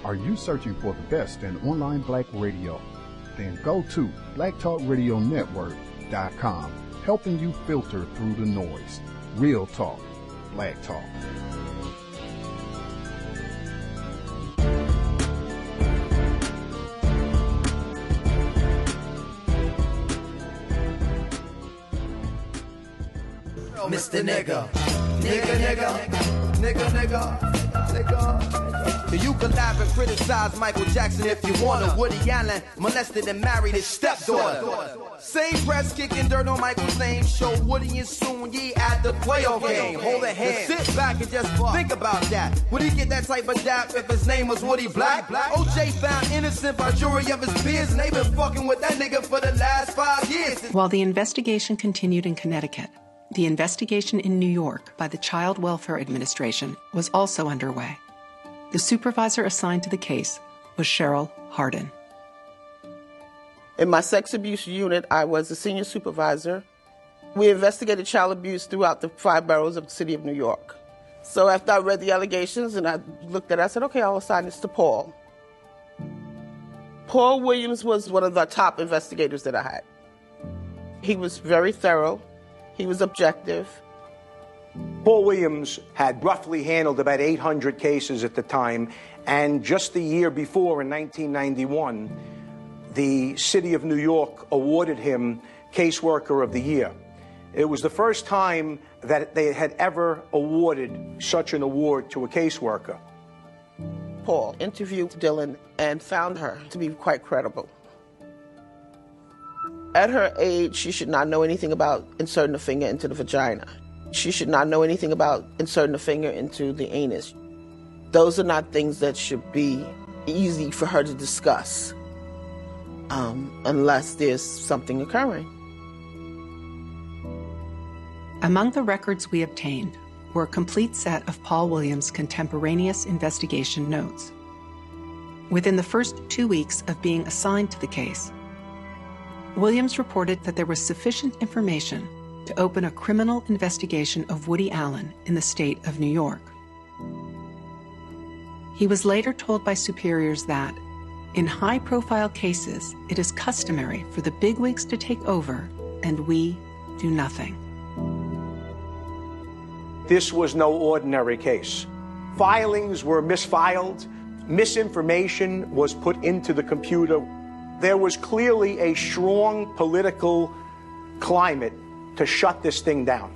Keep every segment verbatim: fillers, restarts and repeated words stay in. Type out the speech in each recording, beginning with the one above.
Are you searching for the best in online black radio? Then go to black talk radio network dot com, helping you filter through the noise. Real talk, black talk. Mister Nigga, nigga, nigga, nigga, nigga, nigga. You can laugh and criticize Michael Jackson if you wanna. Woody Allen molested and married his stepdaughter. Same press kicking dirt on Michael's name. Show Woody and soon ye at the playoff game. Hold a hand, sit back and just think about that. Would he get that type of dap if his name was Woody Black? O J found innocent by jury of his peers, and they been fucking with that nigga for the last five years. While the investigation continued in Connecticut, the investigation in New York by the Child Welfare Administration was also underway. The supervisor assigned to the case was Cheryl Hardin. In my sex abuse unit, I was a senior supervisor. We investigated child abuse throughout the five boroughs of the city of New York. So after I read the allegations and I looked at it, I said, okay, I'll assign this to Paul. Paul Williams was one of the top investigators that I had. He was very thorough. He was objective. Paul Williams had roughly handled about eight hundred cases at the time, and just the year before, in nineteen ninety-one, the City of New York awarded him Caseworker of the Year. It was the first time that they had ever awarded such an award to a caseworker. Paul interviewed Dylan and found her to be quite credible. At her age, she should not know anything about inserting a finger into the vagina. She should not know anything about inserting a finger into the anus. Those are not things that should be easy for her to discuss um, unless there's something occurring. Among the records we obtained were a complete set of Paul Williams' contemporaneous investigation notes. Within the first two weeks of being assigned to the case, Williams reported that there was sufficient information to open a criminal investigation of Woody Allen in the state of New York. He was later told by superiors that, in high-profile cases, it is customary for the bigwigs to take over, and we do nothing. This was no ordinary case. Filings were misfiled, misinformation was put into the computer. There was clearly a strong political climate to shut this thing down.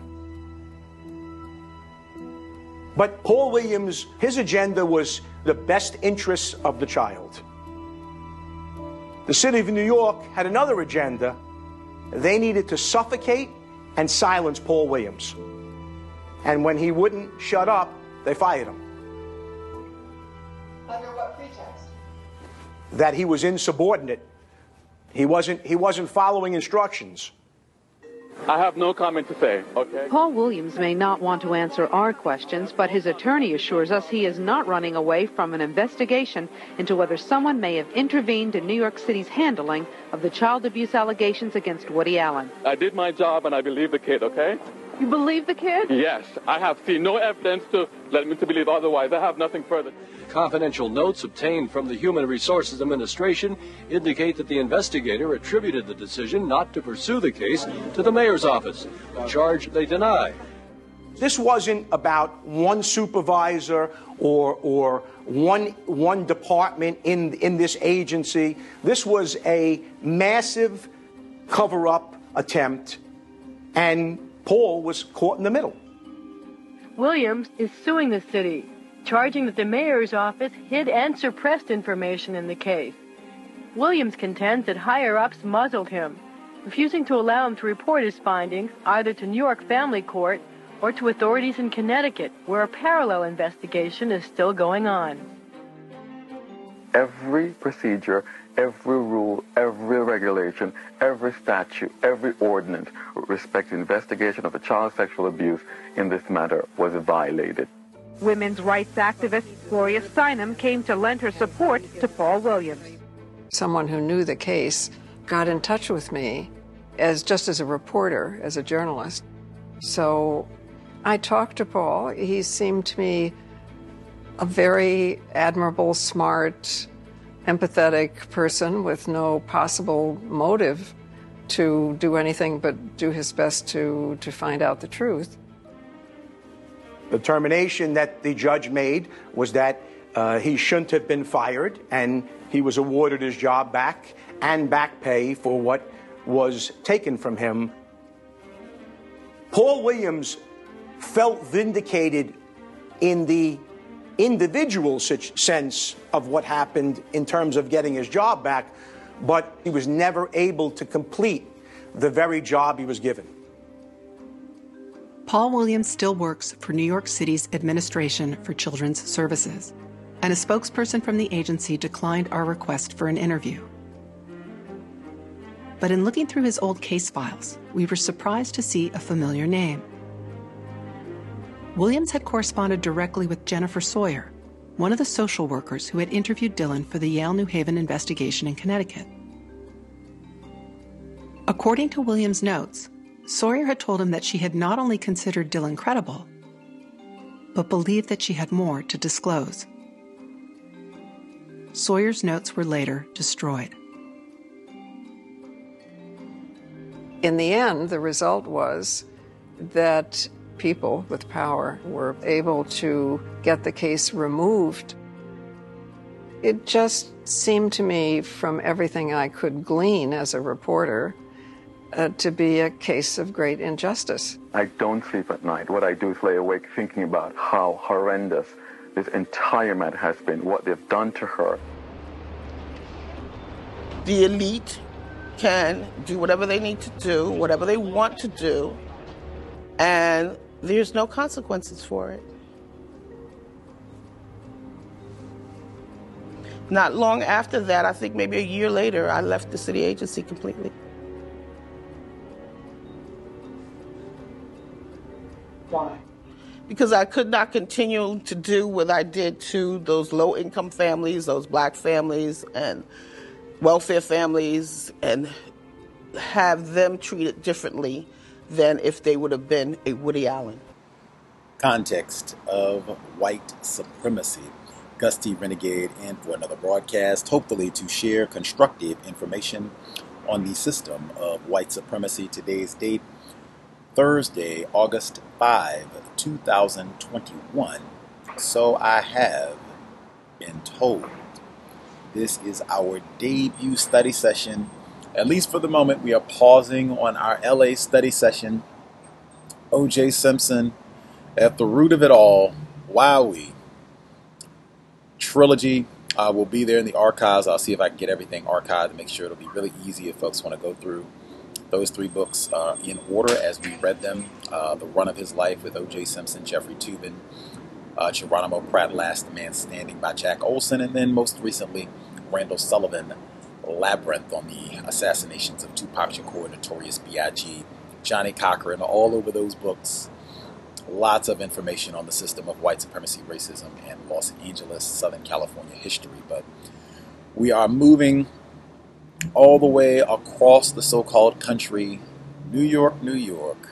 But Paul Williams, his agenda was the best interests of the child. The city of New York had another agenda. They needed to suffocate and silence Paul Williams. And when he wouldn't shut up, they fired him. Under what pretext? That he was insubordinate. He wasn't, he wasn't following instructions. I have no comment to say, okay? Paul Williams may not want to answer our questions, but his attorney assures us he is not running away from an investigation into whether someone may have intervened in New York City's handling of the child abuse allegations against Woody Allen. I did my job and I believe the kid, okay? You believe the kid? Yes. I have seen no evidence to let me to believe otherwise. I have nothing further. Confidential notes obtained from the Human Resources Administration indicate that the investigator attributed the decision not to pursue the case to the mayor's office, a charge they deny. This wasn't about one supervisor or, or one, one department in, in this agency. This was a massive cover-up attempt, and Paul was caught in the middle. Williams is suing the city, charging that the mayor's office hid and suppressed information in the case. Williams contends that higher-ups muzzled him, refusing to allow him to report his findings either to New York Family Court or to authorities in Connecticut, where a parallel investigation is still going on. Every procedure, every rule, every regulation, every statute, every ordinance with respect to investigation of a child's sexual abuse in this matter was violated. Women's rights activist Gloria Steinem came to lend her support to Paul Williams. Someone who knew the case got in touch with me as just as a reporter, as a journalist. So I talked to Paul. He seemed to me a very admirable, smart, empathetic person with no possible motive to do anything but do his best to, to find out the truth. The determination that the judge made was that uh, he shouldn't have been fired, and he was awarded his job back and back pay for what was taken from him. Paul Williams felt vindicated in the individual sense of what happened in terms of getting his job back, but he was never able to complete the very job he was given. Paul Williams still works for New York City's Administration for Children's Services, and a spokesperson from the agency declined our request for an interview. But in looking through his old case files, we were surprised to see a familiar name. Williams had corresponded directly with Jennifer Sawyer, one of the social workers who had interviewed Dylan for the Yale New Haven investigation in Connecticut. According to Williams' notes, Sawyer had told him that she had not only considered Dylan credible, but believed that she had more to disclose. Sawyer's notes were later destroyed. In the end, the result was that people with power were able to get the case removed. It just seemed to me, from everything I could glean as a reporter, uh, to be a case of great injustice. I don't sleep at night. What I do is lay awake thinking about how horrendous this entire matter has been, what they've done to her. The elite can do whatever they need to do, whatever they want to do, and there's no consequences for it. Not long after that, I think maybe a year later, I left the city agency completely. Why? Because I could not continue to do what I did to those low-income families, those black families, and welfare families, and have them treated differently than if they would have been a Woody Allen. Context of white supremacy. Gus T. Renegade in for another broadcast, hopefully to share constructive information on the system of white supremacy. Today's date, Thursday, August fifth, two thousand twenty-one. So I have been told. This is our debut study session. At least for the moment, we are pausing on our L A study session. O J Simpson, at the root of it all, wowee. Trilogy uh, will be there in the archives. I'll see if I can get everything archived to make sure it'll be really easy if folks want to go through those three books uh, in order as we read them. Uh, the Run of His Life with O J Simpson, Jeffrey Toobin, uh, Geronimo Pratt, Last Man Standing by Jack Olson, and then most recently, Randall Sullivan, Labyrinth, on the assassinations of Tupac Shakur, Notorious B I G, Johnny Cochran, all over those books. Lots of information on the system of white supremacy, racism, and Los Angeles, Southern California history. But we are moving all the way across the so-called country. New York, New York.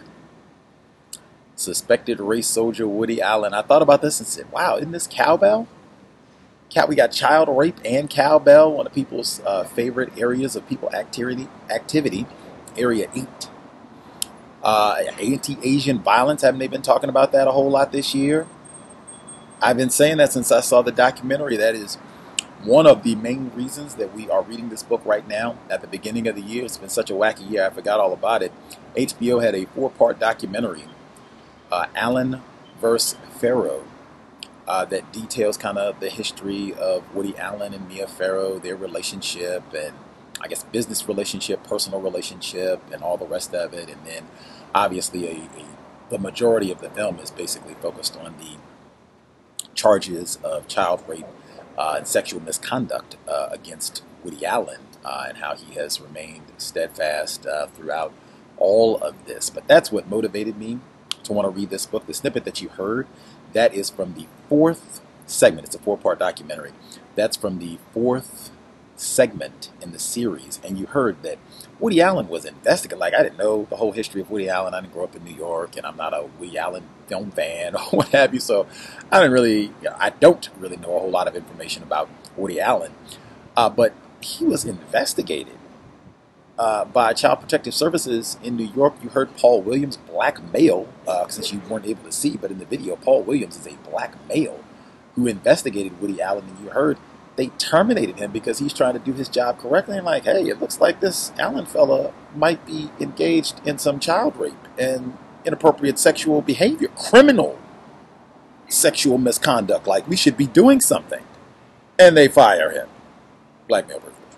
Suspected race soldier Woody Allen. I thought about this and said, wow, isn't this cowbell? We got child rape and cowbell, one of people's uh, favorite areas of people activity. Activity, Area eight. Uh, anti-Asian violence, haven't they been talking about that a whole lot this year? I've been saying that since I saw the documentary. That is one of the main reasons that we are reading this book right now. At the beginning of the year, it's been such a wacky year, I forgot all about it. H B O had a four-part documentary, uh, Allen versus Farrow, uh, that details kind of the history of Woody Allen and Mia Farrow, their relationship, and I guess business relationship, personal relationship, and all the rest of it. And then obviously a, a, the majority of the film is basically focused on the charges of child rape uh, and sexual misconduct uh, against Woody Allen uh, and how he has remained steadfast uh, throughout all of this. But that's what motivated me to want to read this book. The snippet that you heard, that is from the fourth segment. It's a four-part documentary. That's from the fourth segment in the series, and you heard that Woody Allen was investigating. Like, I didn't know the whole history of Woody Allen. I didn't grow up in New York, and I'm not a Woody Allen film fan or what have you. So I didn't really, you know, I don't really know a whole lot of information about Woody Allen. Uh, but he was investigated uh, by Child Protective Services in New York. You heard Paul Williams, black male, uh, since you weren't able to see, but in the video, Paul Williams is a black male who investigated Woody Allen, and you heard they terminated him because he's trying to do his job correctly. And like, hey, it looks like this Allen fella might be engaged in some child rape and inappropriate sexual behavior, criminal sexual misconduct. Like, we should be doing something. And they fire him. Black male privilege.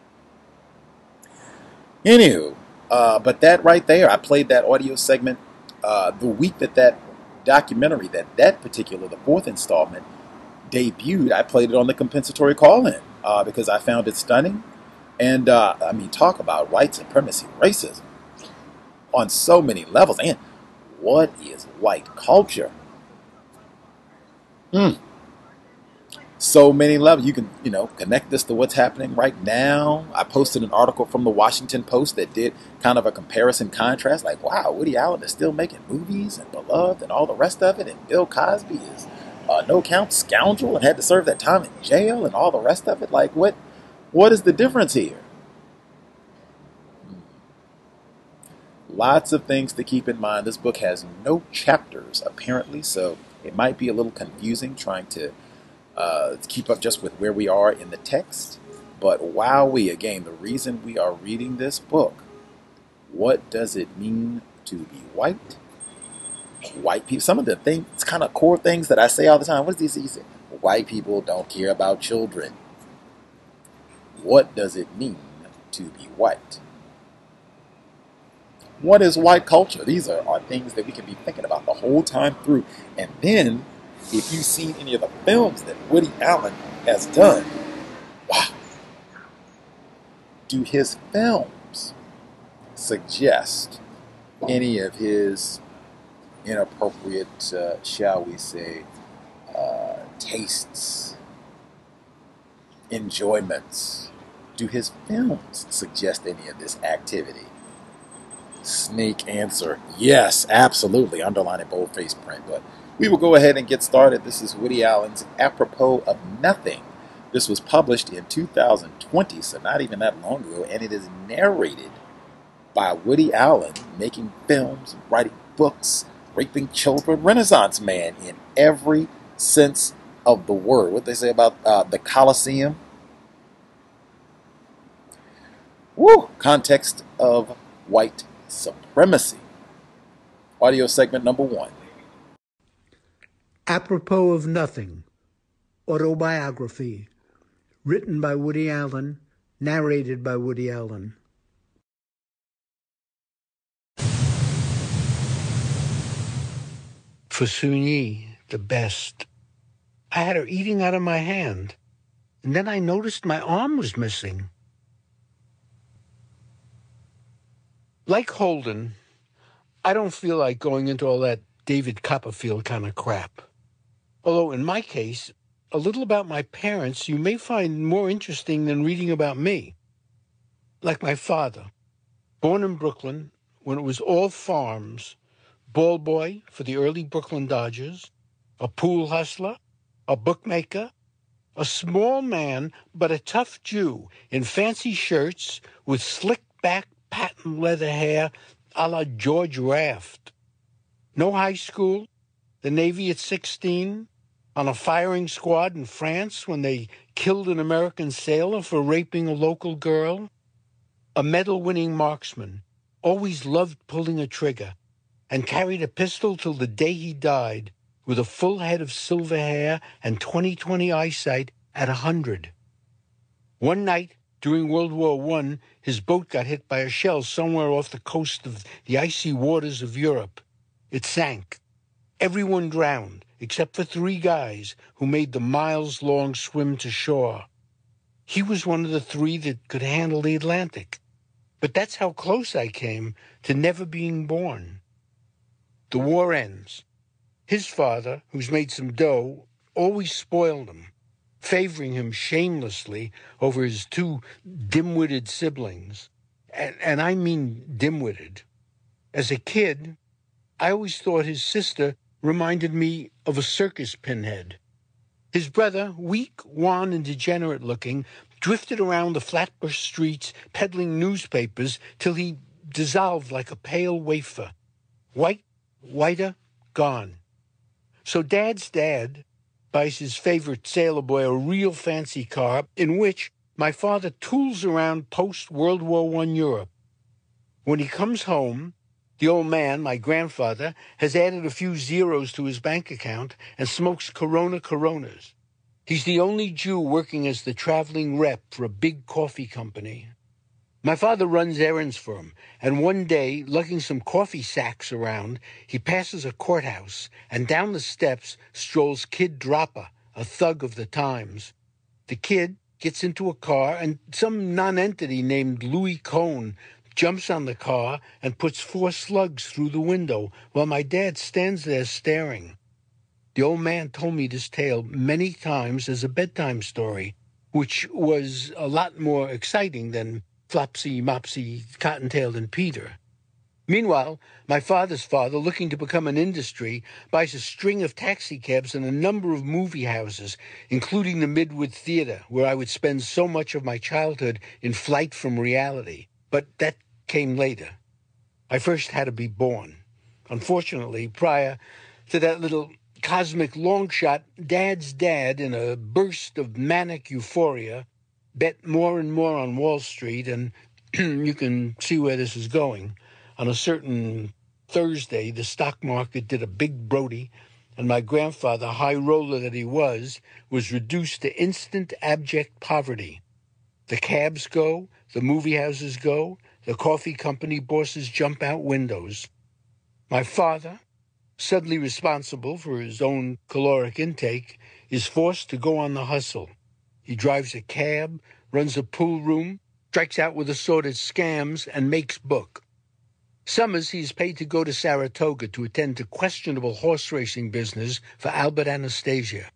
Anywho, uh, but that right there, I played that audio segment uh, the week that that documentary, that that particular, the fourth installment, debuted. I played it on the compensatory call-in uh, because I found it stunning. And, uh, I mean, talk about white supremacy, racism on so many levels. And what is white culture? Hmm. So many levels. You can, you know, connect this to what's happening right now. I posted an article from the Washington Post that did kind of a comparison contrast. Like, wow, Woody Allen is still making movies and beloved and all the rest of it. And Bill Cosby is a no-count scoundrel and had to serve that time in jail and all the rest of it. Like, what, what is the difference here? Lots of things to keep in mind. This book has no chapters, apparently, so it might be a little confusing trying to uh, keep up just with where we are in the text. But wowee, again, the reason we are reading this book, what does it mean to be white? White people, some of the things, it's kind of core things that I say all the time. What does he say? White people don't care about children. What does it mean to be white? What is white culture? These are, are things that we can be thinking about the whole time through. And then, if you've seen any of the films that Woody Allen has done, wow, do his films suggest any of his inappropriate, uh, shall we say, uh, tastes, enjoyments? Do his films suggest any of this activity? Snake answer, yes, absolutely. Underline in boldface print. But we will go ahead and get started. This is Woody Allen's Apropos of Nothing. This was published in two thousand twenty, so not even that long ago, and it is narrated by Woody Allen, making films, writing books, raping children, Renaissance man in every sense of the word. What they say about uh, the Colosseum? Woo! Context of white supremacy. Audio segment number one. Apropos of Nothing, autobiography, written by Woody Allen, narrated by Woody Allen. For Soon-Yi, the best. I had her eating out of my hand, and then I noticed my arm was missing. Like Holden, I don't feel like going into all that David Copperfield kind of crap. Although in my case, a little about my parents you may find more interesting than reading about me. Like my father, born in Brooklyn when it was all farms, ball boy for the early Brooklyn Dodgers, a pool hustler, a bookmaker, a small man but a tough Jew in fancy shirts with slick-back patent leather hair a la George Raft. No high school, the Navy at sixteen, on a firing squad in France when they killed an American sailor for raping a local girl. A medal-winning marksman, always loved pulling a trigger, and carried a pistol till the day he died, with a full head of silver hair and twenty twenty eyesight at a hundred. One night, during World War One, his boat got hit by a shell somewhere off the coast of the icy waters of Europe. It sank. Everyone drowned, except for three guys who made the miles-long swim to shore. He was one of the three that could handle the Atlantic. But that's how close I came to never being born. The war ends. His father, who's made some dough, always spoiled him. favoring him shamelessly over his two dim-witted siblings. And, and I mean dim-witted. As a kid, I always thought his sister reminded me of a circus pinhead. His brother, weak, wan, and degenerate-looking, drifted around the Flatbush streets peddling newspapers till he dissolved like a pale wafer. White, whiter, gone. So Dad's dad buys his favorite sailor boy a real fancy car in which my father tools around post-World War One Europe. When he comes home, the old man, my grandfather, has added a few zeros to his bank account and smokes Corona Coronas. He's the only Jew working as the traveling rep for a big coffee company. My father runs errands for him, and one day, lugging some coffee sacks around, he passes a courthouse, and down the steps strolls Kid Dropper, a thug of the times. The kid gets into a car, and some nonentity named Louis Cohn jumps on the car and puts four slugs through the window, while my dad stands there staring. The old man told me this tale many times as a bedtime story, which was a lot more exciting than Flopsy, Mopsy, Cottontail, and Peter. Meanwhile, my father's father, looking to become an industry, buys a string of taxicabs and a number of movie houses, including the Midwood Theater, where I would spend so much of my childhood in flight from reality. But that came later. I first had to be born. Unfortunately, prior to that little cosmic long shot, Dad's dad, in a burst of manic euphoria, bet more and more on Wall Street, and you can see where this is going. On a certain Thursday, the stock market did a big Brody, and my grandfather, high roller that he was, was reduced to instant abject poverty. The cabs go, the movie houses go, the coffee company bosses jump out windows. My father, suddenly responsible for his own caloric intake, is forced to go on the hustle. He drives a cab, runs a pool room, strikes out with assorted scams, and makes book. Summers, he is paid to go to Saratoga to attend to questionable horse racing business for Albert Anastasia.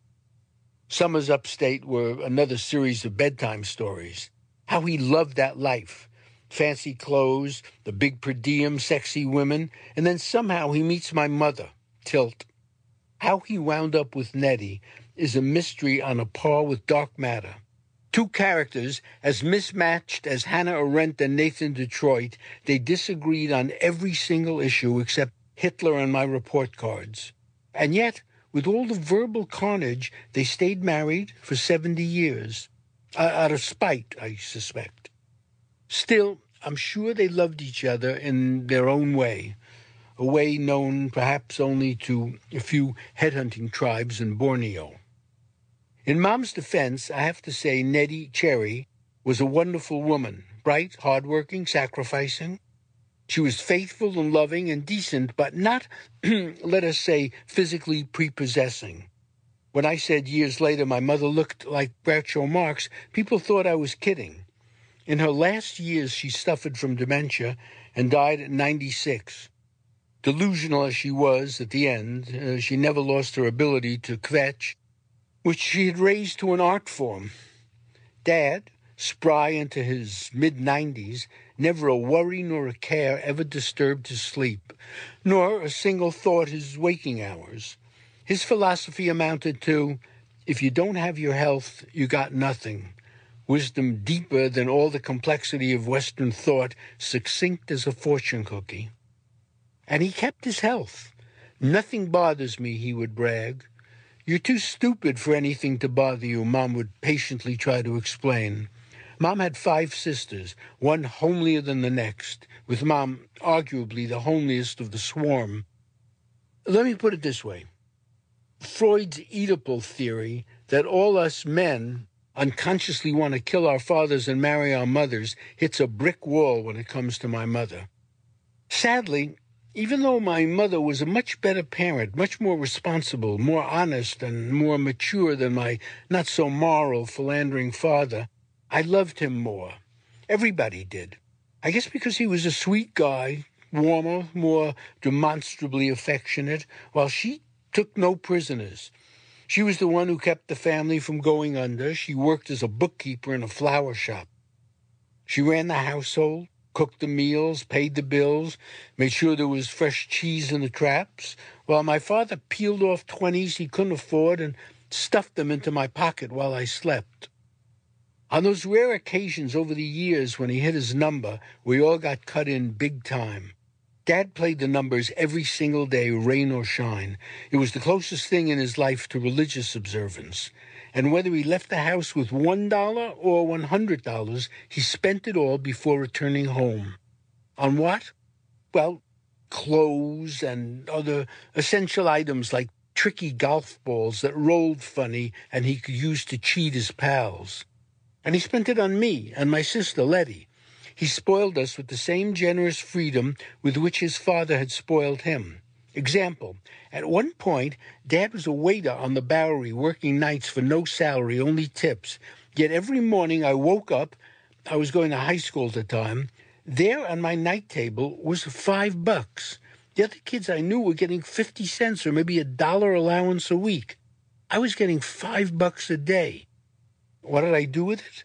Summers upstate were another series of bedtime stories. How he loved that life. Fancy clothes, the big per diem, sexy women, and then somehow he meets my mother, Tilt. How he wound up with Nettie is a mystery on a par with Dark Matter. Two characters, as mismatched as Hannah Arendt and Nathan Detroit, they disagreed on every single issue except Hitler and my report cards. And yet, with all the verbal carnage, they stayed married for seventy years. Uh, out of spite, I suspect. Still, I'm sure they loved each other in their own way, a way known perhaps only to a few headhunting tribes in Borneo. In Mom's defense, I have to say Nettie Cherry was a wonderful woman, bright, hardworking, sacrificing. She was faithful and loving and decent, but not, let us say, physically prepossessing. When I said years later my mother looked like Groucho Marx, people thought I was kidding. In her last years, she suffered from dementia and died at ninety-six. Delusional as she was at the end, uh, she never lost her ability to kvetch, which she had raised to an art form. Dad, spry into his mid-nineties, never a worry nor a care ever disturbed his sleep, nor a single thought his waking hours. His philosophy amounted to, if you don't have your health, you got nothing. Wisdom deeper than all the complexity of Western thought, succinct as a fortune cookie. And he kept his health. Nothing bothers me, he would brag. You're too stupid for anything to bother you, Mom would patiently try to explain. Mom had five sisters, one homelier than the next, with Mom arguably the homeliest of the swarm. Let me put it this way. Freud's Oedipal theory that all us men unconsciously want to kill our fathers and marry our mothers hits a brick wall when it comes to my mother. Sadly, even though my mother was a much better parent, much more responsible, more honest, and more mature than my not-so-moral, philandering father, I loved him more. Everybody did. I guess because he was a sweet guy, warmer, more demonstrably affectionate, while she took no prisoners. She was the one who kept the family from going under. She worked as a bookkeeper in a flower shop. She ran the household, cooked the meals, paid the bills, made sure there was fresh cheese in the traps, while my father peeled off twenties he couldn't afford and stuffed them into my pocket while I slept. On those rare occasions over the years when he hit his number, we all got cut in big time. Dad played the numbers every single day, rain or shine. It was the closest thing in his life to religious observance. And whether he left the house with one dollar or one hundred dollars, he spent it all before returning home. On what? Well, clothes and other essential items like tricky golf balls that rolled funny and he could use to cheat his pals. And he spent it on me and my sister, Letty. He spoiled us with the same generous freedom with which his father had spoiled him. Example, at one point, Dad was a waiter on the Bowery working nights for no salary, only tips. Yet every morning I woke up, I was going to high school at the time, there on my night table was five bucks. The other kids I knew were getting fifty cents or maybe a dollar allowance a week. I was getting five bucks a day. What did I do with it?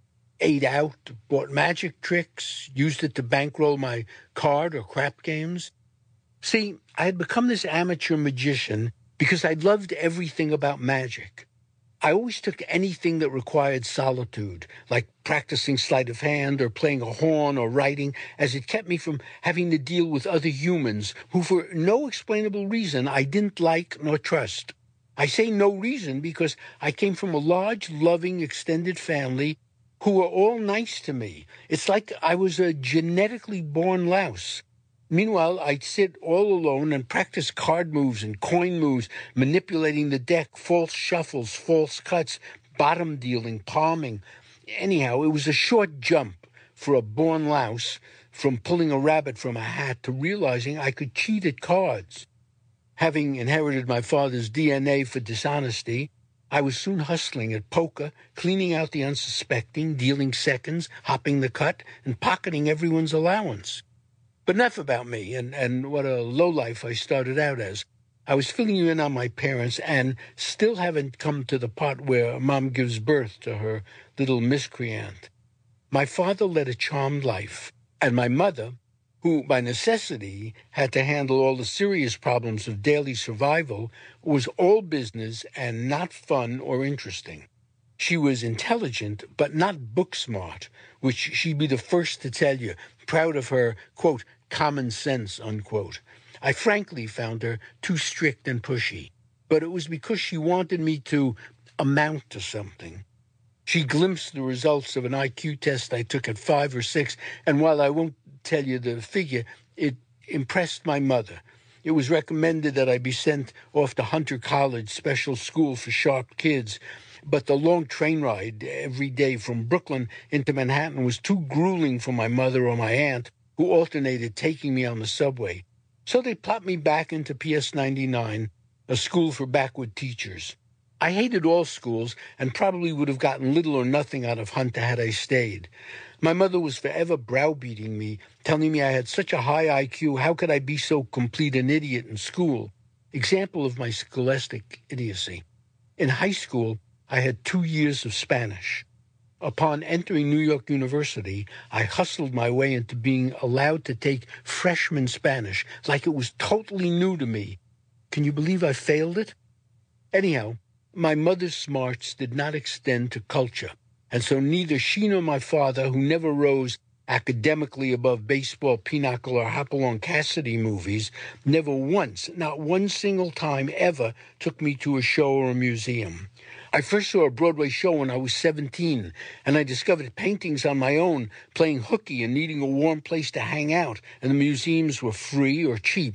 Ate out, bought magic tricks, used it to bankroll my card or crap games. See, I had become this amateur magician because I loved everything about magic. I always took anything that required solitude, like practicing sleight of hand or playing a horn or writing, as it kept me from having to deal with other humans who, for no explainable reason, I didn't like nor trust. I say no reason because I came from a large, loving, extended family who were all nice to me. It's like I was a genetically born louse. Meanwhile, I'd sit all alone and practice card moves and coin moves, manipulating the deck, false shuffles, false cuts, bottom dealing, palming. Anyhow, it was a short jump for a born louse from pulling a rabbit from a hat to realizing I could cheat at cards. Having inherited my father's D N A for dishonesty, I was soon hustling at poker, cleaning out the unsuspecting, dealing seconds, hopping the cut, and pocketing everyone's allowance. But enough about me and, and what a lowlife I started out as. I was filling you in on my parents and still haven't come to the part where Mom gives birth to her little miscreant. My father led a charmed life, and my mother, who by necessity had to handle all the serious problems of daily survival, was all business and not fun or interesting. She was intelligent, but not book smart, which she'd be the first to tell you, proud of her, quote, common sense, unquote. I frankly found her too strict and pushy, but it was because she wanted me to amount to something. She glimpsed the results of an I Q test I took at five or six, and while I won't tell you the figure, it impressed my mother. It was recommended that I be sent off to Hunter College, special school for sharp kids, but the long train ride every day from Brooklyn into Manhattan was too grueling for my mother or my aunt, who alternated taking me on the subway. So they plopped me back into P S ninety-nine, a school for backward teachers. I hated all schools and probably would have gotten little or nothing out of Hunter had I stayed. My mother was forever browbeating me, telling me I had such a high I Q, how could I be so complete an idiot in school? Example of my scholastic idiocy. In high school, I had two years of Spanish. Upon entering New York University, I hustled my way into being allowed to take freshman Spanish like it was totally new to me. Can you believe I failed it? Anyhow, my mother's smarts did not extend to culture, and so neither she nor my father, who never rose academically above baseball, pinochle, or Hopalong Cassidy movies, never once, not one single time ever, took me to a show or a museum. I first saw a Broadway show when I was seventeen, and I discovered paintings on my own, playing hooky and needing a warm place to hang out, and the museums were free or cheap.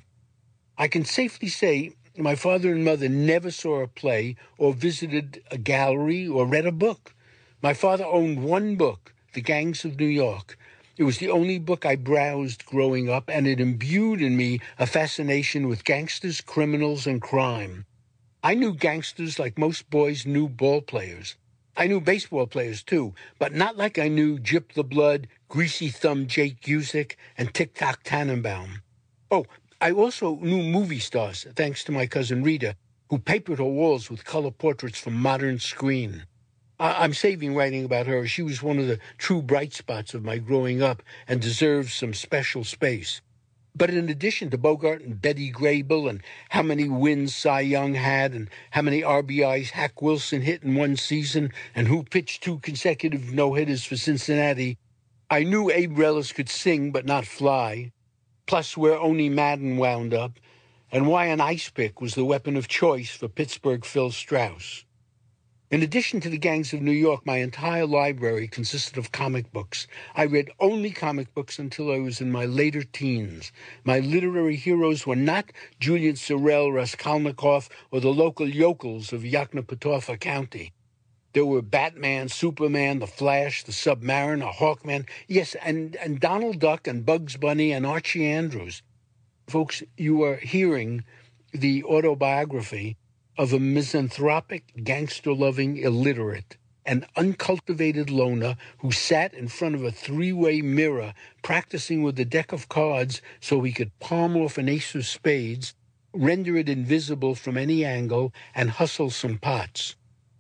I can safely say my father and mother never saw a play or visited a gallery or read a book. My father owned one book, The Gangs of New York. It was the only book I browsed growing up, and it imbued in me a fascination with gangsters, criminals, and crime. I knew gangsters like most boys knew ball players. I knew baseball players, too, but not like I knew Gyp the Blood, Greasy Thumb Jake Gusick, and Tic-Tac Tannenbaum. Oh, I also knew movie stars, thanks to my cousin Rita, who who papered her walls with color portraits from modern screen. I- I'm saving writing about her. She was one of the true bright spots of my growing up and deserves some special space. But in addition to Bogart and Betty Grable and how many wins Cy Young had and how many R B Is Hack Wilson hit in one season and who pitched two consecutive no-hitters for Cincinnati, I knew Abe Reles could sing but not fly, plus where Oni Madden wound up, and why an ice pick was the weapon of choice for Pittsburgh Phil Strauss. In addition to the Gangs of New York, my entire library consisted of comic books. I read only comic books until I was in my later teens. My literary heroes were not Julian Sorel, Raskolnikov, or the local yokels of Yoknapatawpha County. There were Batman, Superman, The Flash, The Submariner, Hawkman, yes, and, and Donald Duck and Bugs Bunny and Archie Andrews. Folks, you are hearing the autobiography of a misanthropic, gangster-loving illiterate, an uncultivated loner who sat in front of a three-way mirror practicing with a deck of cards so he could palm off an ace of spades, render it invisible from any angle, and hustle some pots.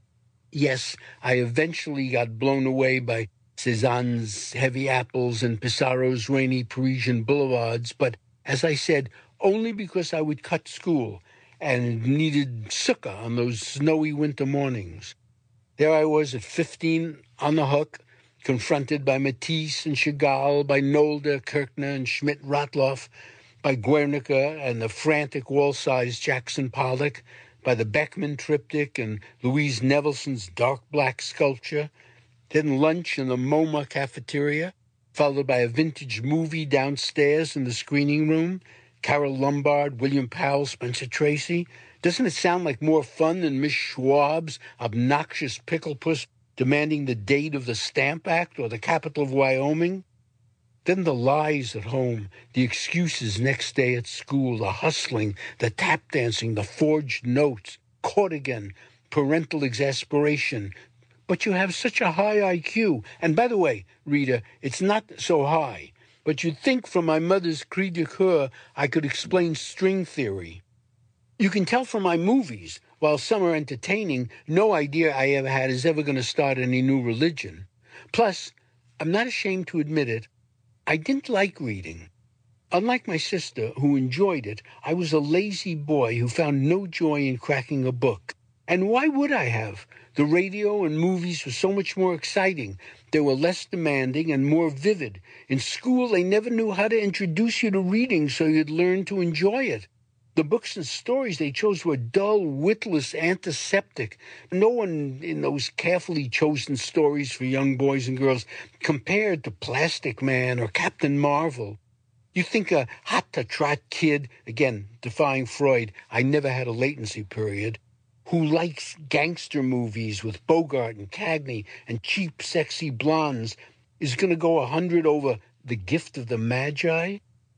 Yes, I eventually got blown away by Cézanne's heavy apples and Pissarro's rainy Parisian boulevards, but, as I said, only because I would cut school and needed sukkah on those snowy winter mornings. There I was at fifteen, on the hook, confronted by Matisse and Chagall, by Nolde, Kirchner, and Schmidt-Rottluff, by Guernica and the frantic wall-sized Jackson Pollock, by the Beckman triptych and Louise Nevelson's dark black sculpture, then lunch in the MoMA cafeteria, followed by a vintage movie downstairs in the screening room, Carol Lombard, William Powell, Spencer Tracy. Doesn't it sound like more fun than Miss Schwab's obnoxious pickle puss demanding the date of the Stamp Act or the capital of Wyoming? Then the lies at home, the excuses next day at school, the hustling, the tap dancing, the forged notes, caught again, parental exasperation. But you have such a high I Q. And by the way, Rita, it's not so high. But you'd think from my mother's cri de coeur I could explain string theory. You can tell from my movies, while some are entertaining, no idea I ever had is ever going to start any new religion. Plus, I'm not ashamed to admit it, I didn't like reading. Unlike my sister, who enjoyed it, I was a lazy boy who found no joy in cracking a book. And why would I have? The radio and movies were so much more exciting. They were less demanding and more vivid. In school, they never knew how to introduce you to reading so you'd learn to enjoy it. The books and stories they chose were dull, witless, antiseptic. No one in those carefully chosen stories for young boys and girls compared to Plastic Man or Captain Marvel. You think a hot-to-trot kid, again, defying Freud, I never had a latency period, who likes gangster movies with Bogart and Cagney and cheap, sexy blondes, is going to go a hundred over The Gift of the Magi?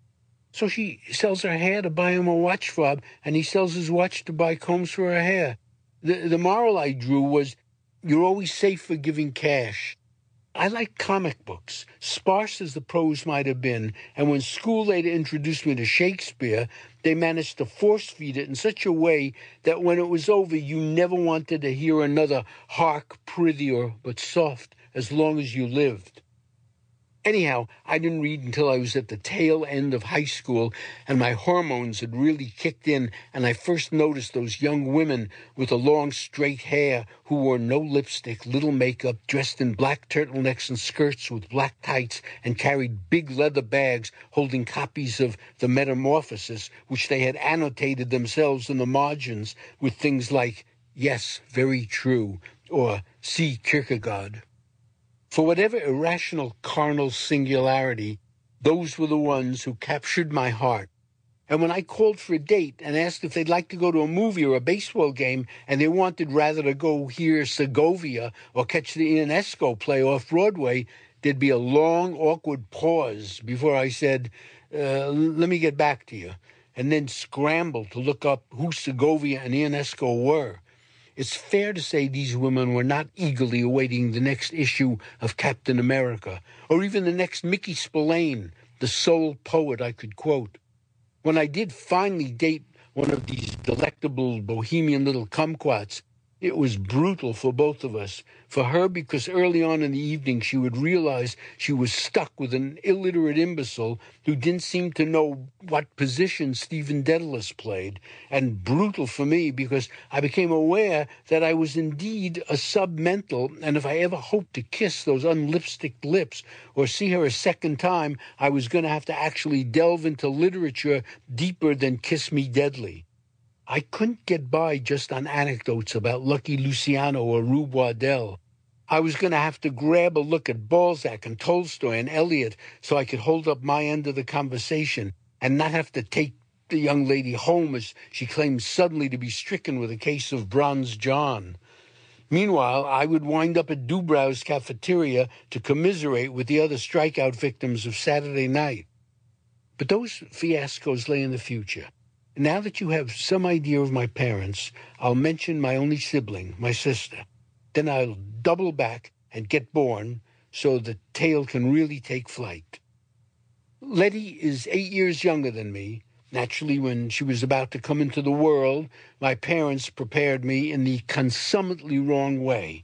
So she sells her hair to buy him a watch fob, and he sells his watch to buy combs for her hair. The, the moral I drew was, you're always safe for giving cash. I like comic books, sparse as the prose might have been, and when school later introduced me to Shakespeare, they managed to force-feed it in such a way that when it was over, you never wanted to hear another hark prettier but soft as long as you lived. Anyhow, I didn't read until I was at the tail end of high school, and my hormones had really kicked in, and I first noticed those young women with the long, straight hair who wore no lipstick, little makeup, dressed in black turtlenecks and skirts with black tights, and carried big leather bags holding copies of The Metamorphosis, which they had annotated themselves in the margins with things like, "Yes, very true," or "See Kierkegaard." For whatever irrational carnal singularity, those were the ones who captured my heart. And when I called for a date and asked if they'd like to go to a movie or a baseball game, and they wanted rather to go hear Segovia or catch the Ionesco play off Broadway, there'd be a long, awkward pause before I said, uh, let me get back to you, and then scramble to look up who Segovia and Ionesco were. It's fair to say these women were not eagerly awaiting the next issue of Captain America, or even the next Mickey Spillane, the sole poet I could quote. When I did finally date one of these delectable bohemian little kumquats. It was brutal for both of us. For her, because early on in the evening she would realize she was stuck with an illiterate imbecile who didn't seem to know what position Stephen Dedalus played. And brutal for me because I became aware that I was indeed a submental, and if I ever hoped to kiss those unlipsticked lips or see her a second time, I was going to have to actually delve into literature deeper than Kiss Me Deadly. I couldn't get by just on anecdotes about Lucky Luciano or Rube Waddell. I was going to have to grab a look at Balzac and Tolstoy and Eliot so I could hold up my end of the conversation and not have to take the young lady home as she claimed suddenly to be stricken with a case of Bronze John. Meanwhile, I would wind up at Dubrow's cafeteria to commiserate with the other strikeout victims of Saturday night. But those fiascos lay in the future. Now that you have some idea of my parents, I'll mention my only sibling, my sister. Then I'll double back and get born so the tale can really take flight. Letty is eight years younger than me. Naturally, when she was about to come into the world, my parents prepared me in the consummately wrong way.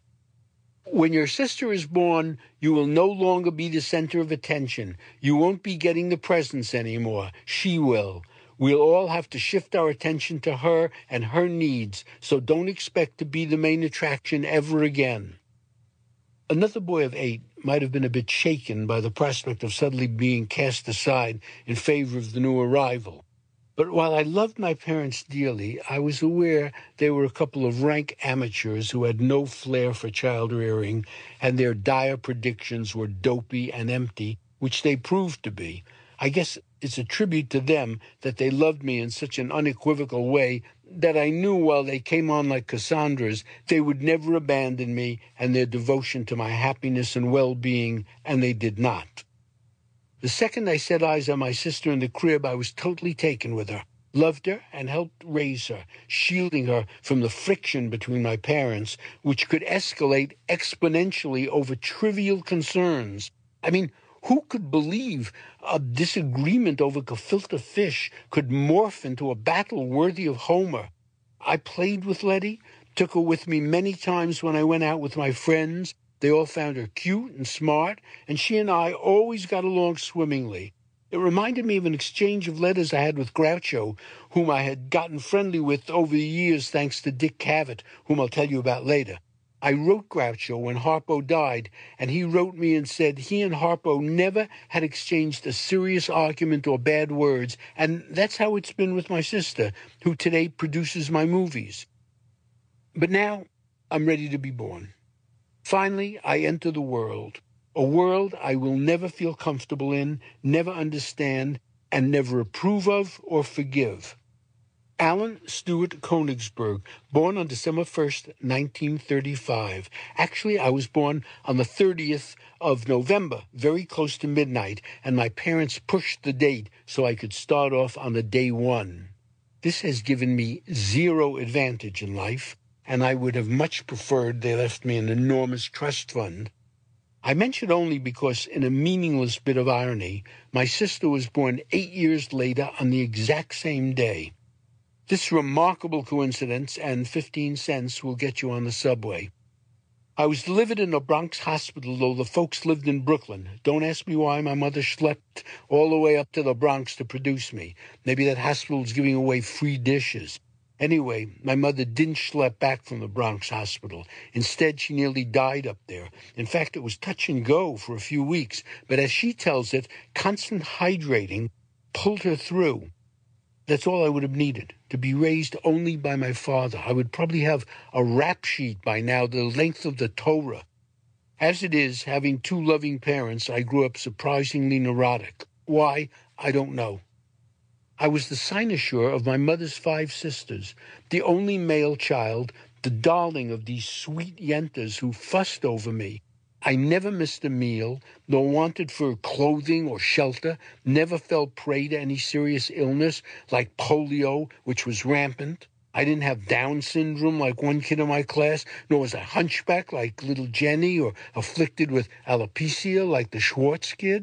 When your sister is born, you will no longer be the center of attention. You won't be getting the presents anymore. She will. We'll all have to shift our attention to her and her needs, so don't expect to be the main attraction ever again. Another boy of eight might have been a bit shaken by the prospect of suddenly being cast aside in favor of the new arrival. But while I loved my parents dearly, I was aware they were a couple of rank amateurs who had no flair for child-rearing, and their dire predictions were dopey and empty, which they proved to be. I guess it's a tribute to them that they loved me in such an unequivocal way that I knew while they came on like Cassandras, they would never abandon me and their devotion to my happiness and well-being, and they did not. The second I set eyes on my sister in the crib, I was totally taken with her, loved her, and helped raise her, shielding her from the friction between my parents, which could escalate exponentially over trivial concerns. I mean, who could believe a disagreement over gefilte fish could morph into a battle worthy of Homer? I played with Letty, took her with me many times when I went out with my friends. They all found her cute and smart, and she and I always got along swimmingly. It reminded me of an exchange of letters I had with Groucho, whom I had gotten friendly with over the years thanks to Dick Cavett, whom I'll tell you about later. I wrote Groucho when Harpo died, and he wrote me and said he and Harpo never had exchanged a serious argument or bad words, and that's how it's been with my sister, who today produces my movies. But now I'm ready to be born. Finally, I enter the world, a world I will never feel comfortable in, never understand, and never approve of or forgive. Alan Stewart Konigsberg, born on December first, nineteen thirty-five. Actually, I was born on the thirtieth of November, very close to midnight, and my parents pushed the date so I could start off on the day one. This has given me zero advantage in life, and I would have much preferred they left me an enormous trust fund. I mention only because, in a meaningless bit of irony, my sister was born eight years later on the exact same day. This remarkable coincidence and fifteen cents will get you on the subway. I was delivered in a Bronx hospital, though the folks lived in Brooklyn. Don't ask me why my mother schlepped all the way up to the Bronx to produce me. Maybe that hospital was giving away free dishes. Anyway, my mother didn't schlep back from the Bronx hospital. Instead, she nearly died up there. In fact, it was touch and go for a few weeks. But as she tells it, constant hydrating pulled her through. That's all I would have needed, to be raised only by my father. I would probably have a rap sheet by now the length of the Torah. As it is, having two loving parents, I grew up surprisingly neurotic. Why? I don't know. I was the cynosure of my mother's five sisters, the only male child, the darling of these sweet yentas who fussed over me. I never missed a meal, nor wanted for clothing or shelter, never fell prey to any serious illness like polio, which was rampant. I didn't have Down syndrome like one kid in my class, nor was I hunchback like little Jenny or afflicted with alopecia like the Schwartz kid.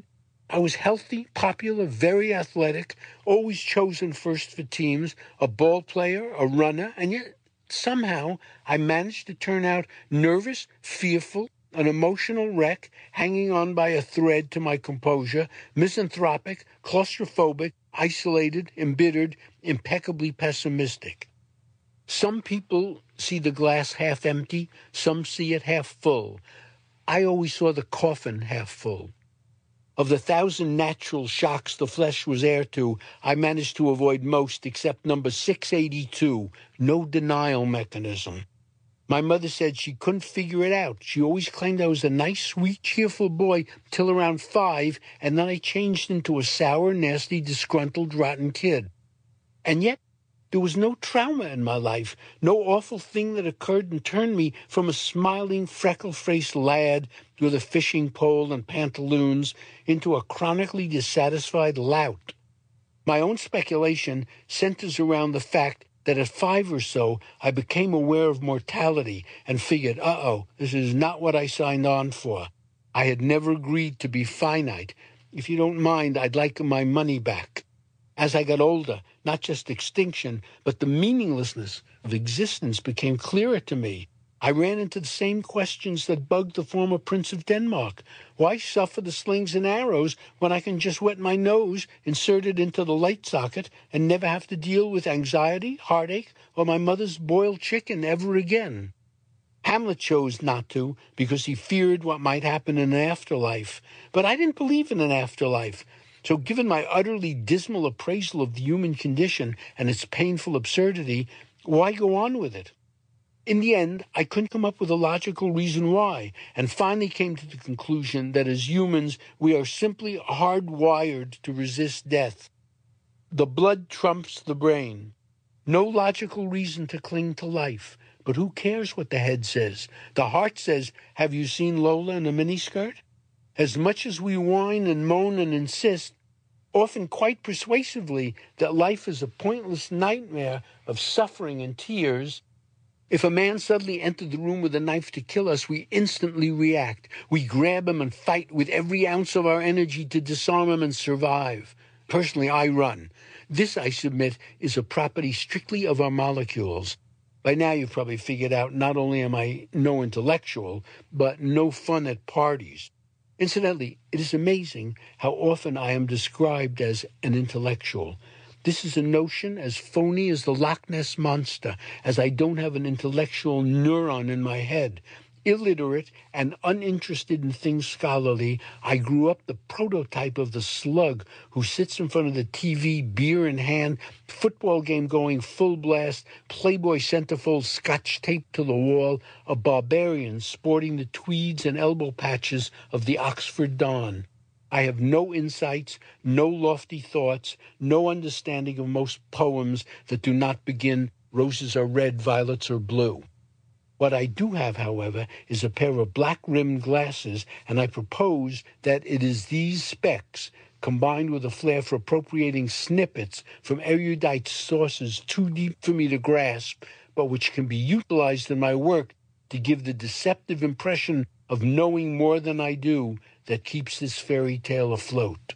I was healthy, popular, very athletic, always chosen first for teams, a ball player, a runner, and yet somehow I managed to turn out nervous, fearful, an emotional wreck, hanging on by a thread to my composure, misanthropic, claustrophobic, isolated, embittered, impeccably pessimistic. Some people see the glass half empty, some see it half full. I always saw the coffin half full. Of the thousand natural shocks the flesh was heir to, I managed to avoid most except number six eighty-two, no denial mechanism. My mother said she couldn't figure it out. She always claimed I was a nice, sweet, cheerful boy till around five, and then I changed into a sour, nasty, disgruntled, rotten kid. And yet, there was no trauma in my life, no awful thing that occurred and turned me from a smiling, freckle-faced lad with a fishing pole and pantaloons into a chronically dissatisfied lout. My own speculation centers around the fact that at five or so, I became aware of mortality and figured, uh-oh, this is not what I signed on for. I had never agreed to be finite. If you don't mind, I'd like my money back. As I got older, not just extinction, but the meaninglessness of existence became clearer to me. I ran into the same questions that bugged the former Prince of Denmark. Why suffer the slings and arrows when I can just wet my nose, insert it into the light socket, and never have to deal with anxiety, heartache, or my mother's boiled chicken ever again? Hamlet chose not to because he feared what might happen in an afterlife. But I didn't believe in an afterlife. So given my utterly dismal appraisal of the human condition and its painful absurdity, why go on with it? In the end, I couldn't come up with a logical reason why, and finally came to the conclusion that as humans, we are simply hardwired to resist death. The blood trumps the brain. No logical reason to cling to life. But who cares what the head says? The heart says, have you seen Lola in a miniskirt? As much as we whine and moan and insist, often quite persuasively, that life is a pointless nightmare of suffering and tears, if a man suddenly entered the room with a knife to kill us, we instantly react. We grab him and fight with every ounce of our energy to disarm him and survive. Personally, I run. This, I submit, is a property strictly of our molecules. By now you've probably figured out not only am I no intellectual, but no fun at parties. Incidentally, it is amazing how often I am described as an intellectual. This is a notion as phony as the Loch Ness Monster, as I don't have an intellectual neuron in my head. Illiterate and uninterested in things scholarly, I grew up the prototype of the slug who sits in front of the T V, beer in hand, football game going full blast, Playboy centerfold scotch taped to the wall, a barbarian sporting the tweeds and elbow patches of the Oxford Don. I have no insights, no lofty thoughts, no understanding of most poems that do not begin, roses are red, violets are blue. What I do have, however, is a pair of black-rimmed glasses, and I propose that it is these specs, combined with a flair for appropriating snippets from erudite sources too deep for me to grasp, but which can be utilized in my work to give the deceptive impression of knowing more than I do, that keeps this fairy tale afloat.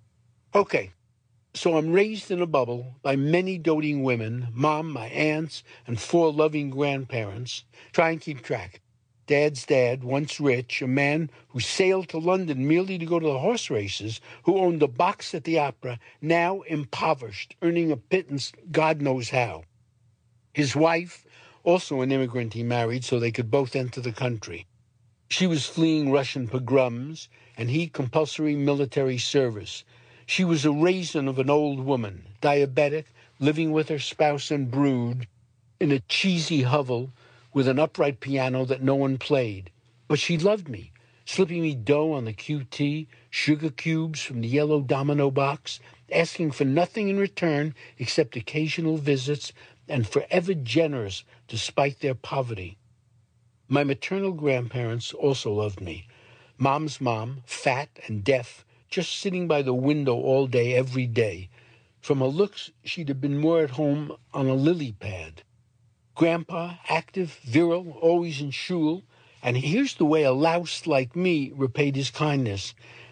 Okay, so I'm raised in a bubble by many doting women, Mom, my aunts, and four loving grandparents. Try and keep track. Dad's dad, once rich, a man who sailed to London merely to go to the horse races, who owned a box at the opera, now impoverished, earning a pittance God knows how. His wife, also an immigrant he married so they could both enter the country. She was fleeing Russian pogroms, and he compulsory military service. She was a raisin of an old woman, diabetic, living with her spouse and brood, in a cheesy hovel with an upright piano that no one played. But she loved me, slipping me dough on the Q T, sugar cubes from the yellow domino box, asking for nothing in return except occasional visits, and forever generous despite their poverty. My maternal grandparents also loved me. Mom's mom, fat and deaf, just sitting by the window all day, every day. From her looks, she'd have been more at home on a lily pad. Grandpa, active, virile, always in shul, and here's the way a louse like me repaid his kindness.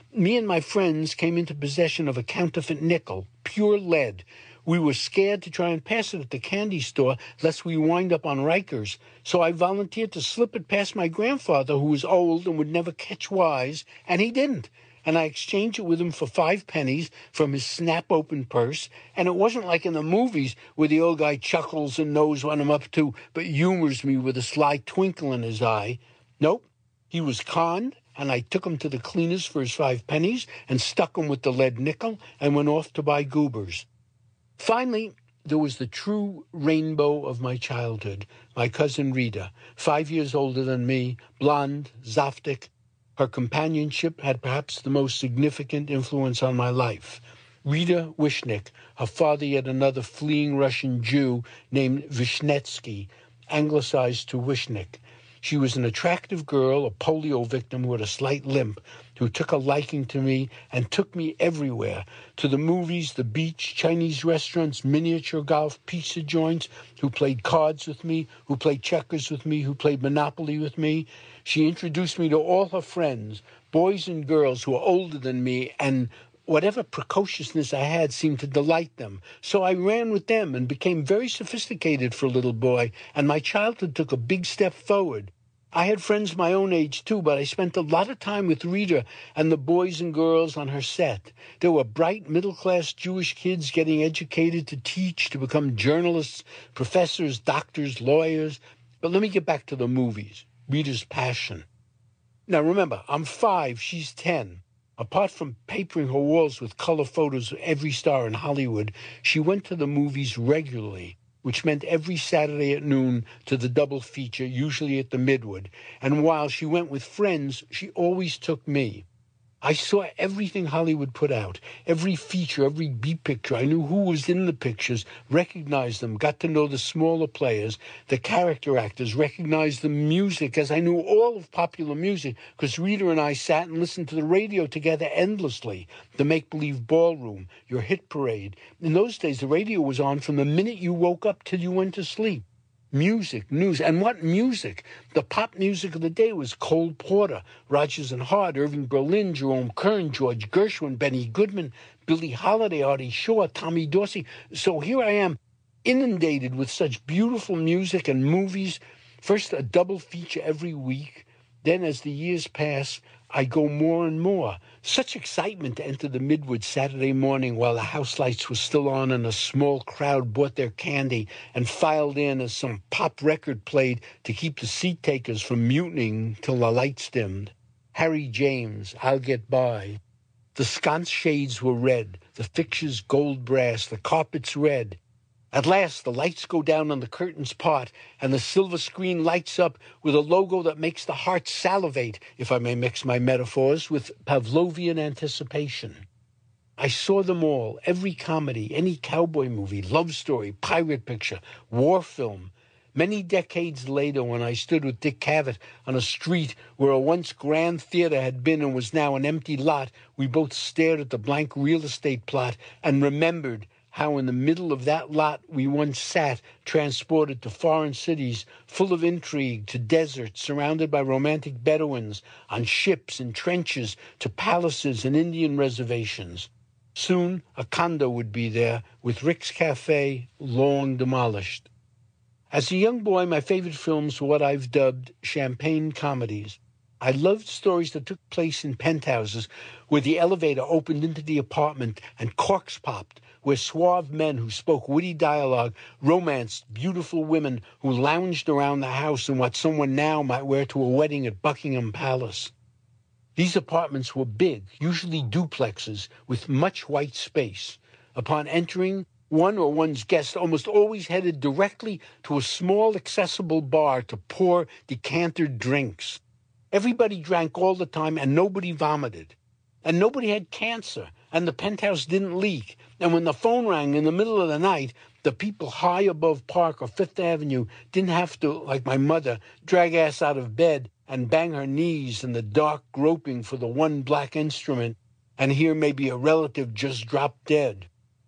Me and my friends came into possession of a counterfeit nickel, pure lead. We were scared to try and pass it at the candy store lest we wind up on Rikers, so I volunteered to slip it past my grandfather, who was old and would never catch wise, and he didn't. And I exchanged it with him for five pennies from his snap-open purse, and it wasn't like in the movies where the old guy chuckles and knows what I'm up to, but humors me with a sly twinkle in his eye. Nope, he was conned, and I took him to the cleaners for his five pennies and stuck him with the lead nickel and went off to buy goobers. Finally, there was the true rainbow of my childhood, my cousin Rita, five years older than me, blonde, zaftig. Her companionship had perhaps the most significant influence on my life. Rita Wishnik, her father yet another fleeing Russian Jew named Vishnetsky, anglicized to Wishnik. She was an attractive girl, a polio victim who had a slight limp, who took a liking to me and took me everywhere, to the movies, the beach, Chinese restaurants, miniature golf, pizza joints, who played cards with me, who played checkers with me, who played Monopoly with me. She introduced me to all her friends, boys and girls who were older than me, and whatever precociousness I had seemed to delight them. So I ran with them and became very sophisticated for a little boy, and my childhood took a big step forward. I had friends my own age, too, but I spent a lot of time with Rita and the boys and girls on her set. There were bright, middle-class Jewish kids getting educated to teach, to become journalists, professors, doctors, lawyers. But let me get back to the movies, Rita's passion. Now, remember, I'm five, she's ten. Apart from papering her walls with color photos of every star in Hollywood, she went to the movies regularly, which meant every Saturday at noon to the double feature, usually at the Midwood. And while she went with friends, she always took me. I saw everything Hollywood put out, every feature, every B picture. I knew who was in the pictures, recognized them, got to know the smaller players, the character actors, recognized the music, as I knew all of popular music, because Rita and I sat and listened to the radio together endlessly. The Make-Believe Ballroom, Your Hit Parade. In those days, the radio was on from the minute you woke up till you went to sleep. Music, news, and what music? The pop music of the day was Cole Porter, Rodgers and Hart, Irving Berlin, Jerome Kern, George Gershwin, Benny Goodman, Billie Holiday, Artie Shaw, Tommy Dorsey. So here I am, inundated with such beautiful music and movies. First a double feature every week. Then as the years pass, I go more and more. Such excitement to enter the Midwood Saturday morning while the house lights were still on and a small crowd bought their candy and filed in as some pop record played to keep the seat takers from mutinying till the lights dimmed. Harry James, I'll Get By. The sconce shades were red, the fixtures gold brass, the carpets red. At last, the lights go down on the curtains part, and the silver screen lights up with a logo that makes the heart salivate, if I may mix my metaphors, with Pavlovian anticipation. I saw them all, every comedy, any cowboy movie, love story, pirate picture, war film. Many decades later, when I stood with Dick Cavett on a street where a once grand theater had been and was now an empty lot, we both stared at the blank real estate plot and remembered how in the middle of that lot we once sat, transported to foreign cities, full of intrigue, to deserts, surrounded by romantic Bedouins, on ships and trenches, to palaces and Indian reservations. Soon a condo would be there, with Rick's Cafe long demolished. As a young boy, my favorite films were what I've dubbed champagne comedies. I loved stories that took place in penthouses, where the elevator opened into the apartment and corks popped, where suave men who spoke witty dialogue romanced beautiful women who lounged around the house in what someone now might wear to a wedding at Buckingham Palace. These apartments were big, usually duplexes, with much white space. Upon entering, one or one's guest almost always headed directly to a small accessible bar to pour decanted drinks. Everybody drank all the time, and nobody vomited. And nobody had cancer, and the penthouse didn't leak. And when the phone rang in the middle of the night, the people high above Park or Fifth Avenue didn't have to, like my mother, drag ass out of bed and bang her knees in the dark groping for the one black instrument and hear maybe a relative just drop dead.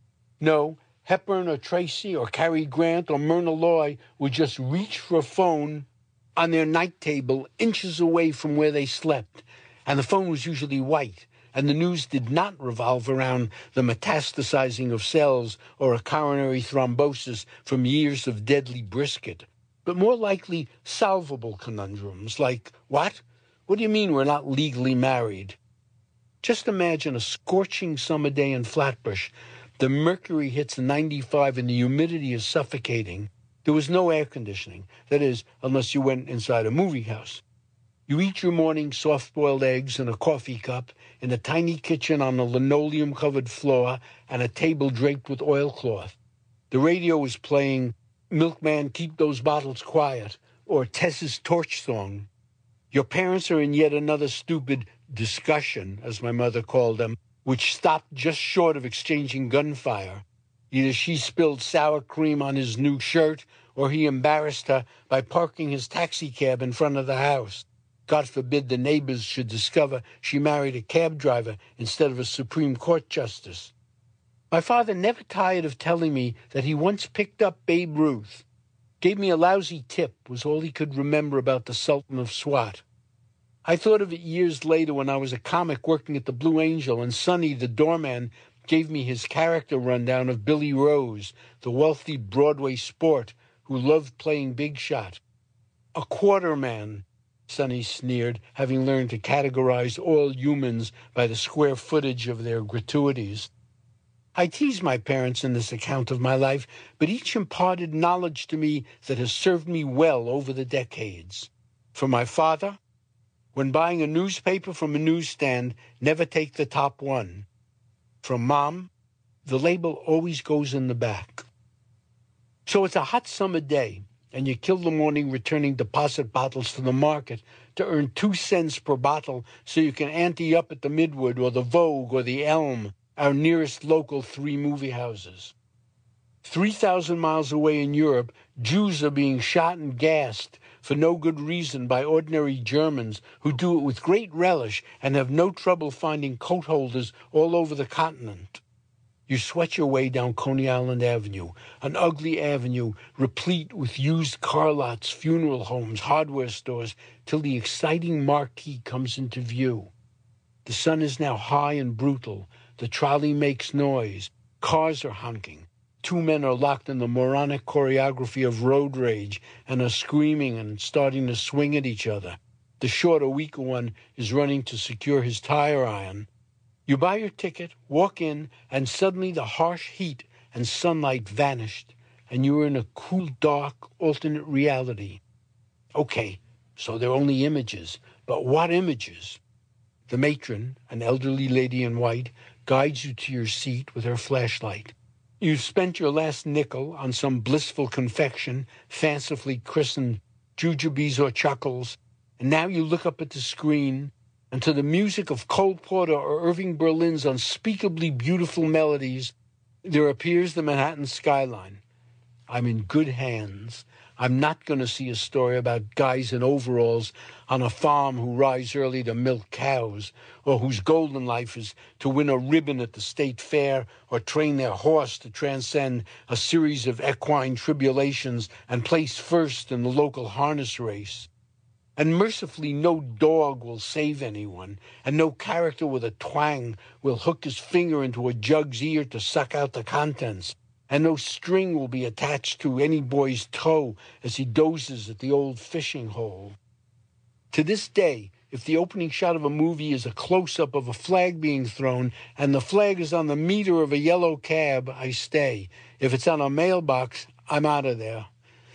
No, Hepburn or Tracy or Cary Grant or Myrna Loy would just reach for a phone on their night table inches away from where they slept, and the phone was usually white. and the news did not revolve around the metastasizing of cells or a coronary thrombosis from years of deadly brisket, but more likely solvable conundrums like, what? What do you mean we're not legally married? Just imagine a scorching summer day in Flatbush. The mercury hits ninety-five and the humidity is suffocating. There was no air conditioning, that is, unless you went inside a movie house. You eat your morning soft-boiled eggs in a coffee cup in a tiny kitchen on a linoleum-covered floor and a table draped with oilcloth. The radio is playing Milkman, Keep Those Bottles Quiet, or Tess's Torch Song. Your parents are in yet another stupid discussion, as my mother called them, which stopped just short of exchanging gunfire. Either she spilled sour cream on his new shirt, or he embarrassed her by parking his taxicab in front of the house. God forbid the neighbors should discover she married a cab driver instead of a Supreme Court justice. My father never tired of telling me that he once picked up Babe Ruth. Gave me a lousy tip was all he could remember about the Sultan of Swat. I thought of it years later when I was a comic working at the Blue Angel, and Sonny, the doorman, gave me his character rundown of Billy Rose, the wealthy Broadway sport who loved playing big shot. A quarterman, Sonny sneered, having learned to categorize all humans by the square footage of their gratuities. I tease my parents in this account of my life, but each imparted knowledge to me that has served me well over the decades. For my father, when buying a newspaper from a newsstand, never take the top one. From Mom, the label always goes in the back. So it's a hot summer day, and you kill the morning returning deposit bottles to the market to earn two cents per bottle so you can ante up at the Midwood or the Vogue or the Elm, our nearest local three movie houses. Three thousand miles away in Europe, Jews are being shot and gassed for no good reason by ordinary Germans who do it with great relish and have no trouble finding coat holders all over the continent. You sweat your way down Coney Island Avenue, an ugly avenue replete with used car lots, funeral homes, hardware stores, till the exciting marquee comes into view. The sun is now high and brutal. The trolley makes noise. Cars are honking. Two men are locked in the moronic choreography of road rage and are screaming and starting to swing at each other. The shorter, weaker one is running to secure his tire iron. You buy your ticket, walk in, and suddenly the harsh heat and sunlight vanished, and you are in a cool, dark, alternate reality. Okay, so they're only images, but what images? The matron, an elderly lady in white, guides you to your seat with her flashlight. You've spent your last nickel on some blissful confection, fancifully christened jujubes or chuckles, and now you look up at the screen, and to the music of Cole Porter or Irving Berlin's unspeakably beautiful melodies, there appears the Manhattan skyline. I'm in good hands. I'm not going to see a story about guys in overalls on a farm who rise early to milk cows, or whose golden life is to win a ribbon at the state fair or train their horse to transcend a series of equine tribulations and place first in the local harness race. And mercifully, no dog will save anyone, and no character with a twang will hook his finger into a jug's ear to suck out the contents, and no string will be attached to any boy's toe as he dozes at the old fishing hole. To this day, if the opening shot of a movie is a close-up of a flag being thrown, and the flag is on the meter of a yellow cab, I stay. If it's on a mailbox, I'm out of there.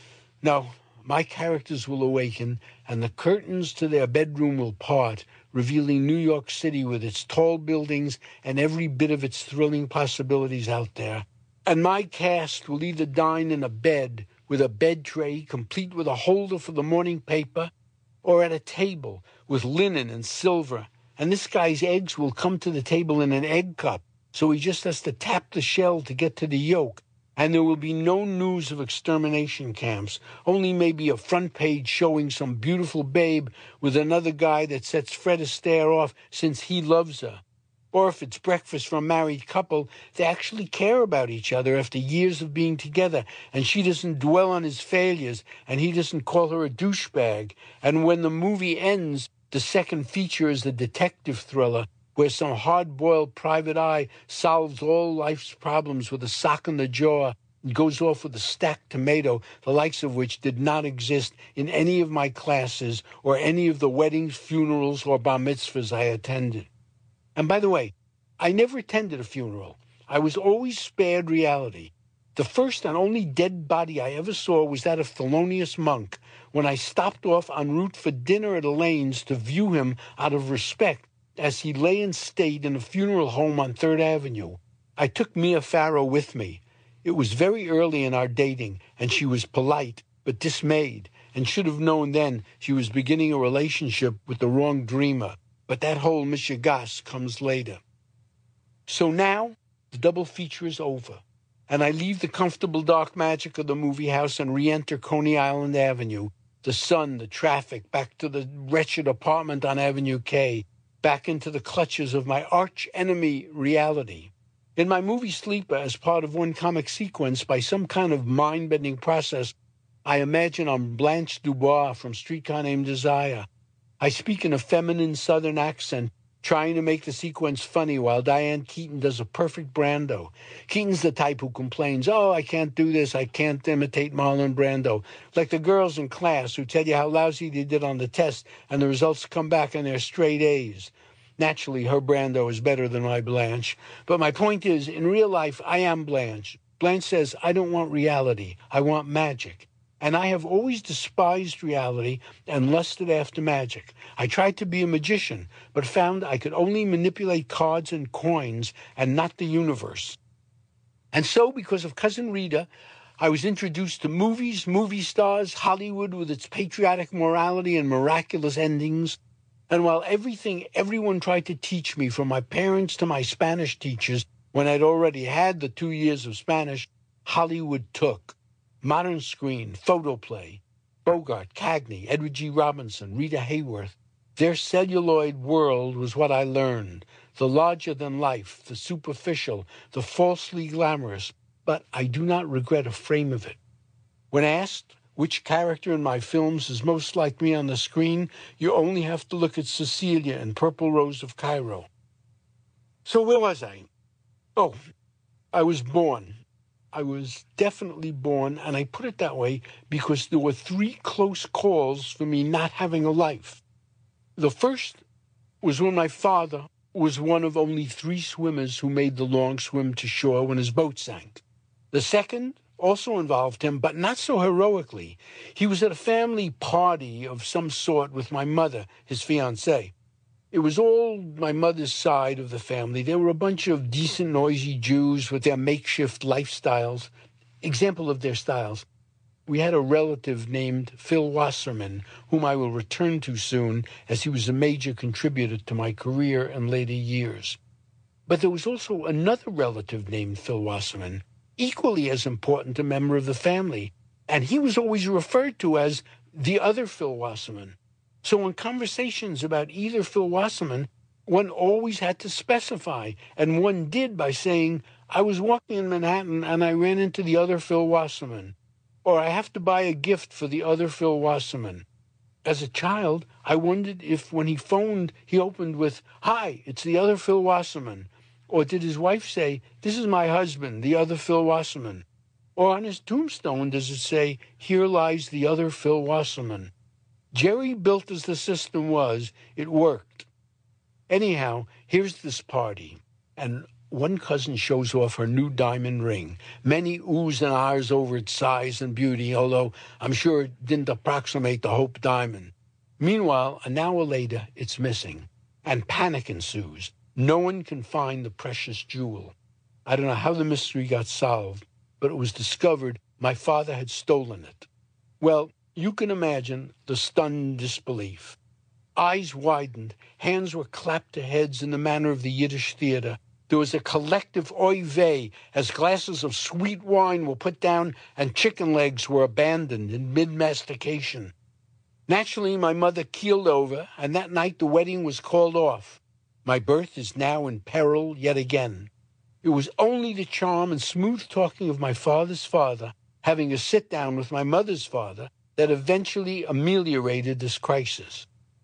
No, my characters will awaken, and the curtains to their bedroom will part, revealing New York City with its tall buildings and every bit of its thrilling possibilities out there. And my cast will either dine in a bed with a bed tray complete with a holder for the morning paper, or at a table with linen and silver. And this guy's eggs will come to the table in an egg cup, so he just has to tap the shell to get to the yolk. And there will be no news of extermination camps, only maybe a front page showing some beautiful babe with another guy that sets Fred Astaire off since he loves her. Or if it's breakfast for a married couple, they actually care about each other after years of being together, and she doesn't dwell on his failures, and he doesn't call her a douchebag. And when the movie ends, the second feature is a detective thriller where some hard-boiled private eye solves all life's problems with a sock in the jaw and goes off with a stacked tomato, the likes of which did not exist in any of my classes or any of the weddings, funerals, or bar mitzvahs I attended. And by the way, I never attended a funeral. I was always spared reality. The first and only dead body I ever saw was that of Thelonious Monk, when I stopped off en route for dinner at Elaine's to view him out of respect as he lay in state in a funeral home on Third Avenue. I took Mia Farrow with me. It was very early in our dating, and she was polite but dismayed, and should have known then she was beginning a relationship with the wrong dreamer. But that whole mishigas comes later. So now, the double feature is over, and I leave the comfortable dark magic of the movie house and re-enter Coney Island Avenue, the sun, the traffic, back to the wretched apartment on Avenue K, back into the clutches of my arch-enemy reality. In my movie Sleeper, as part of one comic sequence, by some kind of mind-bending process, I imagine I'm Blanche Dubois from Streetcar Named Desire. I speak in a feminine southern accent, trying to make the sequence funny while Diane Keaton does a perfect Brando. Keaton's the type who complains, oh, I can't do this, I can't imitate Marlon Brando. Like the girls in class who tell you how lousy they did on the test and the results come back and they're straight A's. Naturally, her Brando is better than my Blanche. But my point is, in real life, I am Blanche. Blanche says, I don't want reality, I want magic. And I have always despised reality and lusted after magic. I tried to be a magician, but found I could only manipulate cards and coins and not the universe. And so, because of Cousin Rita, I was introduced to movies, movie stars, Hollywood with its patriotic morality and miraculous endings. And while everything everyone tried to teach me, from my parents to my Spanish teachers, when I'd already had the two years of Spanish, Hollywood took. Modern screen, photoplay, Bogart, Cagney, Edward G. Robinson, Rita Hayworth. Their celluloid world was what I learned, the larger-than-life, the superficial, the falsely glamorous, but I do not regret a frame of it. When asked which character in my films is most like me on the screen, you only have to look at Cecilia in Purple Rose of Cairo. So where was I? Oh, I was born. I was definitely born, and I put it that way because there were three close calls for me not having a life. The first was when my father was one of only three swimmers who made the long swim to shore when his boat sank. The second also involved him, but not so heroically. He was at a family party of some sort with my mother, his fiancée. It was all my mother's side of the family. There were a bunch of decent, noisy Jews with their makeshift lifestyles. Example of their styles. We had a relative named Phil Wasserman, whom I will return to soon, as he was a major contributor to my career in later years. But there was also another relative named Phil Wasserman, equally as important a member of the family, and he was always referred to as the other Phil Wasserman. So in conversations about either Phil Wasserman, one always had to specify, and one did by saying, I was walking in Manhattan and I ran into the other Phil Wasserman, or I have to buy a gift for the other Phil Wasserman. As a child, I wondered if when he phoned, he opened with, hi, it's the other Phil Wasserman, or did his wife say, this is my husband, the other Phil Wasserman, or on his tombstone does it say, here lies the other Phil Wasserman. Jerry built as the system was, it worked. Anyhow, here's this party, and one cousin shows off her new diamond ring. Many oohs and ahs over its size and beauty, although I'm sure it didn't approximate the Hope diamond. Meanwhile, an hour later, it's missing, and panic ensues. No one can find the precious jewel. I don't know how the mystery got solved, but it was discovered my father had stolen it. Well, you can imagine the stunned disbelief. Eyes widened, hands were clapped to heads in the manner of the Yiddish theater. There was a collective oy vey as glasses of sweet wine were put down and chicken legs were abandoned in mid-mastication. Naturally, my mother keeled over, and that night the wedding was called off. My birth is now in peril yet again. It was only the charm and smooth talking of my father's father, having a sit-down with my mother's father, that eventually ameliorated this crisis.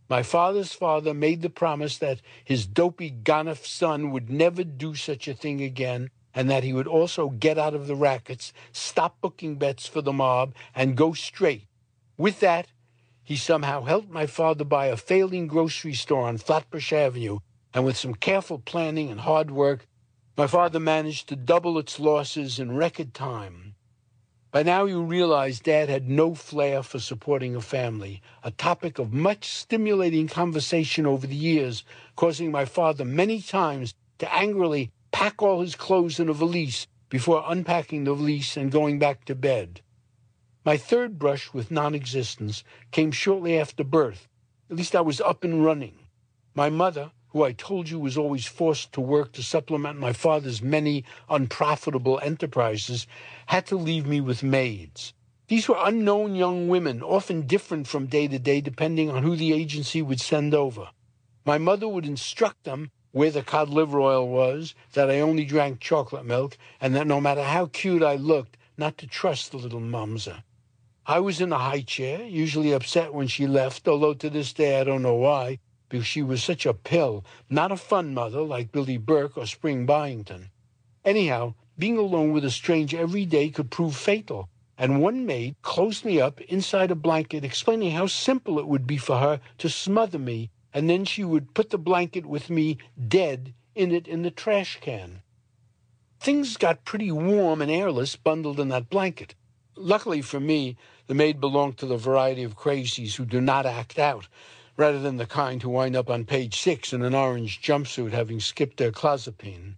My father's father made the promise that his dopey Ganoff son would never do such a thing again, and that he would also get out of the rackets, stop booking bets for the mob, and go straight. With that, he somehow helped my father buy a failing grocery store on Flatbush Avenue, and with some careful planning and hard work, my father managed to double its losses in record time. By now you realize Dad had no flair for supporting a family, a topic of much stimulating conversation over the years, causing my father many times to angrily pack all his clothes in a valise before unpacking the valise and going back to bed. My third brush with non-existence came shortly after birth. At least I was up and running. My mother, who I told you was always forced to work to supplement my father's many unprofitable enterprises, had to leave me with maids. These were unknown young women, often different from day to day depending on who the agency would send over. My mother would instruct them where the cod liver oil was, that I only drank chocolate milk, and that no matter how cute I looked, not to trust the little mumser. I was in a high chair, usually upset when she left, although to this day I don't know why, because she was such a pill, not a fun mother like Billy Burke or Spring Byington. Anyhow, being alone with a stranger every day could prove fatal, and one maid closed me up inside a blanket, explaining how simple it would be for her to smother me, and then she would put the blanket with me dead in it in the trash can. Things got pretty warm and airless bundled in that blanket. Luckily for me, the maid belonged to the variety of crazies who do not act out, rather than the kind who wind up on page six in an orange jumpsuit having skipped their clozapine.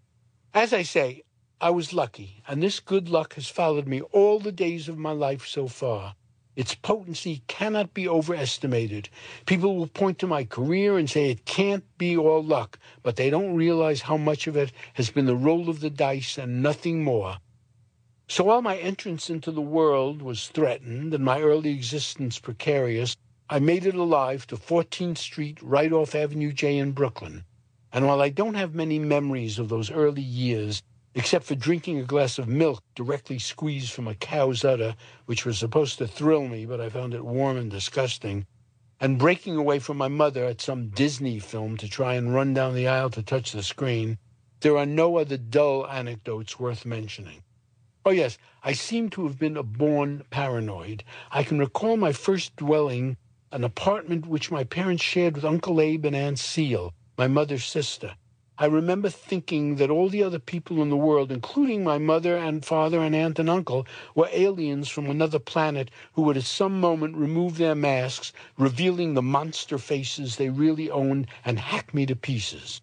As I say, I was lucky, and this good luck has followed me all the days of my life so far. Its potency cannot be overestimated. People will point to my career and say it can't be all luck, but they don't realize how much of it has been the roll of the dice and nothing more. So while my entrance into the world was threatened and my early existence precarious, I made it alive to fourteenth Street right off Avenue J in Brooklyn. And while I don't have many memories of those early years, except for drinking a glass of milk directly squeezed from a cow's udder, which was supposed to thrill me, but I found it warm and disgusting, and breaking away from my mother at some Disney film to try and run down the aisle to touch the screen, there are no other dull anecdotes worth mentioning. Oh yes, I seem to have been a born paranoid. I can recall my first dwelling, an apartment which my parents shared with Uncle Abe and Aunt Seal, my mother's sister. I remember thinking that all the other people in the world, including my mother and father and aunt and uncle, were aliens from another planet who would at some moment remove their masks, revealing the monster faces they really owned, and hack me to pieces.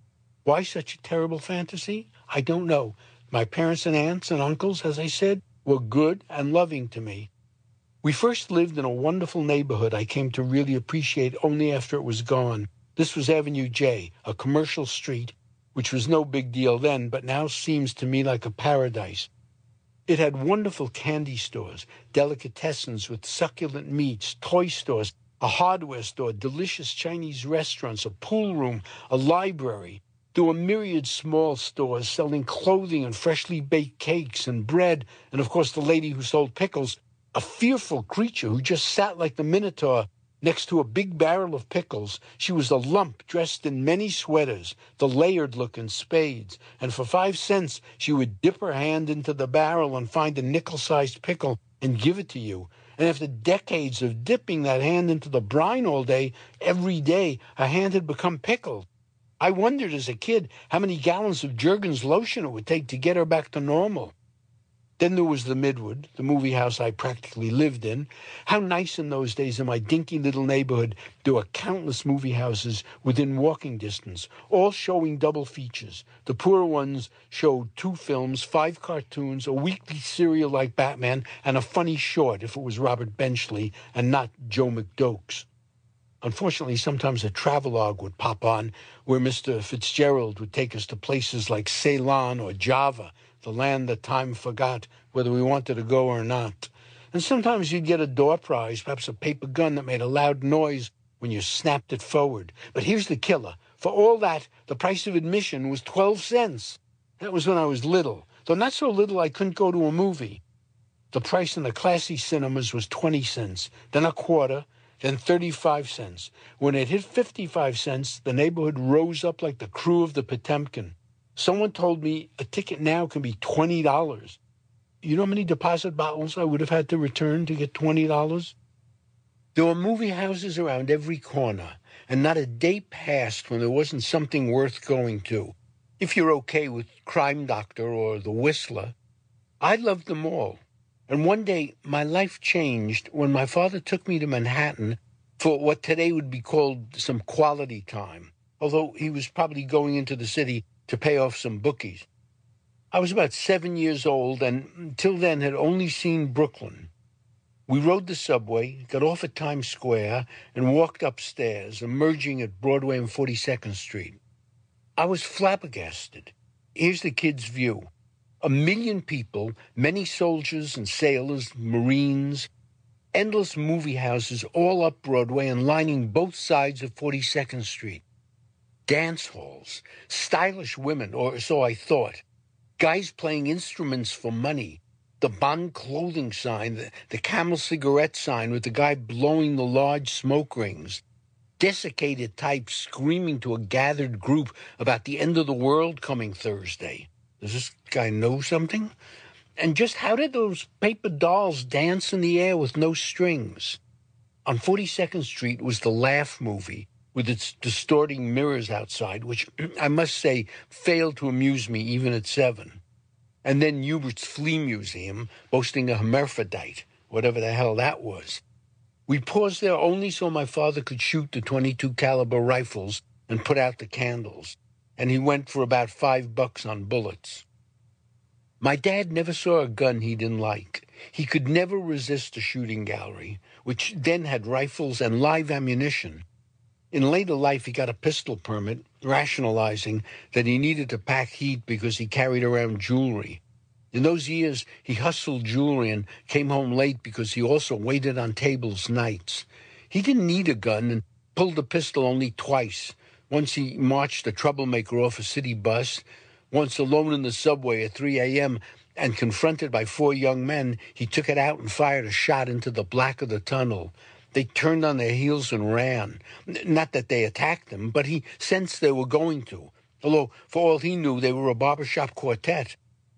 Why such a terrible fantasy? I don't know. My parents and aunts and uncles, as I said, were good and loving to me. We first lived in a wonderful neighborhood I came to really appreciate only after it was gone. This was Avenue J, a commercial street, which was no big deal then, but now seems to me like a paradise. It had wonderful candy stores, delicatessens with succulent meats, toy stores, a hardware store, delicious Chinese restaurants, a pool room, a library. There were myriad small stores selling clothing and freshly baked cakes and bread, and of course the lady who sold pickles, a fearful creature who just sat like the Minotaur next to a big barrel of pickles. She was a lump dressed in many sweaters, the layered look in spades, and for five cents she would dip her hand into the barrel and find a nickel-sized pickle and give it to you. And after decades of dipping that hand into the brine all day, every day, her hand had become pickled. I wondered as a kid how many gallons of Jergens lotion it would take to get her back to normal. Then there was the Midwood, the movie house I practically lived in. How nice in those days in my dinky little neighborhood there were countless movie houses within walking distance, all showing double features. The poor ones showed two films, five cartoons, a weekly serial like Batman, and a funny short if it was Robert Benchley and not Joe McDokes. Unfortunately, sometimes a travelogue would pop on where Mister Fitzgerald would take us to places like Ceylon or Java, the land that time forgot whether we wanted to go or not. And sometimes you'd get a door prize, perhaps a paper gun that made a loud noise when you snapped it forward. But here's the killer. For all that, the price of admission was twelve cents. That was when I was little, though not so little I couldn't go to a movie. The price in the classy cinemas was twenty cents, then a quarter, then thirty-five cents. When it hit fifty-five cents, the neighborhood rose up like the crew of the Potemkin. Someone told me a ticket now can be twenty dollars. You know how many deposit bottles I would have had to return to get twenty dollars? There were movie houses around every corner, and not a day passed when there wasn't something worth going to. If you're okay with Crime Doctor or The Whistler, I loved them all. And one day, my life changed when my father took me to Manhattan for what today would be called some quality time, although he was probably going into the city to pay off some bookies. I was about seven years old and until then had only seen Brooklyn. We rode the subway, got off at Times Square, and walked upstairs, emerging at Broadway and forty-second Street. I was flabbergasted. Here's the kid's view. A million people, many soldiers and sailors, Marines, endless movie houses all up Broadway and lining both sides of forty-second Street. Dance halls, stylish women, or so I thought. Guys playing instruments for money. The Bond clothing sign, the, the Camel cigarette sign with the guy blowing the large smoke rings. Desiccated types screaming to a gathered group about the end of the world coming Thursday. Does this guy know something? And just how did those paper dolls dance in the air with no strings? On forty-second Street was the Laugh movie with its distorting mirrors outside, which I must say failed to amuse me even at seven. And then Hubert's Flea Museum, boasting a hermaphrodite, whatever the hell that was. We paused there only so my father could shoot the twenty-two caliber rifles and put out the candles, and he went for about five bucks on bullets. My dad never saw a gun he didn't like. He could never resist a shooting gallery, which then had rifles and live ammunition. In later life, he got a pistol permit, rationalizing that he needed to pack heat because he carried around jewelry. In those years, he hustled jewelry and came home late because he also waited on tables nights. He didn't need a gun and pulled the pistol only twice. Once he marched a troublemaker off a city bus, once alone in the subway at three a.m., and confronted by four young men, he took it out and fired a shot into the black of the tunnel. They turned on their heels and ran. Not that they attacked him, but he sensed they were going to. Although, for all he knew, they were a barbershop quartet,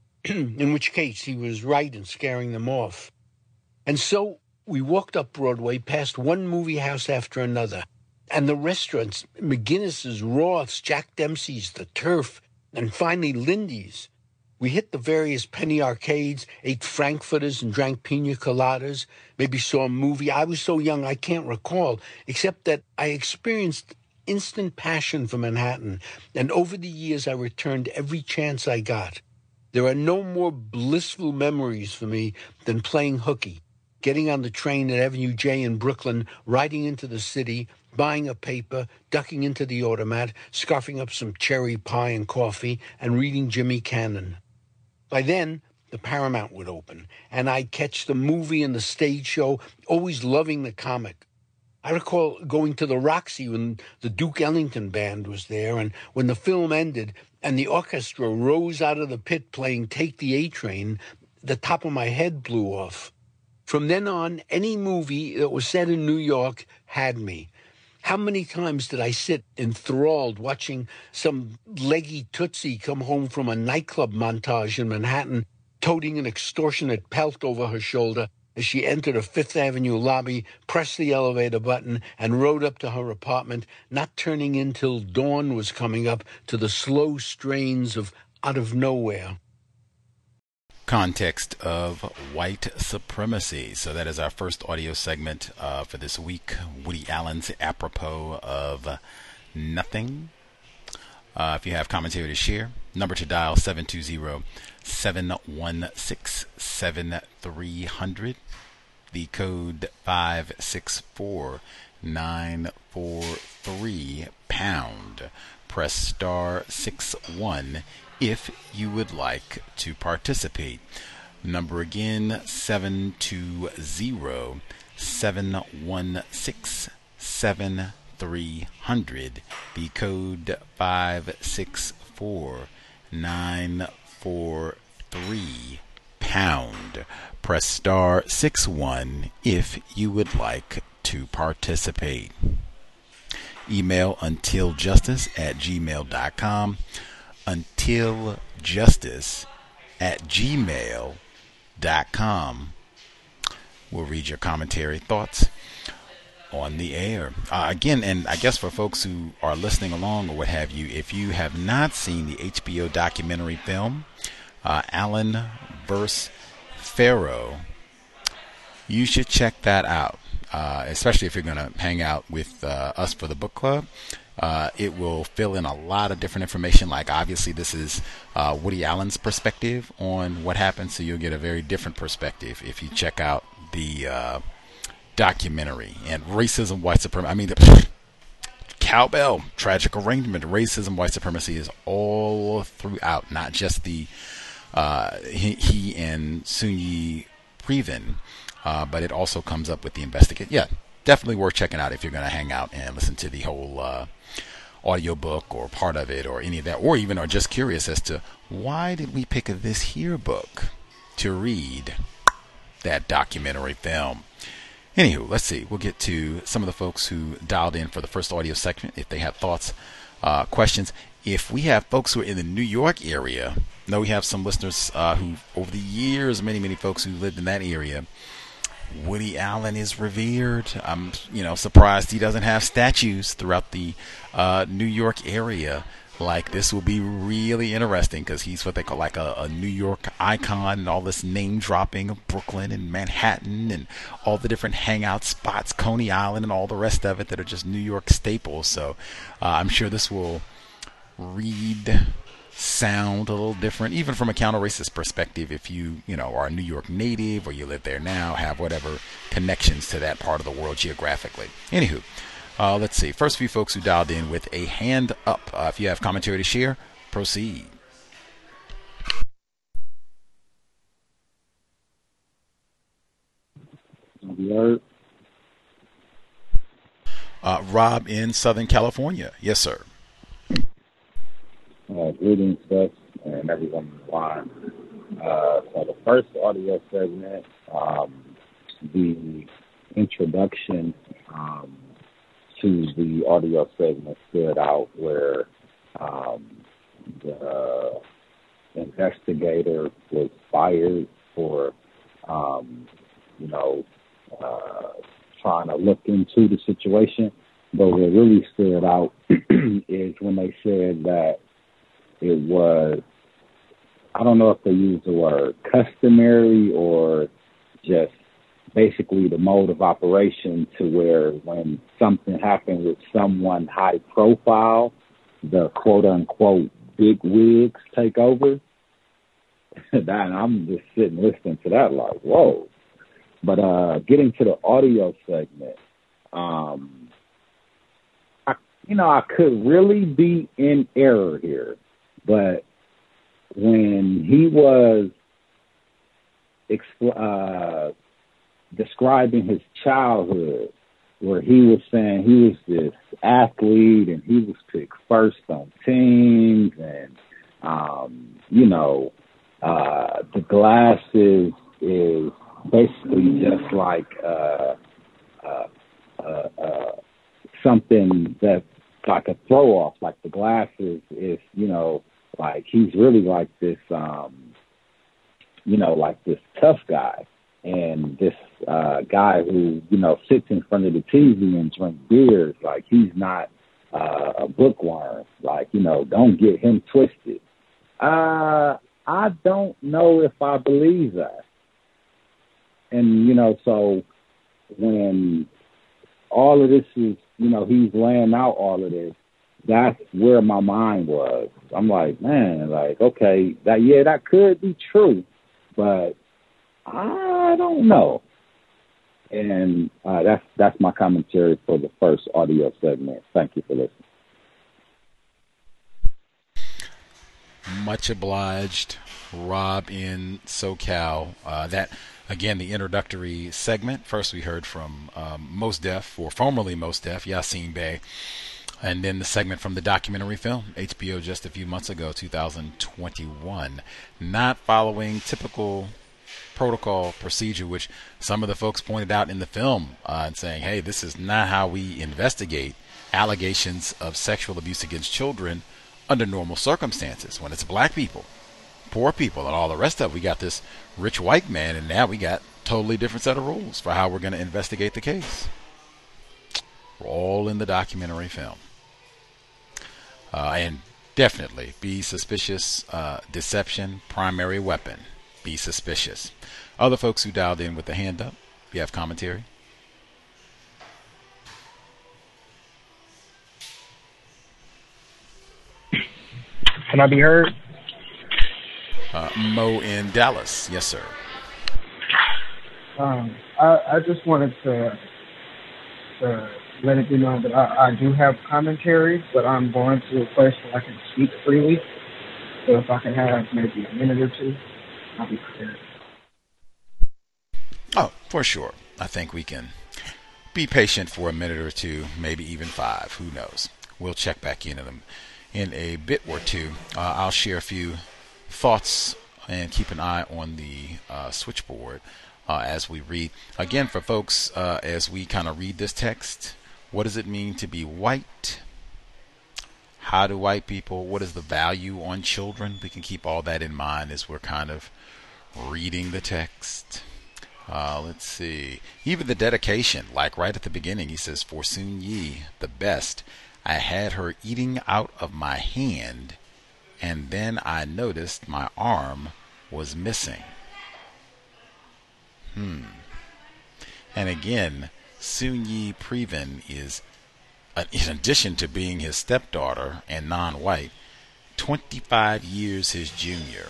in which case he was right in scaring them off. And so we walked up Broadway past one movie house after another, and the restaurants, McGinnis's, Roth's, Jack Dempsey's, The Turf, and finally Lindy's. We hit the various penny arcades, ate frankfurters and drank pina coladas, maybe saw a movie. I was so young I can't recall, except that I experienced instant passion for Manhattan, and over the years I returned every chance I got. There are no more blissful memories for me than playing hooky, getting on the train at Avenue J in Brooklyn, riding into the city, buying a paper, ducking into the automat, scarfing up some cherry pie and coffee, and reading Jimmy Cannon. By then, the Paramount would open, and I'd catch the movie and the stage show, always loving the comic. I recall going to the Roxy when the Duke Ellington Band was there, and when the film ended and the orchestra rose out of the pit playing Take the A-Train, the top of my head blew off. From then on, any movie that was set in New York had me. How many times did I sit enthralled watching some leggy Tootsie come home from a nightclub montage in Manhattan, toting an extortionate pelt over her shoulder as she entered a Fifth Avenue lobby, pressed the elevator button, and rode up to her apartment, not turning in till dawn was coming up to the slow strains of Out of Nowhere. Context of white supremacy. So that is our first audio segment uh, for this week. Woody Allen's Apropos of Nothing. Uh, if you have commentary to share, number to dial seven two zero, seven one six, seven three zero zero. The code five six four nine four three pound. Press star six one if you would like to participate. Number again, seven two zero, seven one six, seven three zero zero. The code five six four nine four three pound. Press star six one if you would like to participate. Email untiljustice at gmail dot com. Untiljustice at gmail dot com. We'll read your commentary, thoughts on the air. Uh, again, and I guess for folks who are listening along or what have you, if you have not seen the H B O documentary film, uh, Allen versus Farrow, you should check that out, uh, especially if you're going to hang out with uh, us for the book club. Uh, it will fill in a lot of different information. Like, obviously, this is uh, Woody Allen's perspective on what happened, so you'll get a very different perspective if you check out the uh, documentary. And racism, white supremacy, I mean, the cowbell, tragic arrangement, racism, white supremacy is all throughout, not just the uh, he, he and Sunyi Previn, uh, but it also comes up with the investigate. Yeah, definitely worth checking out if you're going to hang out and listen to the whole uh, audiobook or part of it or any of that, or even are just curious as to why did we pick this here book to read that documentary film. Anywho, let's see. We'll get to some of the folks who dialed in for the first audio segment if they have thoughts, uh, questions. If we have folks who are in the New York area, know we have some listeners uh, who, over the years, many, many folks who lived in that area. Woody Allen is revered. I'm, you know, surprised he doesn't have statues throughout the uh, New York area. Like, this will be really interesting because he's what they call like a, a New York icon, and all this name dropping of Brooklyn and Manhattan and all the different hangout spots, Coney Island and all the rest of it that are just New York staples. So uh, I'm sure this will read, sound a little different, even from a counter-racist perspective. If you, you know, are a New York native or you live there now, have whatever connections to that part of the world geographically. Anywho, uh, let's see. First few folks who dialed in with a hand up. Uh, if you have commentary to share, proceed. Uh, Rob in Southern California. Yes, sir. Uh, greetings, Gus, and everyone in the line. Uh, so the first audio segment, um, the introduction um, to the audio segment stood out where um, the investigator was fired for, um, you know, uh, trying to look into the situation. But what really stood out is when they said that it was, I don't know if they used the word customary or just basically the mode of operation to where when something happened with someone high profile, the quote unquote big wigs take over. And I'm just sitting listening to that like, whoa. But uh, getting to the audio segment, um, I, you know, I could really be in error here. But when he was uh, describing his childhood, where he was saying he was this athlete and he was picked first on teams and, um, you know, uh, the glasses is basically just like uh, uh, uh, uh, something that's like a throw off, like the glasses is, you know, like he's really like this, um, you know, like this tough guy. And this uh, guy who, you know, sits in front of the T V and drink beers, like he's not uh, a bookworm. Like, you know, don't get him twisted. Uh, I don't know if I believe that. And, you know, so when all of this is, you know, he's laying out all of this, that's where my mind was. I'm like, man, like, okay, that yeah, that could be true, but I don't know. And uh, that's that's my commentary for the first audio segment. Thank you for listening. Much obliged, Rob in SoCal. Uh, that, again, the introductory segment. First we heard from um, Mos Def, or formerly Mos Def, Yasiin Bey. And then the segment from the documentary film, H B O just a few months ago, two thousand twenty-one. Not following typical protocol procedure, which some of the folks pointed out in the film uh, and saying, hey, this is not how we investigate allegations of sexual abuse against children under normal circumstances. When it's black people, poor people, and all the rest of it, we got this rich white man, and now we got totally different set of rules for how we're going to investigate the case. We're all in the documentary film. Uh, and definitely be suspicious. Uh, deception, primary weapon. Be suspicious. Other folks who dialed in with the hand up, you have commentary? Can I be heard? Uh, Mo in Dallas. Yes, sir. Um, I, I just wanted to, to let it be known that I, I do have commentary, but I'm going to a place where I can speak freely. So if I can have maybe a minute or two, I'll be prepared. Oh, for sure. I think we can be patient for a minute or two, maybe even five. Who knows? We'll check back into them in a bit or two. Uh, I'll share a few thoughts and keep an eye on the uh, switchboard uh, as we read. Again, for folks, uh, as we kind of read this text, what does it mean to be white? How do white people, what is the value on children? We can keep all that in mind as we're kind of reading the text. Uh, let's see. Even the dedication, like right at the beginning, he says, "For Soon Yi, the best, I had her eating out of my hand, and then I noticed my arm was missing." Hmm. And again, Soon Yi Previn is, uh, in addition to being his stepdaughter and non-white, twenty-five years his junior.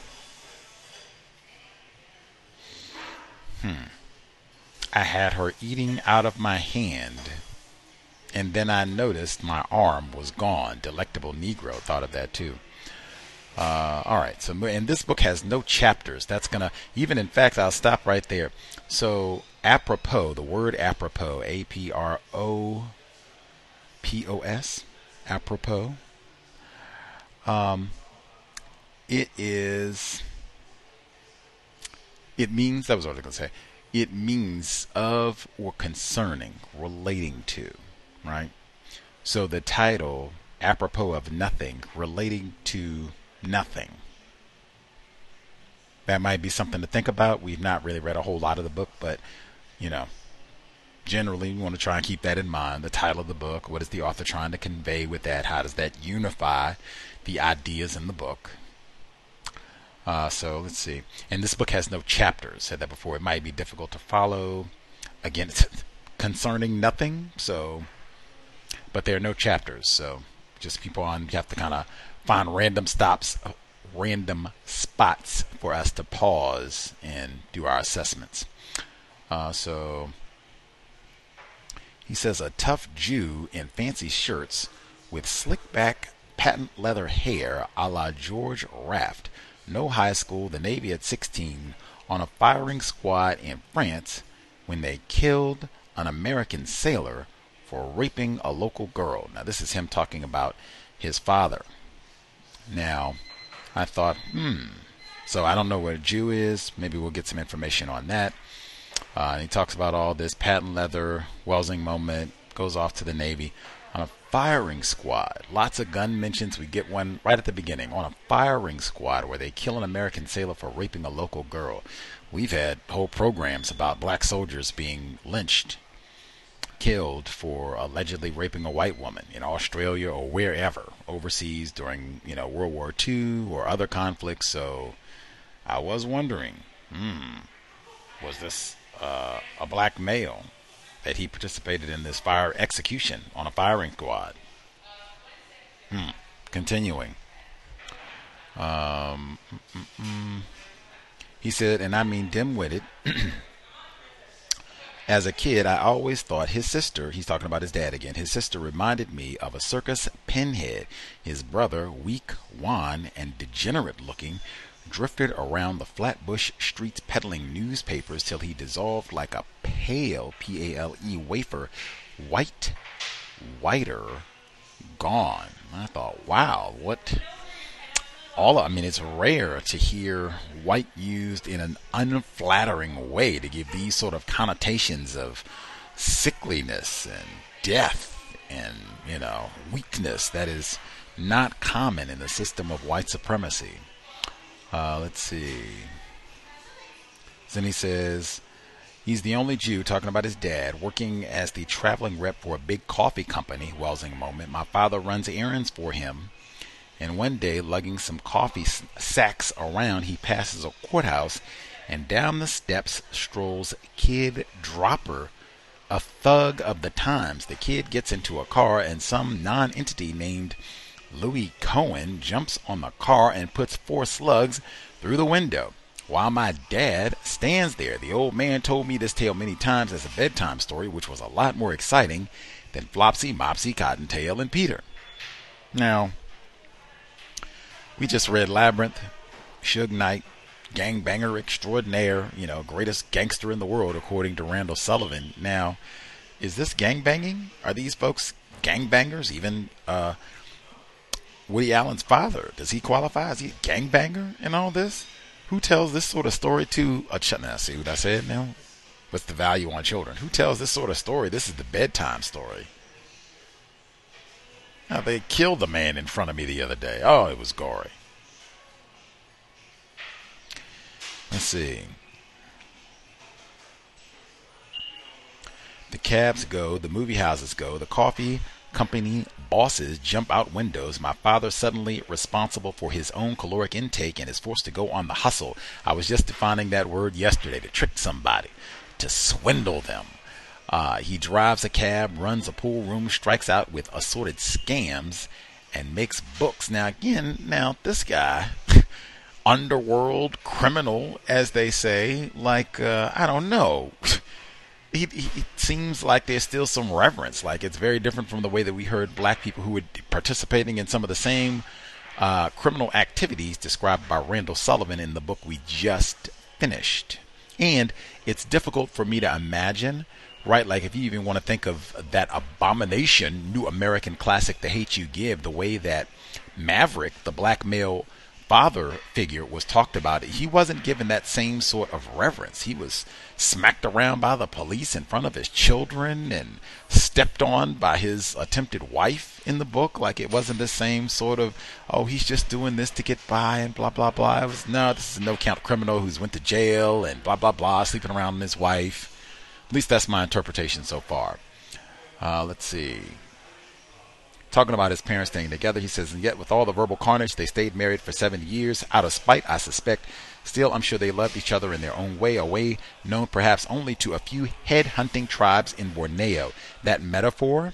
Hmm. I had her eating out of my hand, and then I noticed my arm was gone. Delectable Negro thought of that too. Uh, all right. So, and this book has no chapters. That's gonna, even in fact, I'll stop right there. So, apropos, the word apropos, A P R O P O S, apropos. Um, it is. It means, that was what I was going to say, it means of or concerning, relating to, right? So the title, apropos of nothing, relating to nothing. That might be something to think about. We've not really read a whole lot of the book, but, you know, generally we want to try and keep that in mind. The title of the book, what is the author trying to convey with that? How does that unify the ideas in the book? Uh, so let's see. And this book has no chapters. Said that before. It might be difficult to follow. Again, it's concerning nothing. So, but there are no chapters. So just people on. You have to kind of find random stops, uh, random spots for us to pause and do our assessments. Uh, so he says a tough Jew in fancy shirts with slick back patent leather hair, a la George Raft. No high school, the Navy at sixteen, on a firing squad in France when they killed an American sailor for raping a local girl. Now, this is him talking about his father. Now, I thought, hmm, so I don't know what a Jew is. Maybe we'll get some information on that. Uh, and he talks about all this patent leather, Welsing moment, goes off to the Navy. On a firing squad, lots of gun mentions. We get one right at the beginning. On a firing squad where they kill an American sailor for raping a local girl. We've had whole programs about black soldiers being lynched, killed for allegedly raping a white woman in Australia or wherever, overseas during, you know, World War Two or other conflicts. So I was wondering, hmm, was this uh, a black male that he participated in this fire execution on a firing squad? Hmm. Continuing. Um, mm, mm, he said, and I mean dim-witted, as a kid, I always thought his sister, he's talking about his dad again, his sister reminded me of a circus pinhead. His brother, weak, wan, and degenerate-looking, drifted around the Flatbush streets peddling newspapers till he dissolved like a pale, P A L E, wafer, white, whiter, gone. I thought, wow, what all, I mean, it's rare to hear white used in an unflattering way to give these sort of connotations of sickliness and death and, you know, weakness that is not common in the system of white supremacy. Uh, let's see. Then he says, he's the only Jew, talking about his dad, working as the traveling rep for a big coffee company, Welsing moment. My father runs errands for him, and one day, lugging some coffee sacks around, he passes a courthouse, and down the steps strolls Kid Dropper, a thug of the times. The kid gets into a car, and some non-entity named Louis Cohen jumps on the car and puts four slugs through the window, while my dad stands there. The old man told me this tale many times as a bedtime story, which was a lot more exciting than Flopsy, Mopsy, Cottontail, and Peter. Now, we just read Labyrinth, Suge Knight, gangbanger extraordinaire, you know, greatest gangster in the world, according to Randall Sullivan. Now, is this gangbanging? Are these folks gangbangers? Even uh, Woody Allen's father, does he qualify? Is he a gangbanger in all this? Who tells this sort of story to a child? Now, see what I said now? What's the value on children? Who tells this sort of story? This is the bedtime story. Now, they killed the man in front of me the other day. Oh, it was gory. Let's see. The cabs go, the movie houses go, the coffee company bosses jump out windows. My father suddenly responsible for his own caloric intake and is forced to go on the hustle. I was just defining that word yesterday, to trick somebody, to swindle them. Uh, he drives a cab, runs a pool room, strikes out with assorted scams, and makes books. Now again, now this guy, underworld criminal, as they say, like, uh, I don't know. He, he, it seems like there's still some reverence. Like, it's very different from the way that we heard black people who were participating in some of the same uh, criminal activities described by Randall Sullivan in the book we just finished. And it's difficult for me to imagine, right? Like, if you even want to think of that abomination, New American classic, The Hate U Give, the way that Maverick, the black male father figure, was talked about, he wasn't given that same sort of reverence. He was smacked around by the police in front of his children and stepped on by his attempted wife in the book. Like, it wasn't the same sort of, oh, he's just doing this to get by and blah, blah, blah. It was, no, this is a no-count criminal who's went to jail and blah, blah, blah, sleeping around with his wife. At least that's my interpretation so far. Uh, let's see. Talking about his parents staying together, he says, and yet with all the verbal carnage, they stayed married for seven years out of spite, I suspect. Still, I'm sure they loved each other in their own way, a way known perhaps only to a few head-hunting tribes in Borneo. That metaphor,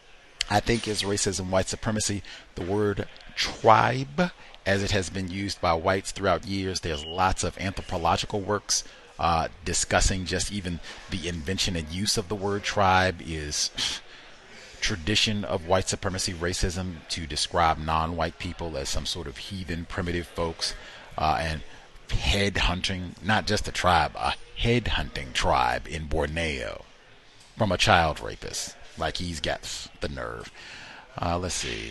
I think, is racism, white supremacy. The word tribe, as it has been used by whites throughout years, there's lots of anthropological works uh, discussing just even the invention and use of the word tribe is tradition of white supremacy racism to describe non-white people as some sort of heathen primitive folks, uh, and head hunting, not just a tribe, a head hunting tribe in Borneo from a child rapist. Like, he's got the nerve. Uh, let's see.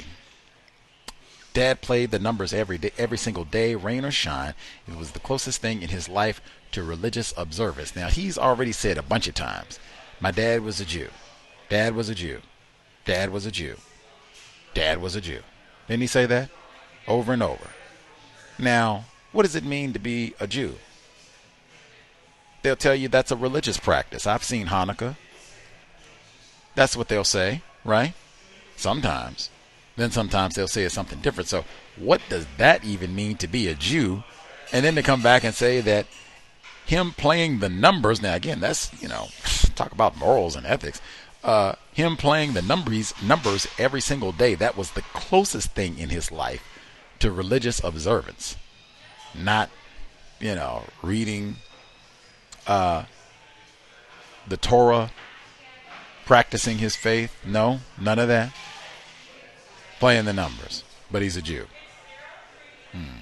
Dad played the numbers every day, every single day, rain or shine. It was the closest thing in his life to religious observance. Now, he's already said a bunch of times, my dad was a Jew. Dad was a Jew. Dad was a Jew. Dad was a Jew. Didn't he say that? Over and over. Now, what does it mean to be a Jew? They'll tell you that's a religious practice. I've seen Hanukkah. That's what they'll say, right? Sometimes. Then sometimes they'll say it's something different. So what does that even mean to be a Jew? And then they come back and say that him playing the numbers, now again, that's, you know, talk about morals and ethics. Uh, him playing the numbers, numbers every single day, that was the closest thing in his life to religious observance. Not, you know, reading uh, the Torah, practicing his faith. No, none of that. Playing the numbers. But he's a Jew. Hmm.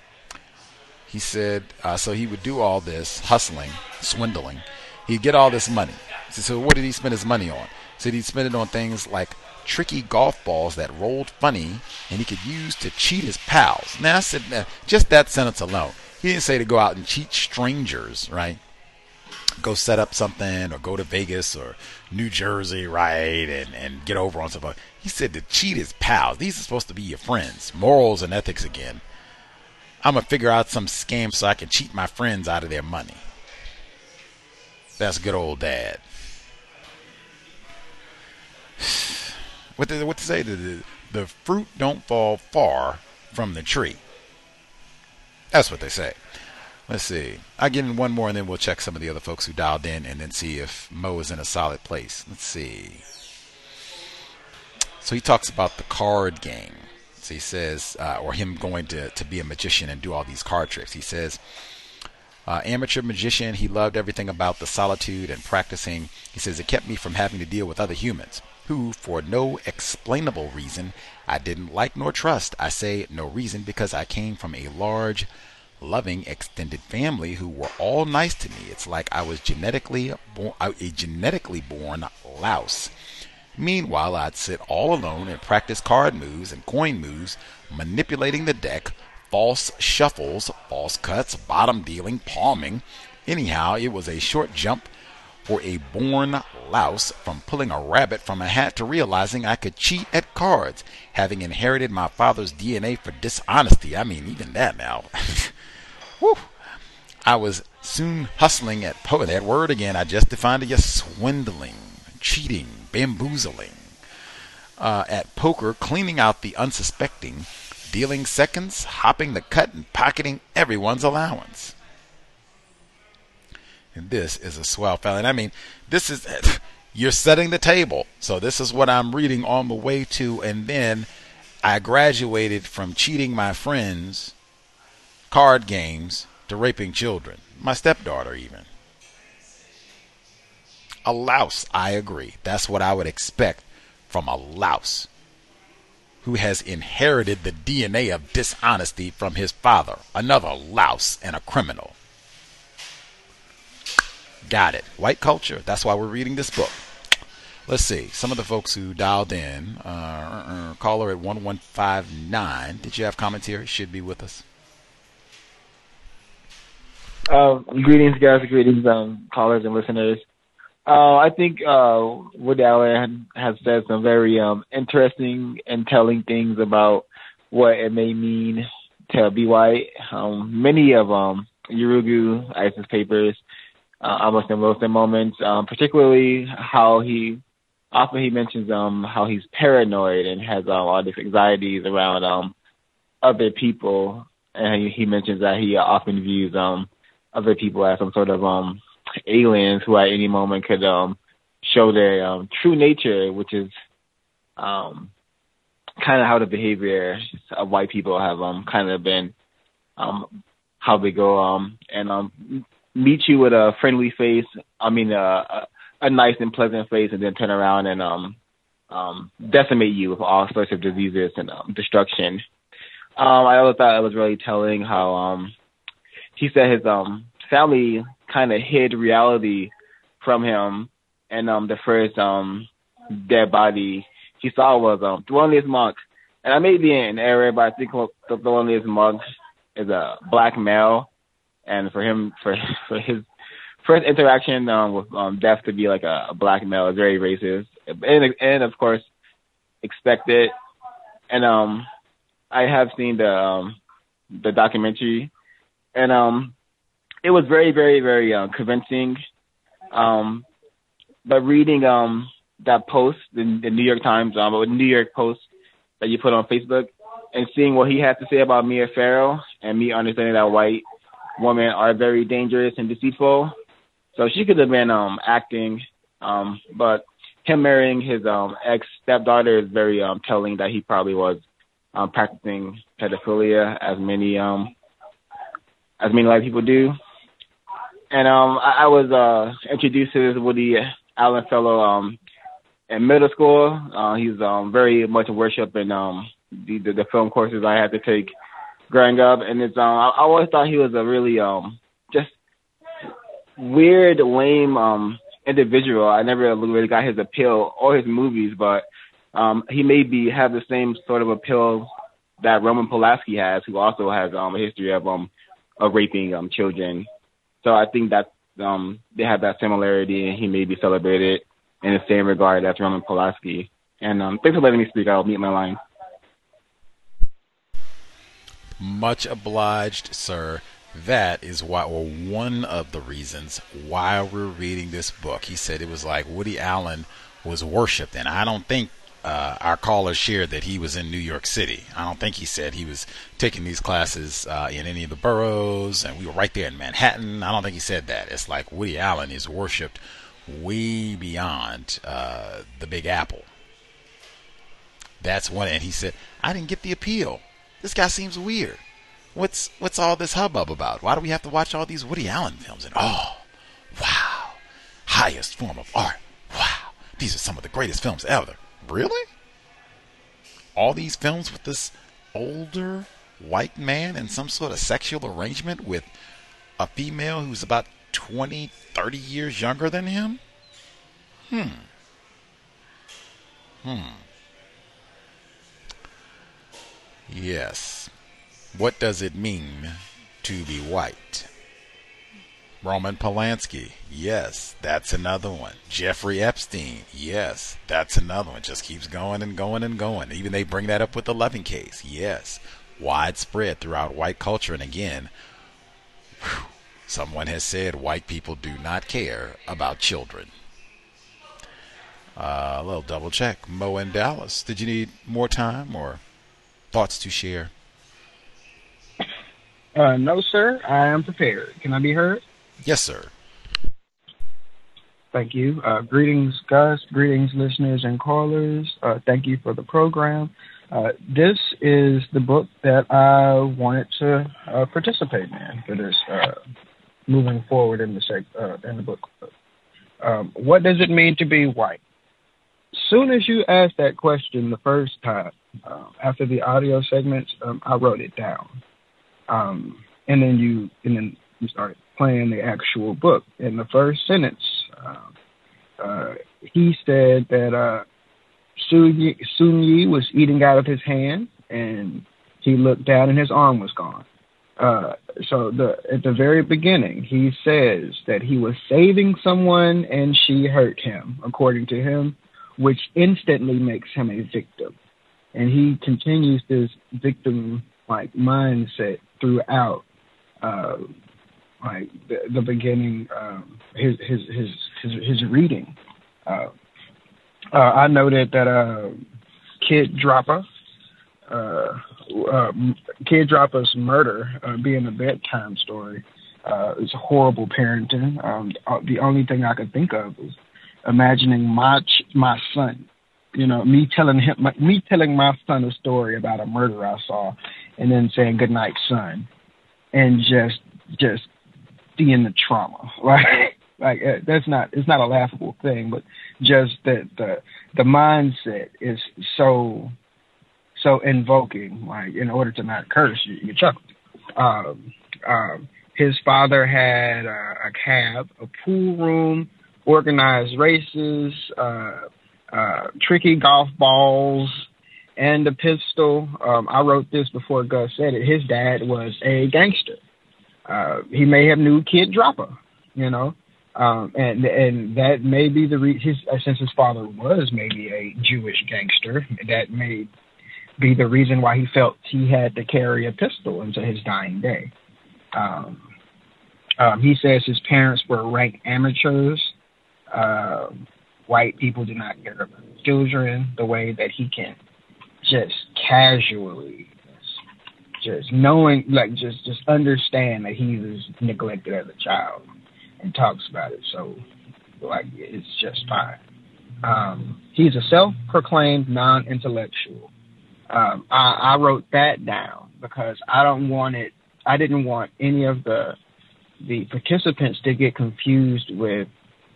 He said, uh, so he would do all this hustling, swindling. He'd get all this money. So what did he spend his money on? He said he'd spend it on things like tricky golf balls that rolled funny and he could use to cheat his pals. Now, I said, uh, just that sentence alone. He didn't say to go out and cheat strangers, right? Go set up something or go to Vegas or New Jersey, right, and, and get over on something. He said to cheat his pals. These are supposed to be your friends. Morals and ethics again. I'm going to figure out some scam so I can cheat my friends out of their money. That's good old dad. What to, what to say? The, the fruit don't fall far from the tree. That's what they say. Let's see. I'll get in one more and then we'll check some of the other folks who dialed in and then see if Mo is in a solid place. Let's see. So he talks about the card game. So he says, uh, or him going to, to be a magician and do all these card tricks. He says, uh, amateur magician, he loved everything about the solitude and practicing. He says, it kept me from having to deal with other humans who, for no explainable reason, I didn't like nor trust. I say no reason because I came from a large, loving extended family who were all nice to me. It's like I was genetically born, a genetically born louse. Meanwhile, I'd sit all alone and practice card moves and coin moves, manipulating the deck, false shuffles, false cuts, bottom dealing, palming. Anyhow, it was a short jump for a born louse from pulling a rabbit from a hat to realizing I could cheat at cards, having inherited my father's D N A for dishonesty. I mean, even that now. Whew. I was soon hustling at po- that word again. I just defined it as swindling, cheating, bamboozling. Uh, at poker, cleaning out the unsuspecting, dealing seconds, hopping the cut, and pocketing everyone's allowance. And this is a swell fella. And I mean, this is, you're setting the table. So this is what I'm reading on the way to. And then I graduated from cheating my friends, card games, to raping children. My stepdaughter even. A louse, I agree. That's what I would expect from a louse who has inherited the D N A of dishonesty from his father. Another louse and a criminal. Got it. White culture. That's why we're reading this book. Let's see. Some of the folks who dialed in. Uh, uh, caller at one one five nine. Did you have commentary? Should be with us. Uh, greetings, guys. Greetings, um, callers and listeners. Uh, I think uh, Woody Allen has said some very um, interesting and telling things about what it may mean to be white. Um, many of um, Yurugu, ISIS papers, uh, almost in Wilson moments, um, particularly how he often he mentions um, how he's paranoid and has um, all these anxieties around um, other people, and he, he mentions that he often views um, other people as some sort of um, aliens who at any moment could um, show their um, true nature, which is um, kind of how the behavior of white people have um, kind of been, um, how they go um, and um, meet you with a friendly face, I mean uh, a, a nice and pleasant face, and then turn around and um, um, decimate you with all sorts of diseases and um, destruction. Um, I also thought it was really telling how um, he said his um, family kind of hid reality from him, and um, the first um, dead body he saw was um, Thelonious Monk. And I may be in error, but I think the Thelonious Monk is a black male, and for him, for for his first interaction um, with um, death to be like a, a black male is very racist, and and of course expected. And um, I have seen the um, the documentary, and um. It was very, very, very uh, convincing. Um, but reading um, that post, the, the New York Times, um, or New York Post that you put on Facebook, and seeing what he had to say about Mia Farrow, and me understanding that white women are very dangerous and deceitful. So she could have been um, acting, um, but him marrying his um, ex-stepdaughter is very um, telling that he probably was um, practicing pedophilia, as many um, as many white people do. And um, I, I was uh, introduced to this Woody Allen fellow um, in middle school. Uh, he's um, very much worshipped in um, the, the the film courses I had to take growing up. And it's um, I, I always thought he was a really um, just weird, lame um, individual. I never really got his appeal or his movies, but um, he may be have the same sort of appeal that Roman Polanski has, who also has um, a history of um of raping um children. So I think that um they have that similarity, and he may be celebrated in the same regard as Roman Polanski. And um, thanks for letting me speak. I'll mute my line. Much obliged, sir. That is why, or one of the reasons why we're reading this book. He said it was like Woody Allen was worshipped, and I don't think uh, our caller shared that he was in New York City. I don't think he said he was taking these classes uh, in any of the boroughs, and we were right there in Manhattan. I don't think he said that. It's like Woody Allen is worshipped way beyond uh, the Big Apple. That's one, and he said, I didn't get the appeal. This guy seems weird. What's what's all this hubbub about? Why do we have to watch all these Woody Allen films? And oh, wow, highest form of art. Wow, these are some of the greatest films ever. Really? All these films with this older white man and some sort of sexual arrangement with a female who's about twenty, thirty years younger than him? Hmm. Hmm. Yes. What does it mean to be white? Roman Polanski, yes, that's another one. Jeffrey Epstein, yes, that's another one. Just keeps going and going and going. Even they bring that up with the Loving case, yes. Widespread throughout white culture. And again, whew, someone has said white people do not care about children. Uh, a little double check. Mo in Dallas, did you need more time or thoughts to share? Uh, no, sir. I am prepared. Can I be heard? Yes, sir. Thank you. Uh, greetings, Gus. Greetings, listeners and callers. Uh, thank you for the program. Uh, this is the book that I wanted to uh, participate in for this uh, moving forward in the sec- uh, in the book. Um, what does it mean to be white? Soon as you asked that question the first time, uh, after the audio segments, um, I wrote it down. Um, and then you, and then you started playing the actual book. In the first sentence, uh, uh, he said that uh, Sun Yi, Sun Yi was eating out of his hand, and he looked down, and his arm was gone. Uh, so the at the very beginning, he says that he was saving someone, and she hurt him, according to him, which instantly makes him a victim. And he continues this victim-like mindset throughout, uh, like the, the beginning, um, his, his his his his reading. Uh, uh, I noted that uh, Kid Dropper, uh, uh, Kid Dropper's murder uh, being a bedtime story uh, is horrible parenting. Um, the only thing I could think of is imagining my ch- my son. You know, me telling him, my, me telling my son a story about a murder I saw, and then saying "Good night, son," and just, just seeing the trauma. Like, like uh, that's not, it's not a laughable thing, but just that the the mindset is so, so invoking. Like, in order to not curse, you, you chuckle. Um, um, his father had a, a cab, a pool room, organized races. Uh, Uh, tricky golf balls, and a pistol. Um, I wrote this before Gus said it. His dad was a gangster. Uh, he may have knew Kid Dropper, you know, um, and and that may be the re- his since his father was maybe a Jewish gangster. That may be the reason why he felt he had to carry a pistol into his dying day. Um, um, he says his parents were rank amateurs. Uh, White people do not care about children the way that he can just casually, just, just knowing, like just, just understand that he was neglected as a child and talks about it. So, like, it's just fine. Um, he's a self-proclaimed non-intellectual. Um, I, I wrote that down because I don't want it. I didn't want any of the the participants to get confused with.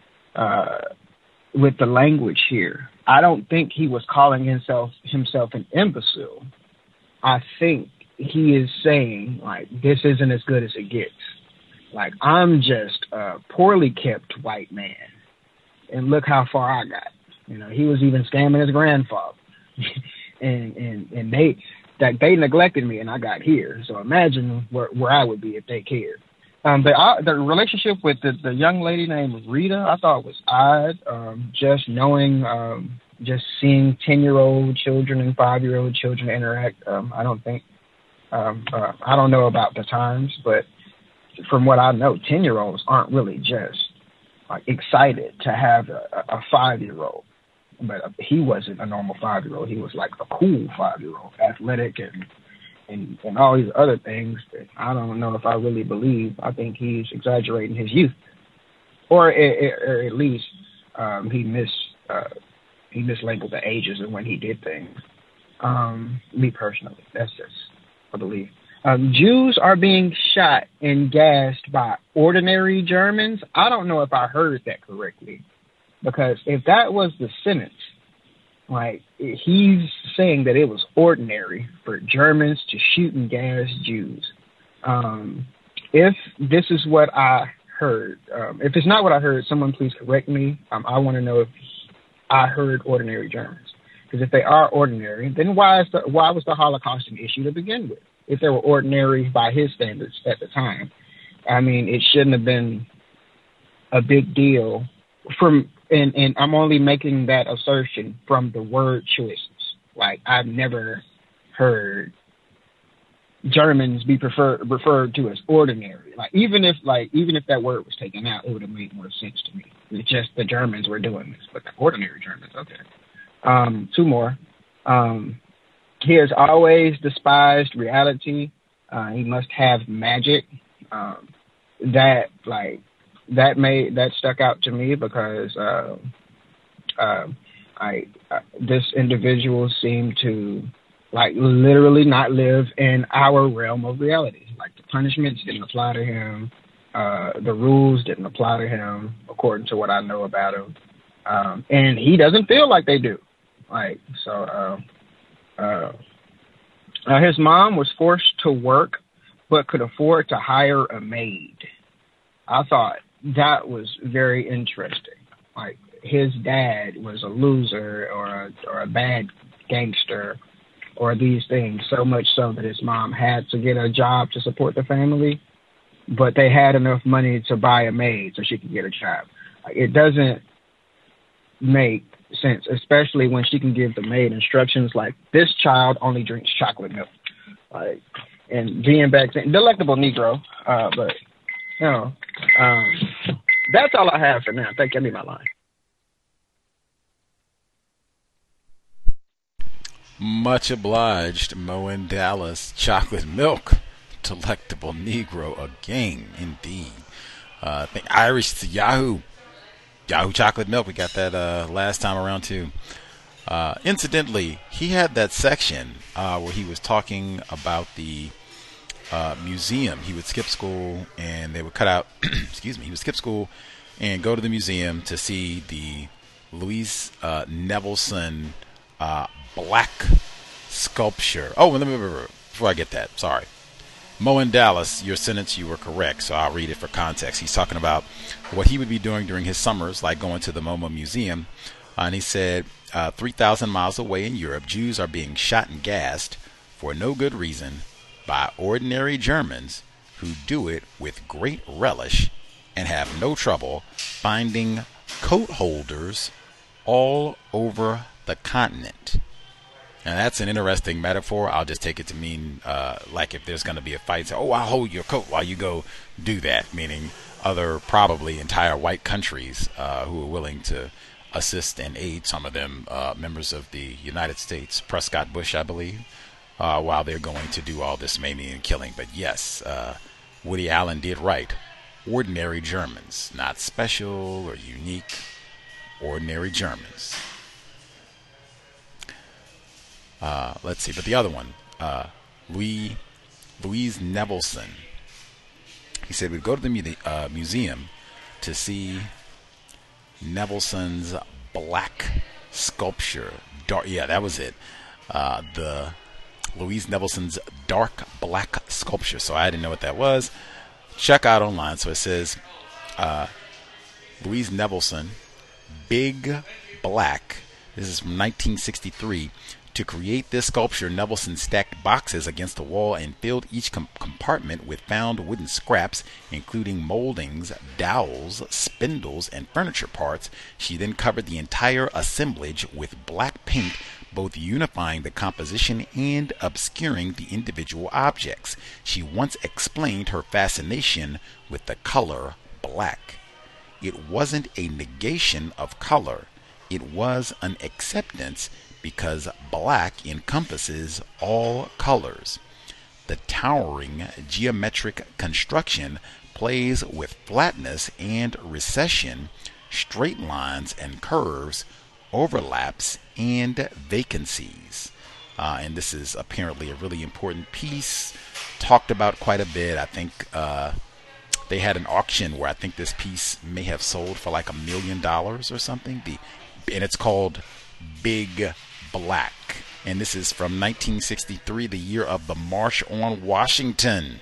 Uh, with the language here. I don't think he was calling himself himself an imbecile. I think he is saying, like, this isn't as good as it gets. Like, I'm just a poorly kept white man, and look how far I got. You know, he was even scamming his grandfather. and and and they that they neglected me, and I got here. So imagine where where I would be if they cared. Um, the uh, the relationship with the, the young lady named Rita, I thought was odd. Um, just knowing, um, just seeing ten year old children and five year old children interact. Um, I don't think, um, uh, I don't know about the times, but from what I know, ten year olds aren't really just like excited to have a, a five year old. But he wasn't a normal five year old. He was like a cool five year old, athletic and. And, and all these other things that I don't know if I really believe. I think he's exaggerating his youth, or, or at least um, he mis uh, he mislabeled the ages of when he did things. Um, me personally, that's just a belief. Um, Jews are being shot and gassed by ordinary Germans. I don't know if I heard that correctly, because if that was the sentence. Like, he's saying that it was ordinary for Germans to shoot and gas Jews. Um, if this is what I heard, um, if it's not what I heard, someone please correct me. Um, I want to know if I heard ordinary Germans. Because if they are ordinary, then why is the, why was the Holocaust an issue to begin with? If they were ordinary by his standards at the time, I mean, it shouldn't have been a big deal from. And, and I'm only making that assertion from the word choices. Like, I've never heard Germans be prefer, referred to as ordinary. Like, even if like even if that word was taken out, it would have made more sense to me. It's just the Germans were doing this, but the ordinary Germans, okay. Um, two more. Um, he has always despised reality. Uh, he must have magic. Um, that like. That made that stuck out to me because uh, uh, I uh, this individual seemed to like literally not live in our realm of reality. Like the punishments didn't apply to him, uh, the rules didn't apply to him, according to what I know about him, um, and he doesn't feel like they do. Like so, uh, uh, uh, his mom was forced to work, but could afford to hire a maid. I thought. That was very interesting. Like his dad was a loser or a, or a bad gangster or these things, so much so that his mom had to get a job to support the family, but they had enough money to buy a maid so she could get a job. Like, it doesn't make sense, especially when she can give the maid instructions like, this child only drinks chocolate milk. Like, and being back then, delectable Negro, uh, but you know, um, that's all I have for now. Thank you. Give me my line. Much obliged, Mo in Dallas. Chocolate milk, delectable Negro again, indeed. Uh, I think Irish to Yahoo, Yahoo chocolate milk. We got that uh, last time around too. Uh, incidentally, he had that section uh, where he was talking about the. Uh, museum. He would skip school and they would cut out excuse me he would skip school and go to the museum to see the Louise uh, Nevelson uh, black sculpture. Oh, let me before I get that, sorry, Mo in Dallas, your sentence, you were correct, so I'll read it for context. He's talking about what he would be doing during his summers, like going to the MoMA Museum, uh, and he said uh, three thousand miles away in Europe, Jews are being shot and gassed for no good reason by ordinary Germans who do it with great relish and have no trouble finding coat holders all over the continent. Now that's an interesting metaphor. I'll just take it to mean uh, like if there's going to be a fight, say, oh, I'll hold your coat while you go do that, meaning other probably entire white countries uh, who are willing to assist and aid, some of them uh, members of the United States, Prescott Bush, I believe. Uh, while they're going to do all this maiming and killing. But yes, uh, Woody Allen did write ordinary Germans, not special or unique, ordinary Germans. Uh, let's see, but the other one, uh, Louis, Louise Nevelson. He said we'd go to the mu- uh, museum to see Nevelson's black sculpture. Dark, yeah, that was it. Uh, the Louise Nevelson's dark black sculpture. So I didn't know what that was. Check out online. So it says uh, Louise Nevelson, Big Black. This is from nineteen sixty-three. To create this sculpture, Nevelson stacked boxes against the wall and filled each com- compartment with found wooden scraps, including moldings, dowels, spindles, and furniture parts. She then covered the entire assemblage with black paint, both unifying the composition and obscuring the individual objects. She once explained her fascination with the color black. It wasn't a negation of color. It was an acceptance, because black encompasses all colors. The towering geometric construction plays with flatness and recession, straight lines and curves, overlaps and vacancies. Uh, and this is apparently a really important piece, talked about quite a bit. I think uh, they had an auction where I think this piece may have sold for like a million dollars or something. The and it's called Big Black, and this is from nineteen sixty-three, the year of the March on Washington.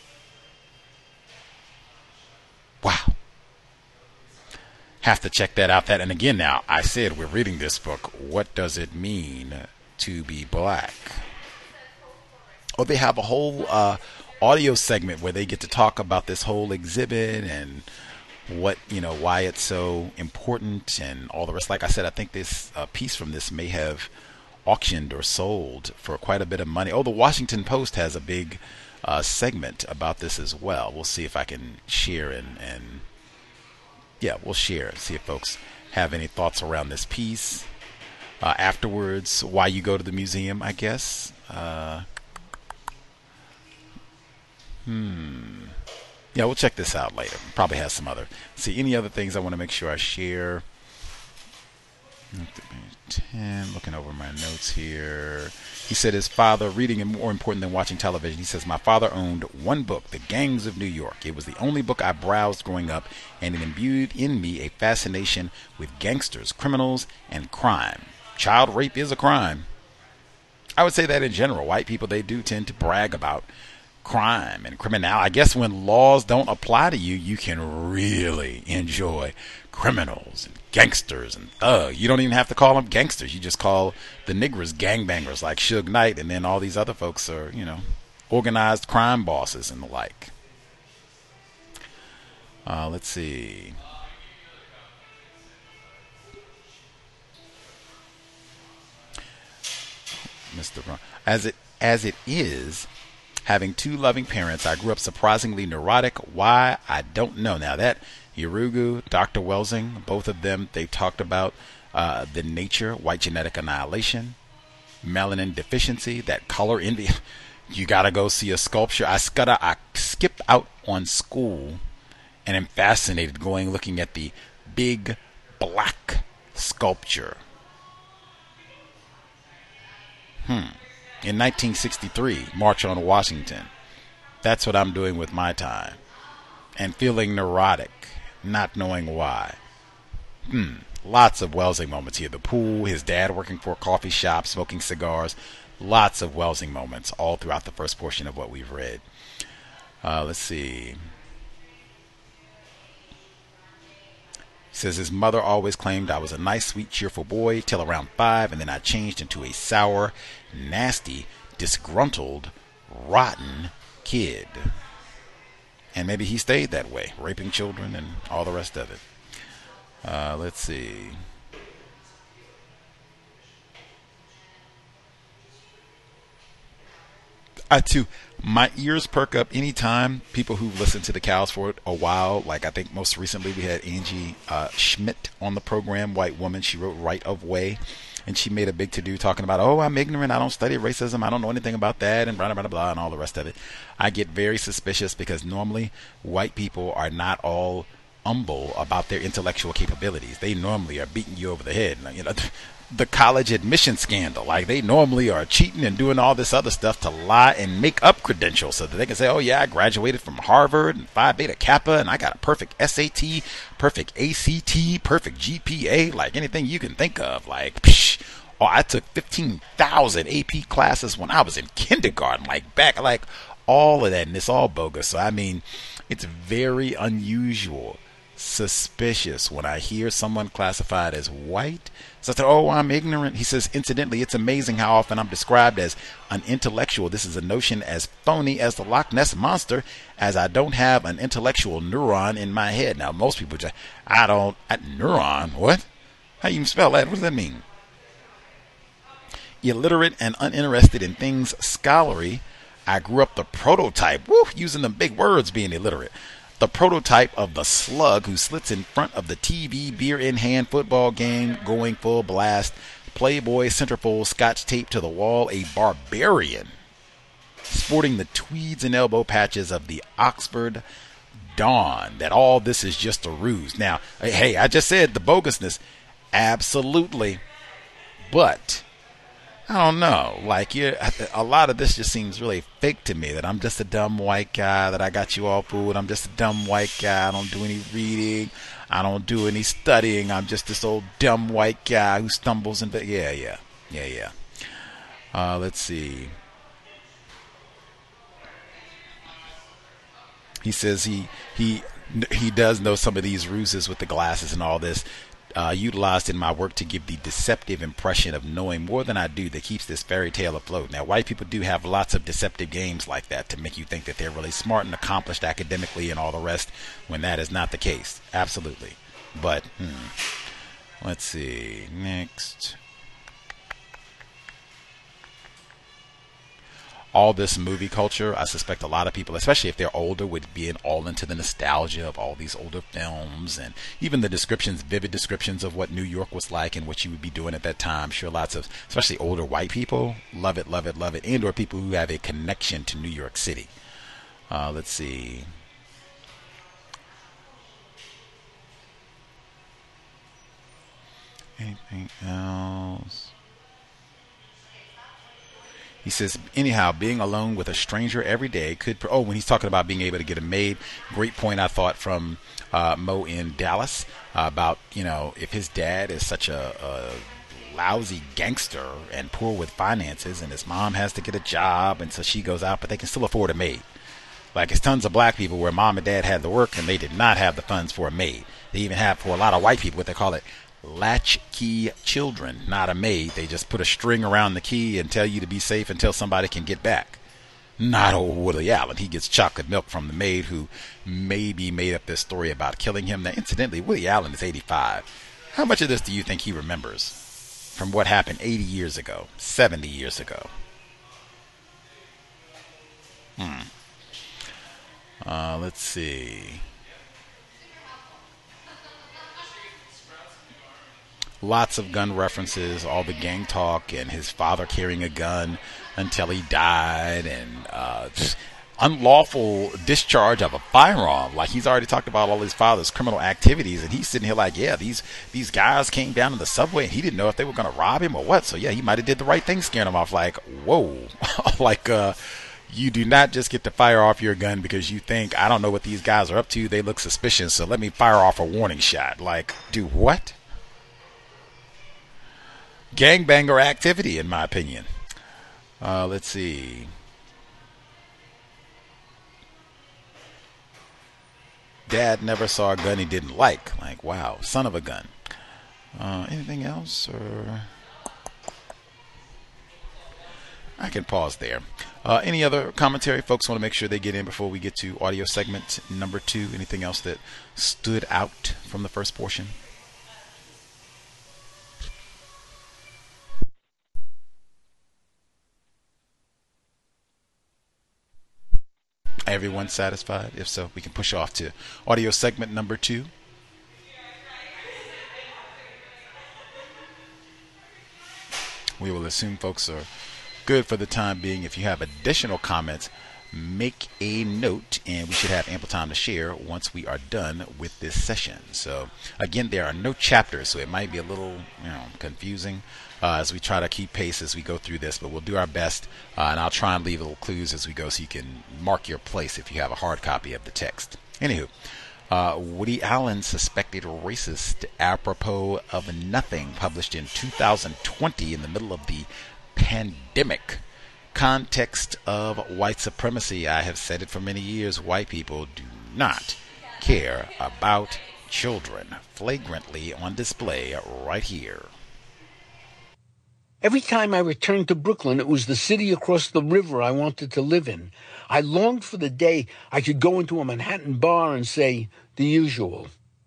Wow. Have to check that out. That, and again, now I said we're reading this book. What does it mean to be black? Oh, they have a whole uh, audio segment where they get to talk about this whole exhibit and what, you know, why it's so important and all the rest. Like I said, I think this uh, piece from this may have auctioned or sold for quite a bit of money. Oh, the Washington Post has a big uh, segment about this as well. We'll see if I can share and, and yeah, we'll share. See if folks have any thoughts around this piece. Uh, afterwards, why you go to the museum, I guess. Uh, hmm. Yeah, we'll check this out later. Probably has some other. See, any other things I want to make sure I share. ten, looking over my notes here. He said his father, reading is more important than watching television. He says, my father owned one book, The Gangs of New York. It was the only book I browsed growing up, and it imbued in me a fascination with gangsters, criminals, and crime. Child rape is a crime. I would say that in general. White people, they do tend to brag about crime and criminality. I guess when laws don't apply to you, you can really enjoy criminals and gangsters and thugs. You don't even have to call them gangsters. You just call the niggers gangbangers like Suge Knight, and then all these other folks are, you know, organized crime bosses and the like. Uh, let's see. Mister Ron. As it as it is, having two loving parents, I grew up surprisingly neurotic. Why? I don't know. Now that Yurugu, Doctor Welsing, both of them, they talked about uh, the nature, white genetic annihilation, melanin deficiency, that color envy. You gotta go see a sculpture. I gotta, I skipped out on school and am fascinated going looking at the Big Black sculpture. Hmm. In nineteen sixty-three, March on Washington. That's what I'm doing with my time. And feeling neurotic, not knowing why. Hmm. Lots of Welsing moments here. The pool, his dad working for a coffee shop, smoking cigars. Lots of Welsing moments all throughout the first portion of what we've read. Uh, let's see. He says his mother always claimed I was a nice, sweet, cheerful boy till around five, and then I changed into a sour, nasty, disgruntled, rotten kid. And maybe he stayed that way, raping children and all the rest of it. Uh, let's see. I too, my ears perk up anytime people who've listened to the Cows for a while, like I think most recently we had Angie uh, Schmidt on the program, white woman. She wrote Right of Way, and she made a big to-do talking about, oh, I'm ignorant, I don't study racism, I don't know anything about that, and blah, blah, blah, blah, and all the rest of it. I get very suspicious because normally white people are not all humble about their intellectual capabilities. They normally are beating you over the head. You know, the college admission scandal, like they normally are cheating and doing all this other stuff to lie and make up credentials so that they can say, oh yeah, I graduated from Harvard and Phi Beta Kappa and I got a perfect S A T, perfect A C T, perfect G P A, like anything you can think of. Like, psh, oh, I took fifteen thousand A P classes when I was in kindergarten, like back, like all of that, and it's all bogus. So I mean, it's very unusual suspicious when I hear someone classified as white. So I said, oh, I'm ignorant. He says, incidentally, it's amazing how often I'm described as an intellectual. This is a notion as phony as the Loch Ness Monster, as I don't have an intellectual neuron in my head. Now, most people just, I don't, I, neuron, what? How you even spell that? What does that mean? Illiterate and uninterested in things scholarly. I grew up the prototype, woo, using the big words, being illiterate. The prototype of the slug who slits in front of the T V, beer in hand, football game, going full blast, Playboy centerfold, scotch tape to the wall, a barbarian, sporting the tweeds and elbow patches of the Oxford Dawn, that all this is just a ruse. Now, hey, I just said the bogusness, absolutely, but I don't know, like, you, a lot of this just seems really fake to me, that I'm just a dumb white guy, that I got you all fooled, I'm just a dumb white guy, I don't do any reading, I don't do any studying, I'm just this old dumb white guy who stumbles and, yeah, yeah, yeah, yeah. Uh, let's see. He says he, he, he does know some of these ruses with the glasses and all this. Uh, utilized in my work to give the deceptive impression of knowing more than I do that keeps this fairy tale afloat. Now, white people do have lots of deceptive games like that to make you think that they're really smart and accomplished academically and all the rest, when that is not the case. Absolutely. But, hmm. Let's see. Next. All this movie culture, I suspect a lot of people, especially if they're older, would be in all into the nostalgia of all these older films, and even the descriptions, vivid descriptions of what New York was like and what you would be doing at that time. I'm sure lots of, especially older white people, love it, love it, love it, and or people who have a connection to New York City. Uh, let's see. Anything else? He says, anyhow, being alone with a stranger every day could, oh, when he's talking about being able to get a maid, great point I thought from uh, Mo in Dallas uh, about, you know, if his dad is such a, a lousy gangster and poor with finances, and his mom has to get a job, and so she goes out, but they can still afford a maid. Like, it's tons of black people where mom and dad had to work and they did not have the funds for a maid. They even have, for a lot of white people, what they call it, latchkey children, not a maid. They just put a string around the key and tell you to be safe until somebody can get back. Not old Woody Allen. He gets chocolate milk from the maid who maybe made up this story about killing him. Now, incidentally, Woody Allen is eighty-five. How much of this do you think he remembers from what happened eighty years ago, seventy years ago? Hmm. Uh, let's see. Lots of gun references, all the gang talk, and his father carrying a gun until he died, and uh, unlawful discharge of a firearm. Like, he's already talked about all his father's criminal activities, and he's sitting here like, yeah, these these guys came down in the subway, and he didn't know if they were going to rob him or what. So, yeah, he might have did the right thing scaring them off. Like, whoa. like, uh, you do not just get to fire off your gun because you think, I don't know what these guys are up to. They look suspicious, so let me fire off a warning shot. Like, do what? Gangbanger activity, in my opinion. Uh, let's see. Dad never saw a gun he didn't like. Like, wow, son of a gun. Uh, anything else? Or I can pause there. Uh, any other commentary? Folks want to make sure they get in before we get to audio segment number two. Anything else that stood out from the first portion? Everyone satisfied? If so, we can push off to audio segment number two. We will assume folks are good for the time being. If you have additional comments, make a note, and we should have ample time to share once we are done with this session. So again, there are no chapters, so it might be a little, you know, confusing uh, as we try to keep pace as we go through this, but we'll do our best, uh, and I'll try and leave little clues as we go so you can mark your place if you have a hard copy of the text. Anywho, uh, Woody Allen suspected racist apropos of nothing, published in two thousand twenty in the middle of the pandemic. Context of white supremacy. I have said it for many years. White people do not care about children flagrantly on display right here. Every time I returned to Brooklyn, it was the city across the river I wanted to live in. I longed for the day I could go into a Manhattan bar and say, the usual.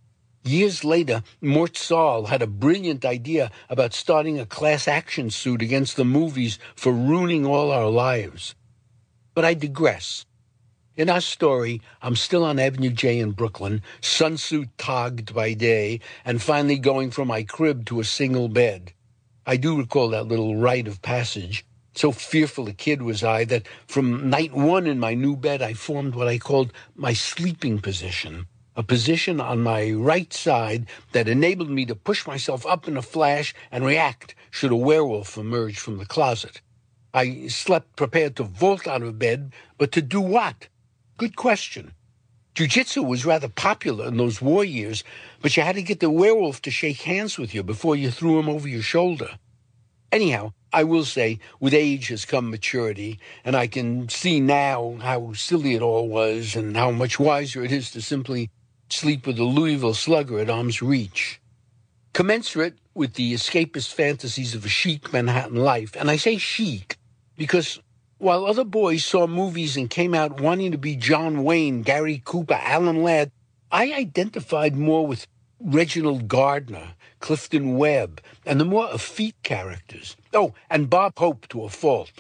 Years later, Mort Saul had a brilliant idea about starting a class action suit against the movies for ruining all our lives. But I digress. In our story, I'm still on Avenue J in Brooklyn, sunsuit togged by day, and finally going from my crib to a single bed. I do recall that little rite of passage. So fearful a kid was I that from night one in my new bed I formed what I called my sleeping position, a position on my right side that enabled me to push myself up in a flash and react should a werewolf emerge from the closet. I slept prepared to vault out of bed, but to do what? Good question. Jiu-jitsu was rather popular in those war years, but you had to get the werewolf to shake hands with you before you threw him over your shoulder. Anyhow, I will say, with age has come maturity, and I can see now how silly it all was and how much wiser it is to simply sleep with a Louisville Slugger at arm's reach. Commensurate with the escapist fantasies of a chic Manhattan life, and I say chic because while other boys saw movies and came out wanting to be John Wayne, Gary Cooper, Alan Ladd, I identified more with Reginald Gardner, Clifton Webb, and the more effete characters. Oh, and Bob Hope to a fault.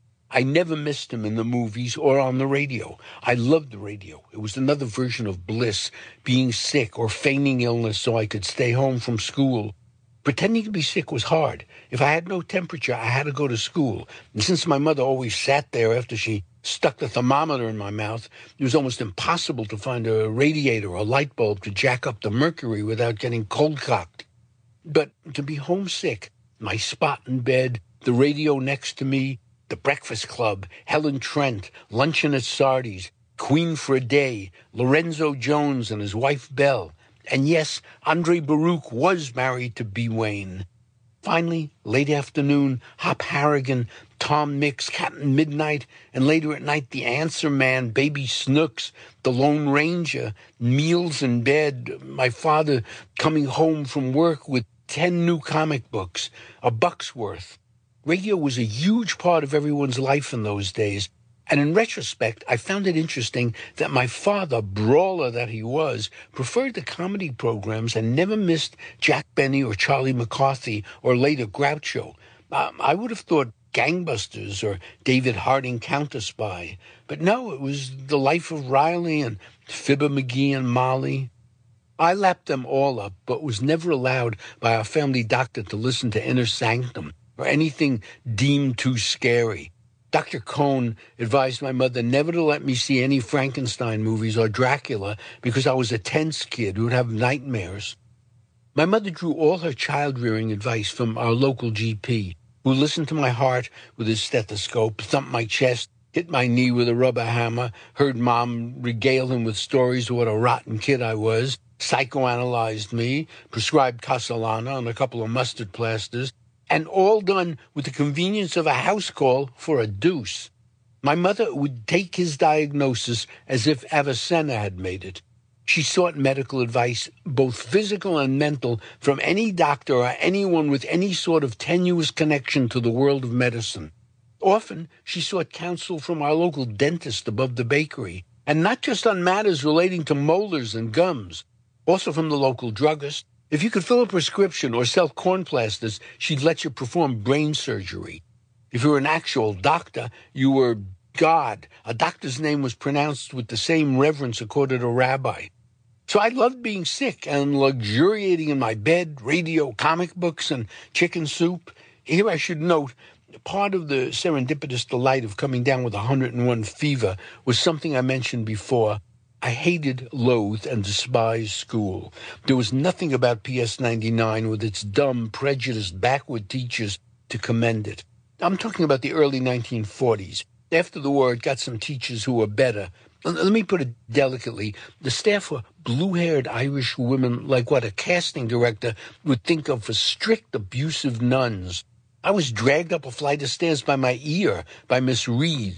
I never missed him in the movies or on the radio. I loved the radio. It was another version of bliss, being sick or feigning illness so I could stay home from school. Pretending to be sick was hard. If I had no temperature, I had to go to school. And since my mother always sat there after she stuck the thermometer in my mouth, it was almost impossible to find a radiator or light bulb to jack up the mercury without getting cold-cocked. But to be homesick, my spot in bed, the radio next to me, the Breakfast Club, Helen Trent, Luncheon at Sardi's, Queen for a Day, Lorenzo Jones and his wife Belle. And yes, Andre Baruch was married to B. Wayne. Finally, late afternoon, Hop Harrigan, Tom Mix, Captain Midnight, and later at night, The Answer Man, Baby Snooks, The Lone Ranger, meals in bed, my father coming home from work with ten new comic books, a buck's worth. Radio was a huge part of everyone's life in those days. And in retrospect, I found it interesting that my father, brawler that he was, preferred the comedy programs and never missed Jack Benny or Charlie McCarthy or later Groucho. Um, I would have thought Gangbusters or David Harding Counter-Spy. But no, it was The Life of Riley and Fibber McGee and Molly. I lapped them all up, but was never allowed by our family doctor to listen to Inner Sanctum or anything deemed too scary. Doctor Cohn advised my mother never to let me see any Frankenstein movies or Dracula because I was a tense kid who would have nightmares. My mother drew all her child-rearing advice from our local G P, who listened to my heart with his stethoscope, thumped my chest, hit my knee with a rubber hammer, heard Mom regale him with stories of what a rotten kid I was, psychoanalyzed me, prescribed Castellana and a couple of mustard plasters, and all done with the convenience of a house call for a deuce. My mother would take his diagnosis as if Avicenna had made it. She sought medical advice, both physical and mental, from any doctor or anyone with any sort of tenuous connection to the world of medicine. Often, she sought counsel from our local dentist above the bakery, and not just on matters relating to molars and gums, also from the local druggist. If you could fill a prescription or sell corn plasters, she'd let you perform brain surgery. If you were an actual doctor, you were God. A doctor's name was pronounced with the same reverence accorded a rabbi. So I loved being sick and luxuriating in my bed, radio, comic books, and chicken soup. Here I should note, part of the serendipitous delight of coming down with one hundred and one fever was something I mentioned before. I hated, loathed, and despised school. There was nothing about P S ninety-nine with its dumb, prejudiced, backward teachers to commend it. I'm talking about the early nineteen forties. After the war, it got some teachers who were better. Let me put it delicately. The staff were blue-haired Irish women like what a casting director would think of for strict, abusive nuns. I was dragged up a flight of stairs by my ear by Miss Reed.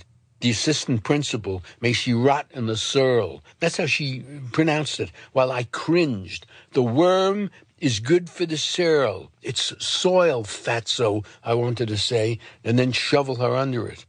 The assistant principal, may she rot in the searle. That's how she pronounced it, while I cringed. The worm is good for the searle. It's soil, fatso, I wanted to say, and then shovel her under it.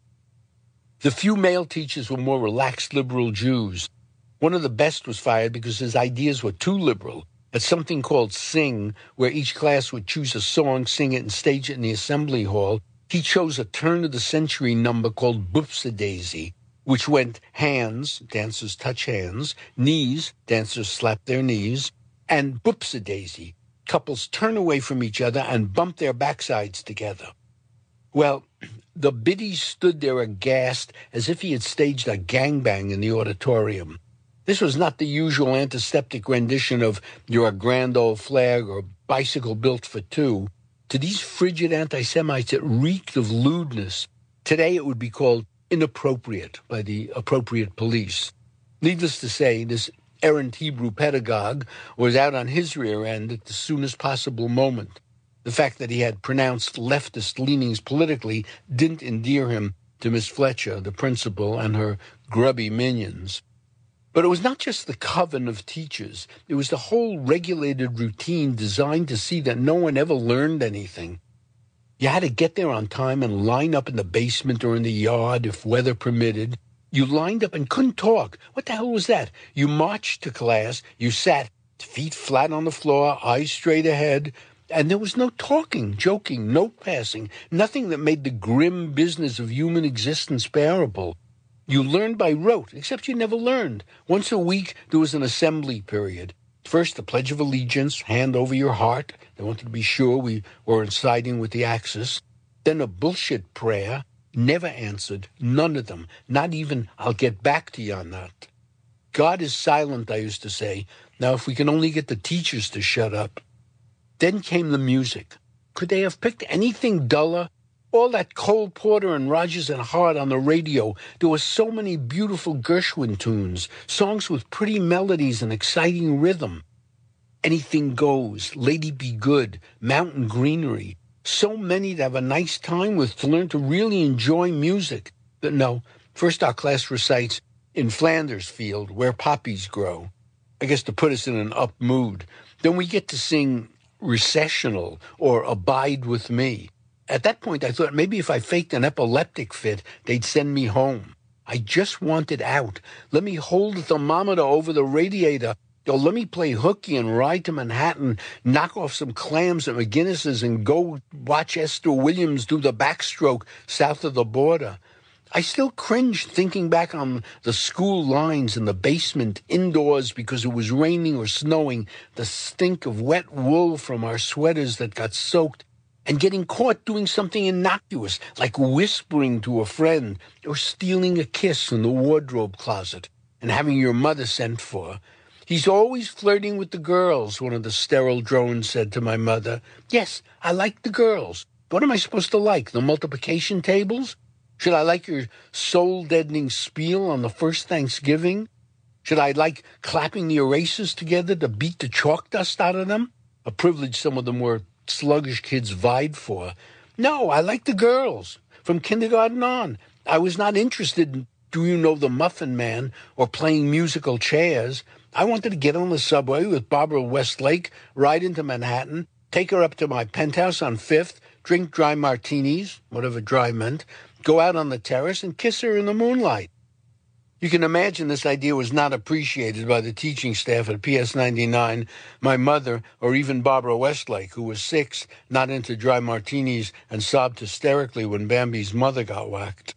The few male teachers were more relaxed liberal Jews. One of the best was fired because his ideas were too liberal. At something called Sing, where each class would choose a song, sing it, and stage it in the assembly hall, he chose a turn-of-the-century number called Boopsie-Daisy, which went hands, dancers touch hands, knees, dancers slap their knees, and Boopsie-Daisy, couples turn away from each other and bump their backsides together. Well, the biddies stood there aghast as if he had staged a gangbang in the auditorium. This was not the usual antiseptic rendition of You're a Grand Old Flag or Bicycle Built for Two. To these frigid anti-Semites, it reeked of lewdness. Today it would be called inappropriate by the appropriate police. Needless to say, this errant Hebrew pedagogue was out on his rear end at the soonest possible moment. The fact that he had pronounced leftist leanings politically didn't endear him to Miss Fletcher, the principal, and her grubby minions. But it was not just the coven of teachers. It was the whole regulated routine designed to see that no one ever learned anything. You had to get there on time and line up in the basement or in the yard if weather permitted. You lined up and couldn't talk. What the hell was that? You marched to class. You sat, feet flat on the floor, eyes straight ahead. And there was no talking, joking, note passing, nothing that made the grim business of human existence bearable. You learned by rote, except you never learned. Once a week, there was an assembly period. First, the Pledge of Allegiance, hand over your heart. They wanted to be sure we weren't siding with the Axis. Then a bullshit prayer, never answered, none of them, not even, I'll get back to you on that. God is silent, I used to say. Now, if we can only get the teachers to shut up. Then came the music. Could they have picked anything duller? All that Cole Porter and Rodgers and Hart on the radio. There were so many beautiful Gershwin tunes, songs with pretty melodies and exciting rhythm. Anything Goes, Lady Be Good, Mountain Greenery. So many to have a nice time with, to learn to really enjoy music. But no, first our class recites In Flanders Field, Where Poppies Grow. I guess to put us in an up mood. Then we get to sing Recessional or Abide With Me. At that point, I thought maybe if I faked an epileptic fit, they'd send me home. I just wanted out. Let me hold the thermometer over the radiator. Or let me play hooky and ride to Manhattan, knock off some clams at McGinnis's and go watch Esther Williams do the backstroke south of the border. I still cringed thinking back on the school lines in the basement, indoors because it was raining or snowing, the stink of wet wool from our sweaters that got soaked, and getting caught doing something innocuous, like whispering to a friend or stealing a kiss in the wardrobe closet and having your mother sent for. He's always flirting with the girls, one of the sterile drones said to my mother. Yes, I like the girls. What am I supposed to like, the multiplication tables? Should I like your soul-deadening spiel on the first Thanksgiving? Should I like clapping the erasers together to beat the chalk dust out of them? A privilege some of the more sluggish kids vied for. No, I like the girls. From kindergarten on. I was not interested in Do You Know the Muffin Man or playing musical chairs. I wanted to get on the subway with Barbara Westlake, ride into Manhattan, take her up to my penthouse on Fifth, drink dry martinis, whatever dry meant, go out on the terrace and kiss her in the moonlight. You can imagine this idea was not appreciated by the teaching staff at P S ninety-nine, my mother, or even Barbara Westlake, who was six, not into dry martinis, and sobbed hysterically when Bambi's mother got whacked.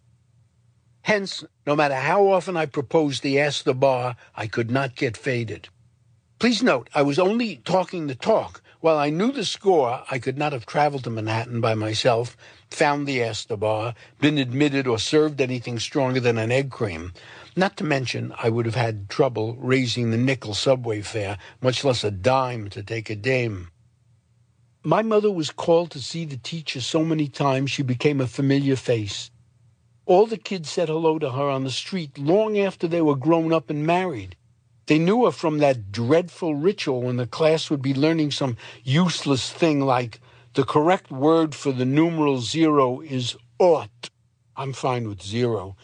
Hence, no matter how often I proposed the Ask the Bar, I could not get faded. Please note, I was only talking the talk. While I knew the score, I could not have traveled to Manhattan by myself, found the Ask the Bar, been admitted or served anything stronger than an egg cream. Not to mention, I would have had trouble raising the nickel subway fare, much less a dime to take a dame. My mother was called to see the teacher so many times she became a familiar face. All the kids said hello to her on the street long after they were grown up and married. They knew her from that dreadful ritual when the class would be learning some useless thing like the correct word for the numeral zero is ought. I'm fine with zero.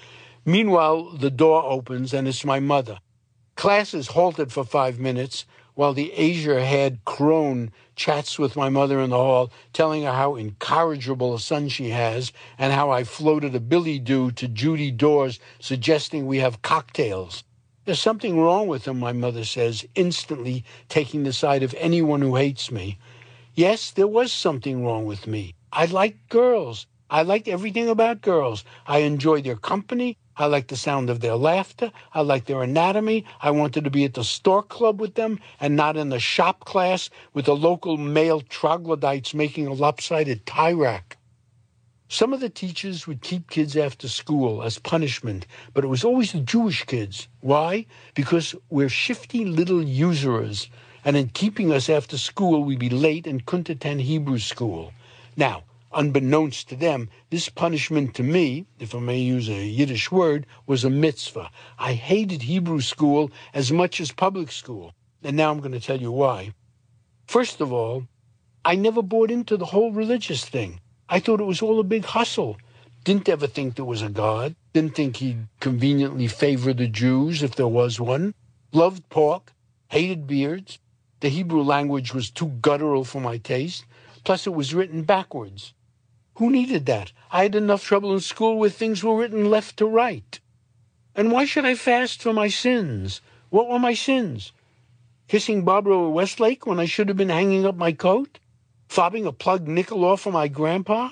Meanwhile, the door opens and it's my mother. Class is halted for five minutes while the azure-haired crone chats with my mother in the hall, telling her how incorrigible a son she has and how I floated a billy-do to Judy Dawes suggesting we have cocktails. There's something wrong with him, my mother says, instantly taking the side of anyone who hates me. Yes, there was something wrong with me. I liked girls. I liked everything about girls. I enjoyed their company. I liked the sound of their laughter. I liked their anatomy. I wanted to be at the stork club with them and not in the shop class with the local male troglodytes making a lopsided tie rack. Some of the teachers would keep kids after school as punishment, but it was always the Jewish kids. Why? Because we're shifty little usurers, and in keeping us after school, we'd be late and couldn't attend Hebrew school. Now, unbeknownst to them, this punishment to me, if I may use a Yiddish word, was a mitzvah. I hated Hebrew school as much as public school, and now I'm going to tell you why. First of all, I never bought into the whole religious thing. I thought it was all a big hustle. Didn't ever think there was a God. Didn't think he'd conveniently favor the Jews if there was one. Loved pork. Hated beards. The Hebrew language was too guttural for my taste. Plus it was written backwards. Who needed that? I had enough trouble in school where things were written left to right. And why should I fast for my sins? What were my sins? Kissing Barbara Westlake when I should have been hanging up my coat? Fobbing a plugged nickel off of my grandpa?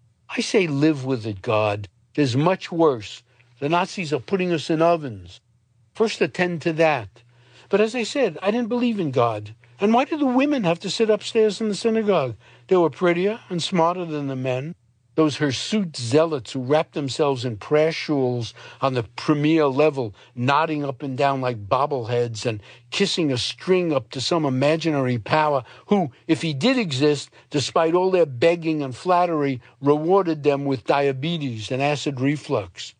I say live with it, God. There's much worse. The Nazis are putting us in ovens. First attend to that. But as I said, I didn't believe in God. And why did the women have to sit upstairs in the synagogue? They were prettier and smarter than the men. Those hirsute zealots who wrapped themselves in prayer shawls on the premier level, nodding up and down like bobbleheads and kissing a string up to some imaginary power who, if he did exist, despite all their begging and flattery, rewarded them with diabetes and acid reflux.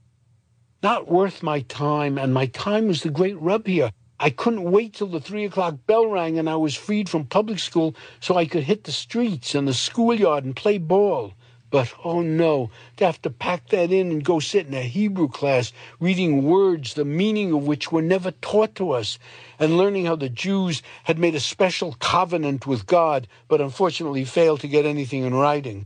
Not worth my time, and my time was the great rub here. I couldn't wait till the three o'clock bell rang and I was freed from public school so I could hit the streets and the schoolyard and play ball. But, oh no, to have to pack that in and go sit in a Hebrew class, reading words, the meaning of which were never taught to us, and learning how the Jews had made a special covenant with God, but unfortunately failed to get anything in writing.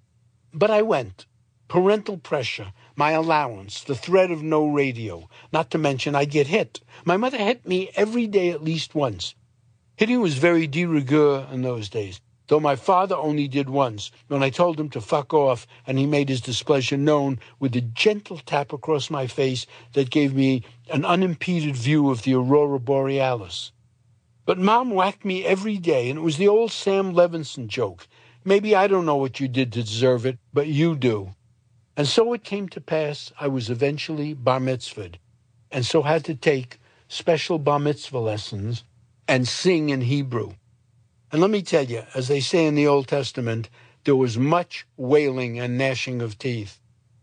But I went. Parental pressure, my allowance, the threat of no radio, not to mention I'd get hit. My mother hit me every day at least once. Hitting was very de rigueur in those days, though my father only did once, when I told him to fuck off, and he made his displeasure known with a gentle tap across my face that gave me an unimpeded view of the aurora borealis. But Mom whacked me every day, and it was the old Sam Levinson joke. Maybe I don't know what you did to deserve it, but you do. And so it came to pass I was eventually bar mitzvahed, and so had to take special bar mitzvah lessons and sing in Hebrew. And let me tell you, as they say in the Old Testament, there was much wailing and gnashing of teeth.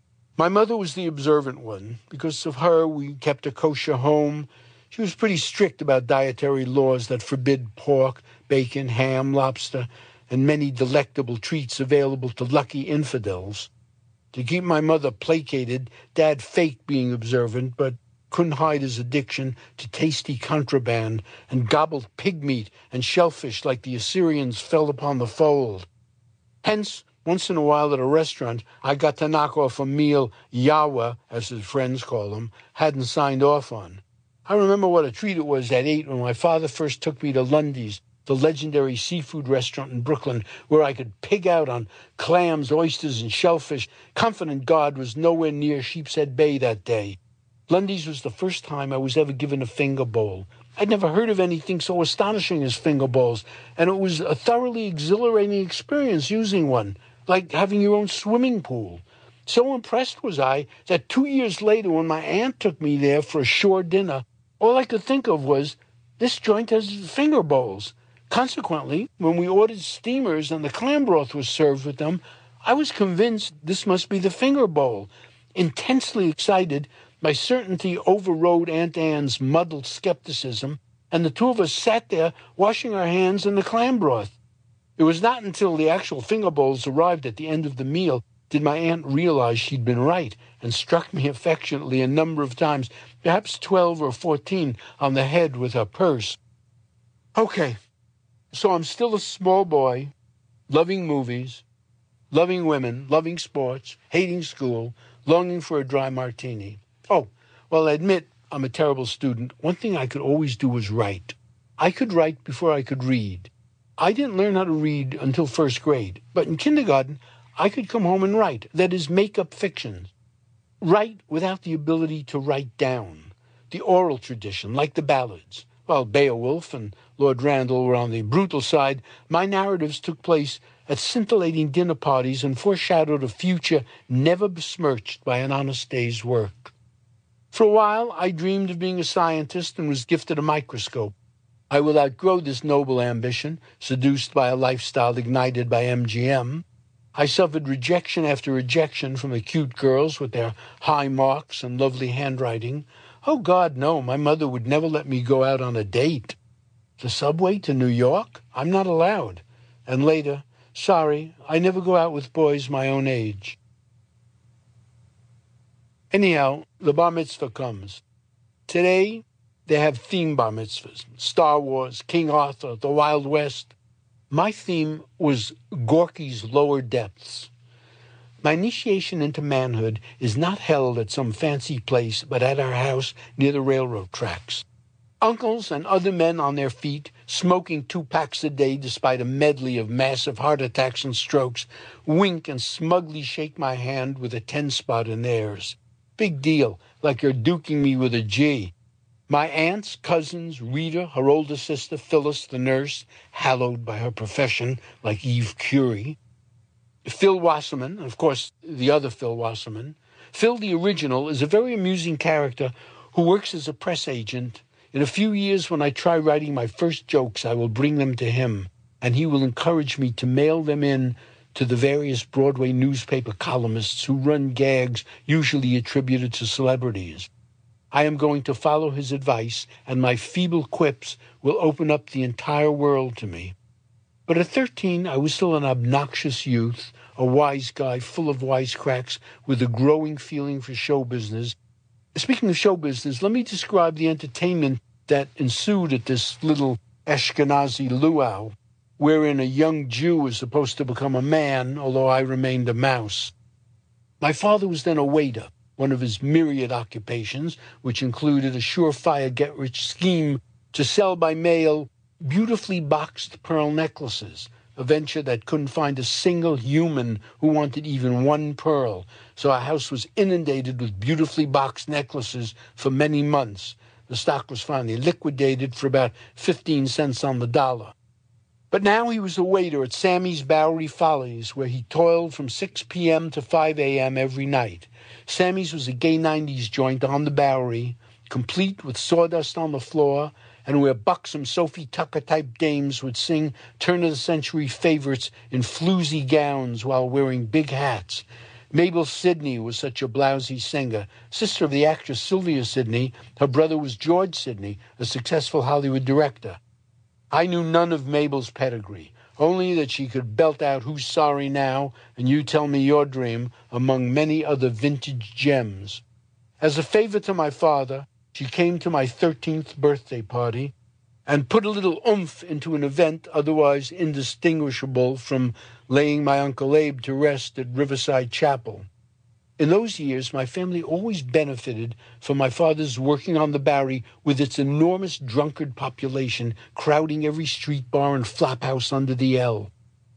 My mother was the observant one. Because of her, we kept a kosher home. She was pretty strict about dietary laws that forbid pork, bacon, ham, lobster, and many delectable treats available to lucky infidels. To keep my mother placated, Dad faked being observant, but couldn't hide his addiction to tasty contraband and gobbled pig meat and shellfish like the Assyrians fell upon the fold. Hence, once in a while at a restaurant, I got to knock off a meal Yahweh, as his friends call him, hadn't signed off on. I remember what a treat it was at eight when my father first took me to Lundy's, the legendary seafood restaurant in Brooklyn, where I could pig out on clams, oysters, and shellfish, confident God was nowhere near Sheepshead Bay that day. Lundy's was the first time I was ever given a finger bowl. I'd never heard of anything so astonishing as finger bowls, and it was a thoroughly exhilarating experience using one, like having your own swimming pool. So impressed was I that two years later, when my aunt took me there for a shore dinner, all I could think of was, this joint has finger bowls. Consequently, when we ordered steamers and the clam broth was served with them, I was convinced this must be the finger bowl. Intensely excited, my certainty overrode Aunt Anne's muddled skepticism, and the two of us sat there washing our hands in the clam broth. It was not until the actual finger bowls arrived at the end of the meal did my aunt realize she'd been right and struck me affectionately a number of times, perhaps twelve or fourteen, on the head with her purse. Okay, so I'm still a small boy, loving movies, loving women, loving sports, hating school, longing for a dry martini. Oh, well, I admit I'm a terrible student. One thing I could always do was write. I could write before I could read. I didn't learn how to read until first grade, but in kindergarten, I could come home and write, that is, make up fictions. Write without the ability to write down, the oral tradition, like the ballads. While Beowulf and Lord Randall were on the brutal side, my narratives took place at scintillating dinner parties and foreshadowed a future never besmirched by an honest day's work. For a while, I dreamed of being a scientist and was gifted a microscope. I will outgrow this noble ambition, seduced by a lifestyle ignited by M G M. I suffered rejection after rejection from the cute girls with their high marks and lovely handwriting. Oh, God, no, my mother would never let me go out on a date. The subway to New York? I'm not allowed. And later, sorry, I never go out with boys my own age. Anyhow, the bar mitzvah comes. Today, they have theme bar mitzvahs. Star Wars, King Arthur, the Wild West. My theme was Gorky's Lower Depths. My initiation into manhood is not held at some fancy place, but at our house near the railroad tracks. Uncles and other men on their feet, smoking two packs a day despite a medley of massive heart attacks and strokes, wink and smugly shake my hand with a ten-spot in theirs. Big deal, like you're duking me with a G. My aunts, cousins, Rita, her older sister, Phyllis, the nurse, hallowed by her profession, like Eve Curie. Phil Wasserman, of course, the other Phil Wasserman. Phil, the original, is a very amusing character who works as a press agent. In a few years, when I try writing my first jokes, I will bring them to him, and he will encourage me to mail them in to the various Broadway newspaper columnists who run gags usually attributed to celebrities. I am going to follow his advice, and my feeble quips will open up the entire world to me. But at thirteen, I was still an obnoxious youth, a wise guy full of wisecracks with a growing feeling for show business. Speaking of show business, let me describe the entertainment that ensued at this little Ashkenazi luau, wherein a young Jew was supposed to become a man, although I remained a mouse. My father was then a waiter, one of his myriad occupations, which included a surefire get-rich scheme to sell by mail beautifully boxed pearl necklaces, a venture that couldn't find a single human who wanted even one pearl, so our house was inundated with beautifully boxed necklaces for many months. The stock was finally liquidated for about fifteen cents on the dollar. But now he was a waiter at Sammy's Bowery Follies, where he toiled from six p.m. to five a.m. every night. Sammy's was a gay nineties joint on the Bowery, complete with sawdust on the floor, and where buxom Sophie Tucker-type dames would sing turn-of-the-century favorites in floozy gowns while wearing big hats. Mabel Sidney was such a blousy singer. Sister of the actress Sylvia Sidney, her brother was George Sidney, a successful Hollywood director. I knew none of Mabel's pedigree, only that she could belt out Who's Sorry Now and You Tell Me Your Dream, among many other vintage gems. As a favor to my father, she came to my thirteenth birthday party and put a little oomph into an event otherwise indistinguishable from laying my Uncle Abe to rest at Riverside Chapel. In those years, my family always benefited from my father's working on the Bowery with its enormous drunkard population crowding every street bar and flop house under the L.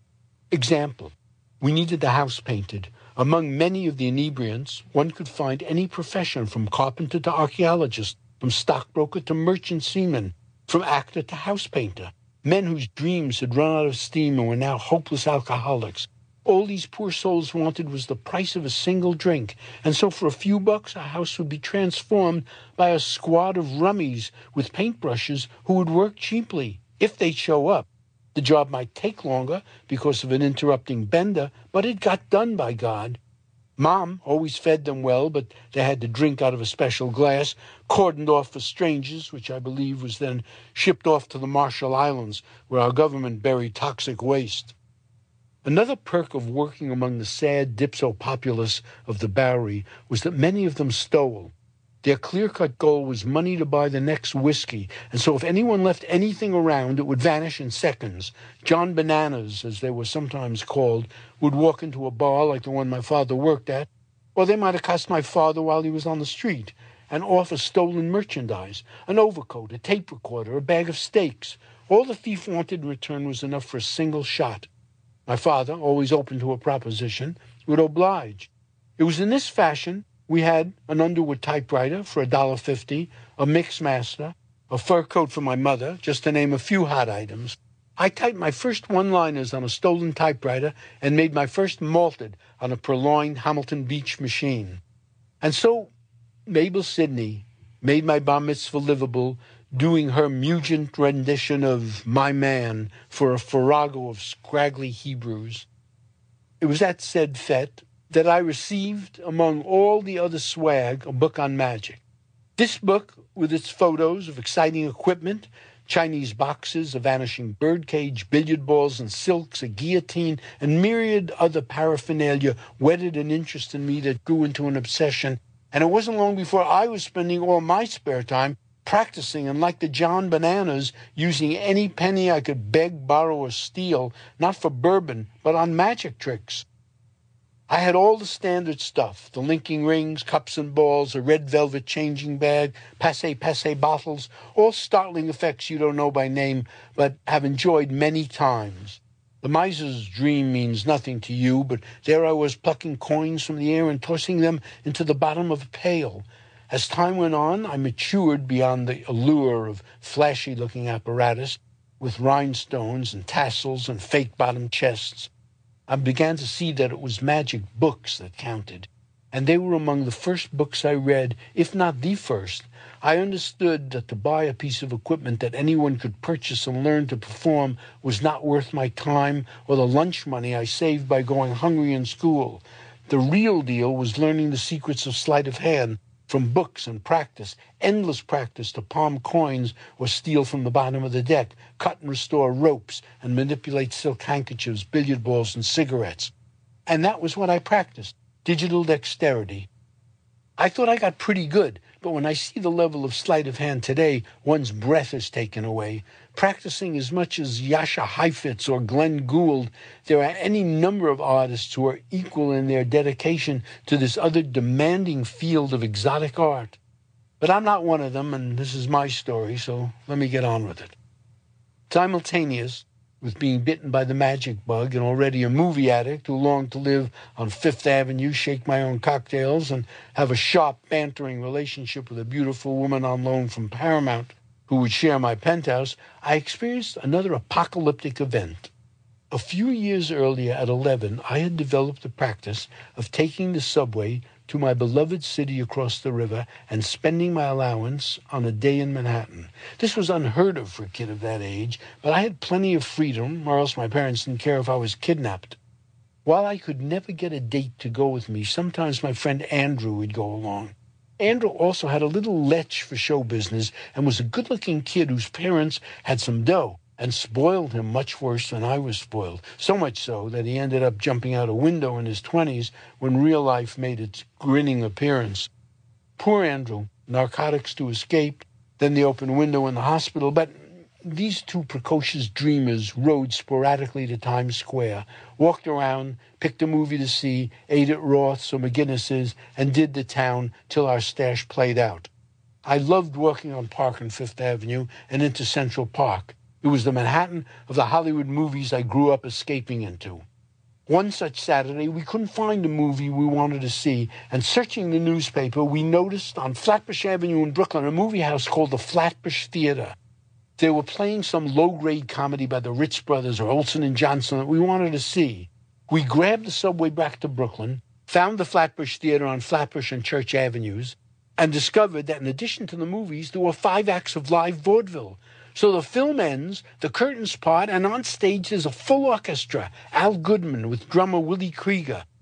Example, we needed the house painted. Among many of the inebriants, one could find any profession from carpenter to archaeologist, from stockbroker to merchant seaman, from actor to house painter, men whose dreams had run out of steam and were now hopeless alcoholics. All these poor souls wanted was the price of a single drink, and so for a few bucks, a house would be transformed by a squad of rummies with paintbrushes who would work cheaply, if they'd show up. The job might take longer because of an interrupting bender, but it got done, by God. Mom always fed them well, but they had to drink out of a special glass, cordoned off for strangers, which I believe was then shipped off to the Marshall Islands, where our government buried toxic waste. Another perk of working among the sad dipso populace of the Bowery was that many of them stole. Their clear-cut goal was money to buy the next whiskey, and so if anyone left anything around, it would vanish in seconds. John Bananas, as they were sometimes called, would walk into a bar like the one my father worked at, or they might accost my father while he was on the street and offer stolen merchandise, an overcoat, a tape recorder, a bag of steaks. All the thief wanted in return was enough for a single shot. My father, always open to a proposition, would oblige. It was in this fashion we had an Underwood typewriter for a dollar fifty, a Mixmaster, a fur coat for my mother, just to name a few hot items. I typed my first one-liners on a stolen typewriter and made my first malted on a purloined Hamilton Beach machine. And so Mabel Sidney made my bar mitzvah livable, doing her mugent rendition of My Man for a farrago of scraggly Hebrews. It was at said fete that I received, among all the other swag, a book on magic. This book, with its photos of exciting equipment, Chinese boxes, a vanishing birdcage, billiard balls and silks, a guillotine, and myriad other paraphernalia, whetted an interest in me that grew into an obsession, and it wasn't long before I was spending all my spare time practicing, and like the John Bananas, using any penny I could beg, borrow, or steal, not for bourbon, but on magic tricks. I had all the standard stuff, the linking rings, cups and balls, a red velvet changing bag, passe-passe bottles, all startling effects you don't know by name, but have enjoyed many times. The miser's dream means nothing to you, but there I was plucking coins from the air and tossing them into the bottom of a pail. As time went on, I matured beyond the allure of flashy-looking apparatus with rhinestones and tassels and fake-bottom chests. I began to see that it was magic books that counted, and they were among the first books I read, if not the first. I understood that to buy a piece of equipment that anyone could purchase and learn to perform was not worth my time or the lunch money I saved by going hungry in school. The real deal was learning the secrets of sleight of hand from books and practice, endless practice to palm coins or steal from the bottom of the deck, cut and restore ropes, and manipulate silk handkerchiefs, billiard balls, and cigarettes. And that was what I practiced, digital dexterity. I thought I got pretty good, but when I see the level of sleight of hand today, one's breath is taken away. Practicing as much as Yasha Heifetz or Glenn Gould, there are any number of artists who are equal in their dedication to this other demanding field of exotic art. But I'm not one of them, and this is my story, so let me get on with it. Simultaneous with being bitten by the magic bug and already a movie addict who longed to live on Fifth Avenue, shake my own cocktails, and have a sharp, bantering relationship with a beautiful woman on loan from Paramount who would share my penthouse, I experienced another apocalyptic event. A few years earlier, at eleven, I had developed the practice of taking the subway to my beloved city across the river and spending my allowance on a day in Manhattan. This was unheard of for a kid of that age, but I had plenty of freedom, or else my parents didn't care if I was kidnapped. While I could never get a date to go with me, sometimes my friend Andrew would go along. Andrew also had a little lech for show business and was a good-looking kid whose parents had some dough and spoiled him much worse than I was spoiled, so much so that he ended up jumping out a window in his twenties when real life made its grinning appearance. Poor Andrew, narcotics to escape, then the open window in the hospital, but these two precocious dreamers rode sporadically to Times Square, walked around, picked a movie to see, ate at Roth's or McGinnis's, and did the town till our stash played out. I loved walking on Park and Fifth Avenue and into Central Park. It was the Manhattan of the Hollywood movies I grew up escaping into. One such Saturday, we couldn't find a movie we wanted to see, and searching the newspaper, we noticed on Flatbush Avenue in Brooklyn a movie house called the Flatbush Theater. They were playing some low-grade comedy by the Ritz Brothers or Olsen and Johnson that we wanted to see. We grabbed the subway back to Brooklyn, found the Flatbush Theater on Flatbush and Church Avenues, and discovered that in addition to the movies, there were five acts of live vaudeville. So the film ends, the curtains part, and on stage there's a full orchestra, Al Goodman with drummer Willie Krieger.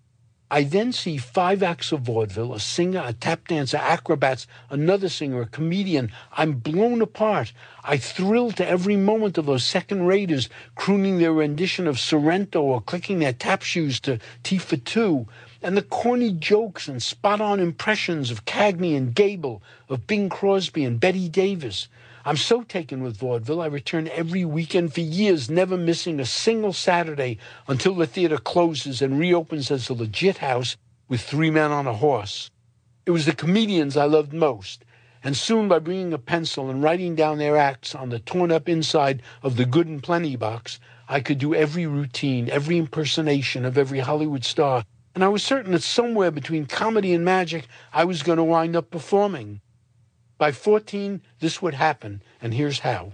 I then see five acts of vaudeville, a singer, a tap dancer, acrobats, another singer, a comedian. I'm blown apart. I thrill to every moment of those second raters crooning their rendition of Sorrento or clicking their tap shoes to Tea for Two. And the corny jokes and spot-on impressions of Cagney and Gable, of Bing Crosby and Betty Davis. I'm so taken with vaudeville, I return every weekend for years, never missing a single Saturday until the theater closes and reopens as a legit house with three men on a horse. It was the comedians I loved most, and soon by bringing a pencil and writing down their acts on the torn-up inside of the Good and Plenty box, I could do every routine, every impersonation of every Hollywood star, and I was certain that somewhere between comedy and magic, I was going to wind up performing. By fourteen, this would happen, and here's how.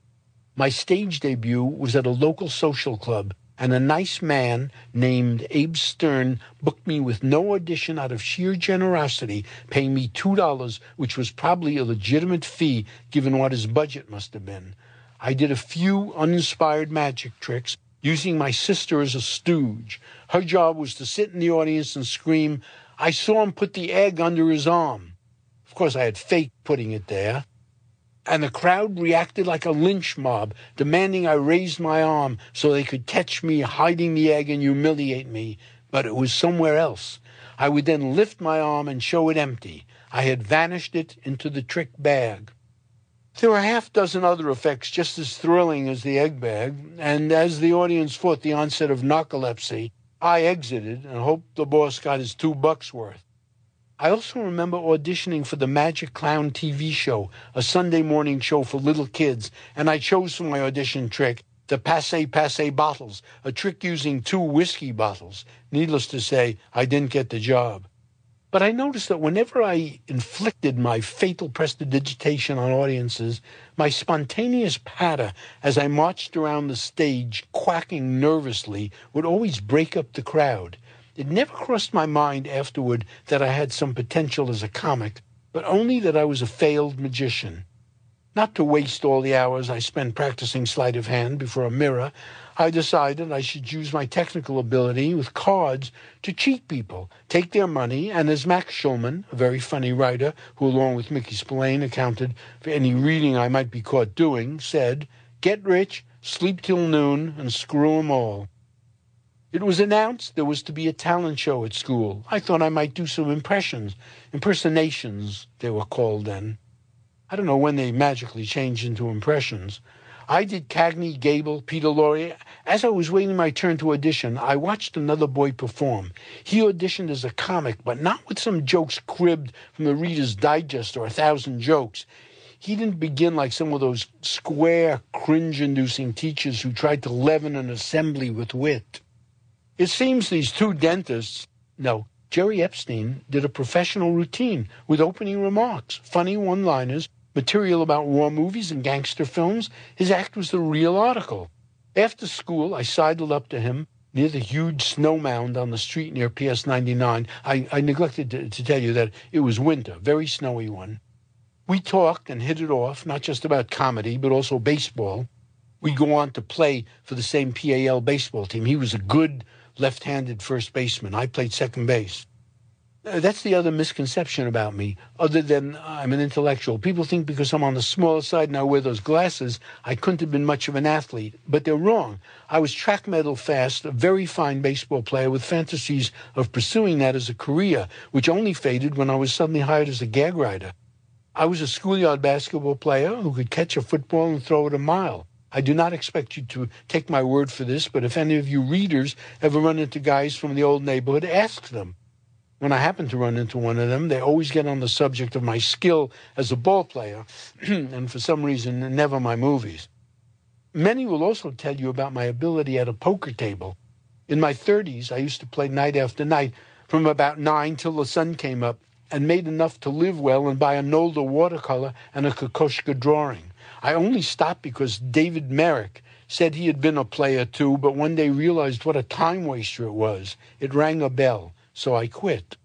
My stage debut was at a local social club, and a nice man named Abe Stern booked me with no audition out of sheer generosity, paying me two dollars, which was probably a legitimate fee given what his budget must have been. I did a few uninspired magic tricks, using my sister as a stooge. Her job was to sit in the audience and scream, "I saw him put the egg under his arm." Of course, I had faked putting it there. And the crowd reacted like a lynch mob, demanding I raise my arm so they could catch me hiding the egg and humiliate me. But it was somewhere else. I would then lift my arm and show it empty. I had vanished it into the trick bag. There were a half dozen other effects just as thrilling as the egg bag, and as the audience fought the onset of narcolepsy, I exited and hoped the boss got his two bucks worth. I also remember auditioning for the Magic Clown T V show, a Sunday morning show for little kids, and I chose for my audition trick the passe-passe bottles, a trick using two whiskey bottles. Needless to say, I didn't get the job. But I noticed that whenever I inflicted my fatal prestidigitation on audiences, my spontaneous patter as I marched around the stage, quacking nervously, would always break up the crowd. It never crossed my mind afterward that I had some potential as a comic, but only that I was a failed magician. Not to waste all the hours I spent practicing sleight of hand before a mirror, I decided I should use my technical ability with cards to cheat people, take their money, and as Max Schulman, a very funny writer who along with Mickey Spillane accounted for any reading I might be caught doing, said, "Get rich, sleep till noon, and screw 'em all." It was announced there was to be a talent show at school. I thought I might do some impressions, impersonations, they were called then. I don't know when they magically changed into impressions. I did Cagney, Gable, Peter Lorre. As I was waiting my turn to audition, I watched another boy perform. He auditioned as a comic, but not with some jokes cribbed from the Reader's Digest or A Thousand Jokes. He didn't begin like some of those square, cringe-inducing teachers who tried to leaven an assembly with wit. It seems these two dentists, no, Jerry Epstein, did a professional routine with opening remarks, funny one-liners, material about war movies and gangster films. His act was the real article. After school, I sidled up to him near the huge snow mound on the street near P S ninety-nine. I, I neglected to, to tell you that it was winter, very snowy one. We talked and hit it off, not just about comedy, but also baseball. We go on to play for the same P A L baseball team. He was a good left-handed first baseman. I played second base. Uh, that's the other misconception about me, other than I'm an intellectual. People think because I'm on the smaller side and I wear those glasses, I couldn't have been much of an athlete. But they're wrong. I was track medal fast, a very fine baseball player with fantasies of pursuing that as a career, which only faded when I was suddenly hired as a gag writer. I was a schoolyard basketball player who could catch a football and throw it a mile. I do not expect you to take my word for this, but if any of you readers ever run into guys from the old neighborhood, ask them. When I happen to run into one of them, they always get on the subject of my skill as a ball player, and for some reason, never my movies. Many will also tell you about my ability at a poker table. In my thirties, I used to play night after night from about nine till the sun came up, and made enough to live well and buy a Nolde watercolor and a Kokoschka drawing. I only stopped because David Merrick said he had been a player too, but one day realized what a time waster it was. It rang a bell, so I quit.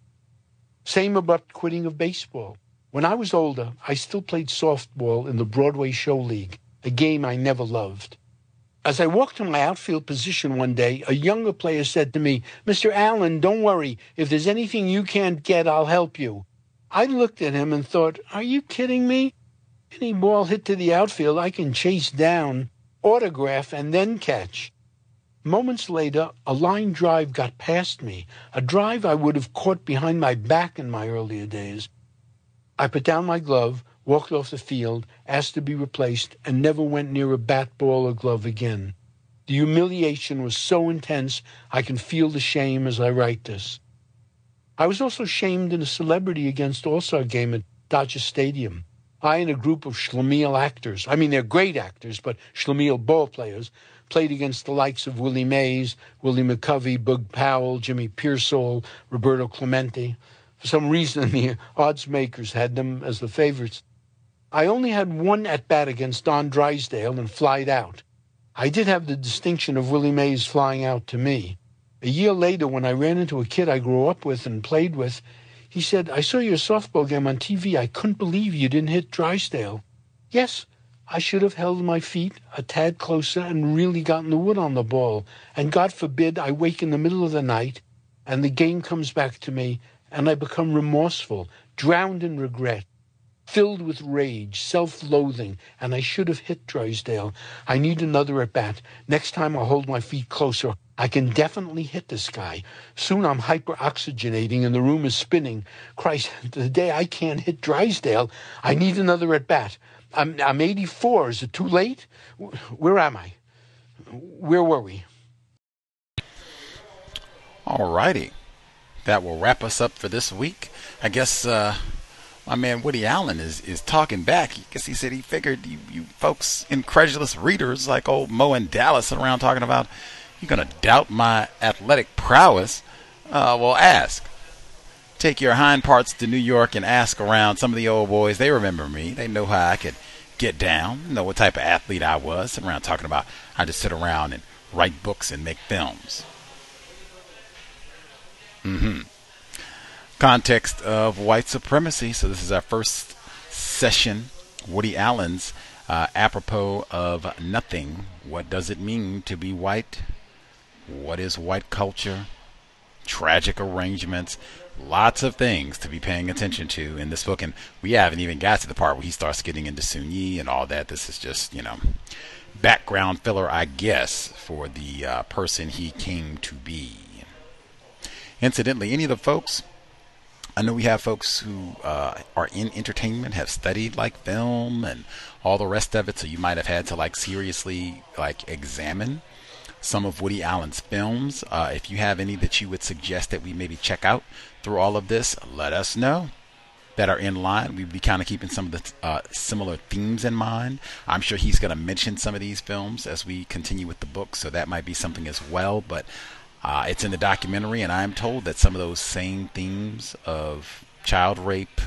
Same abrupt quitting of baseball. When I was older, I still played softball in the Broadway Show League, a game I never loved. As I walked to my outfield position one day, a younger player said to me, "Mister Allen, don't worry. If there's anything you can't get, I'll help you." I looked at him and thought, are you kidding me? Any ball hit to the outfield, I can chase down, autograph, and then catch. Moments later, a line drive got past me, a drive I would have caught behind my back in my earlier days. I put down my glove, walked off the field, asked to be replaced, and never went near a bat, ball, or glove again. The humiliation was so intense, I can feel the shame as I write this. I was also shamed in a Celebrity Against All-Star game at Dodger Stadium. I and a group of schlemiel actors, I mean, they're great actors, but schlemiel ball players, played against the likes of Willie Mays, Willie McCovey, Bug Powell, Jimmy Pearsall, Roberto Clemente. For some reason, the odds makers had them as the favorites. I only had one at-bat against Don Drysdale and flied out. I did have the distinction of Willie Mays flying out to me. A year later, when I ran into a kid I grew up with and played with, he said, "I saw your softball game on T V. I couldn't believe you didn't hit Drysdale." Yes, I should have held my feet a tad closer and really gotten the wood on the ball. And God forbid I wake in the middle of the night and the game comes back to me and I become remorseful, drowned in regret, filled with rage, self-loathing, and I should have hit Drysdale. I need another at-bat. Next time I'll hold my feet closer. I can definitely hit this guy. Soon I'm hyper-oxygenating and the room is spinning. Christ, the day I can't hit Drysdale, I need another at-bat. I'm, I'm eighty-four. Is it too late? Where am I? Where were we? All righty. That will wrap us up for this week. I guess uh, my man Woody Allen is, is talking back. I guess he said he figured you, you folks, incredulous readers like old Mo in Dallas, sit around talking about, you're going to doubt my athletic prowess? Uh, well, ask. Take your hind parts to New York and ask around some of the old boys. They remember me. They know how I could get down, know what type of athlete I was. Sit around talking about I just sit around and write books and make films. Mm-hmm. Context of white supremacy. So this is our first session. Woody Allen's uh, apropos of nothing. What does it mean to be white? What is white culture? Tragic arrangements. Lots of things to be paying attention to in this book. And we haven't even got to the part where he starts getting into Sun Yi and all that. This is just, you know, background filler, I guess, for the uh, person he came to be. Incidentally, any of the folks, I know we have folks who uh, are in entertainment, have studied like film and all the rest of it, so you might have had to like seriously like examine some of Woody Allen's films. Uh, if you have any that you would suggest that we maybe check out through all of this, let us know, that are in line. We'd be kind of keeping some of the uh, similar themes in mind. I'm sure he's going to mention some of these films as we continue with the book, so that might be something as well. But Uh, it's in the documentary, and I'm told that some of those same themes of child rape,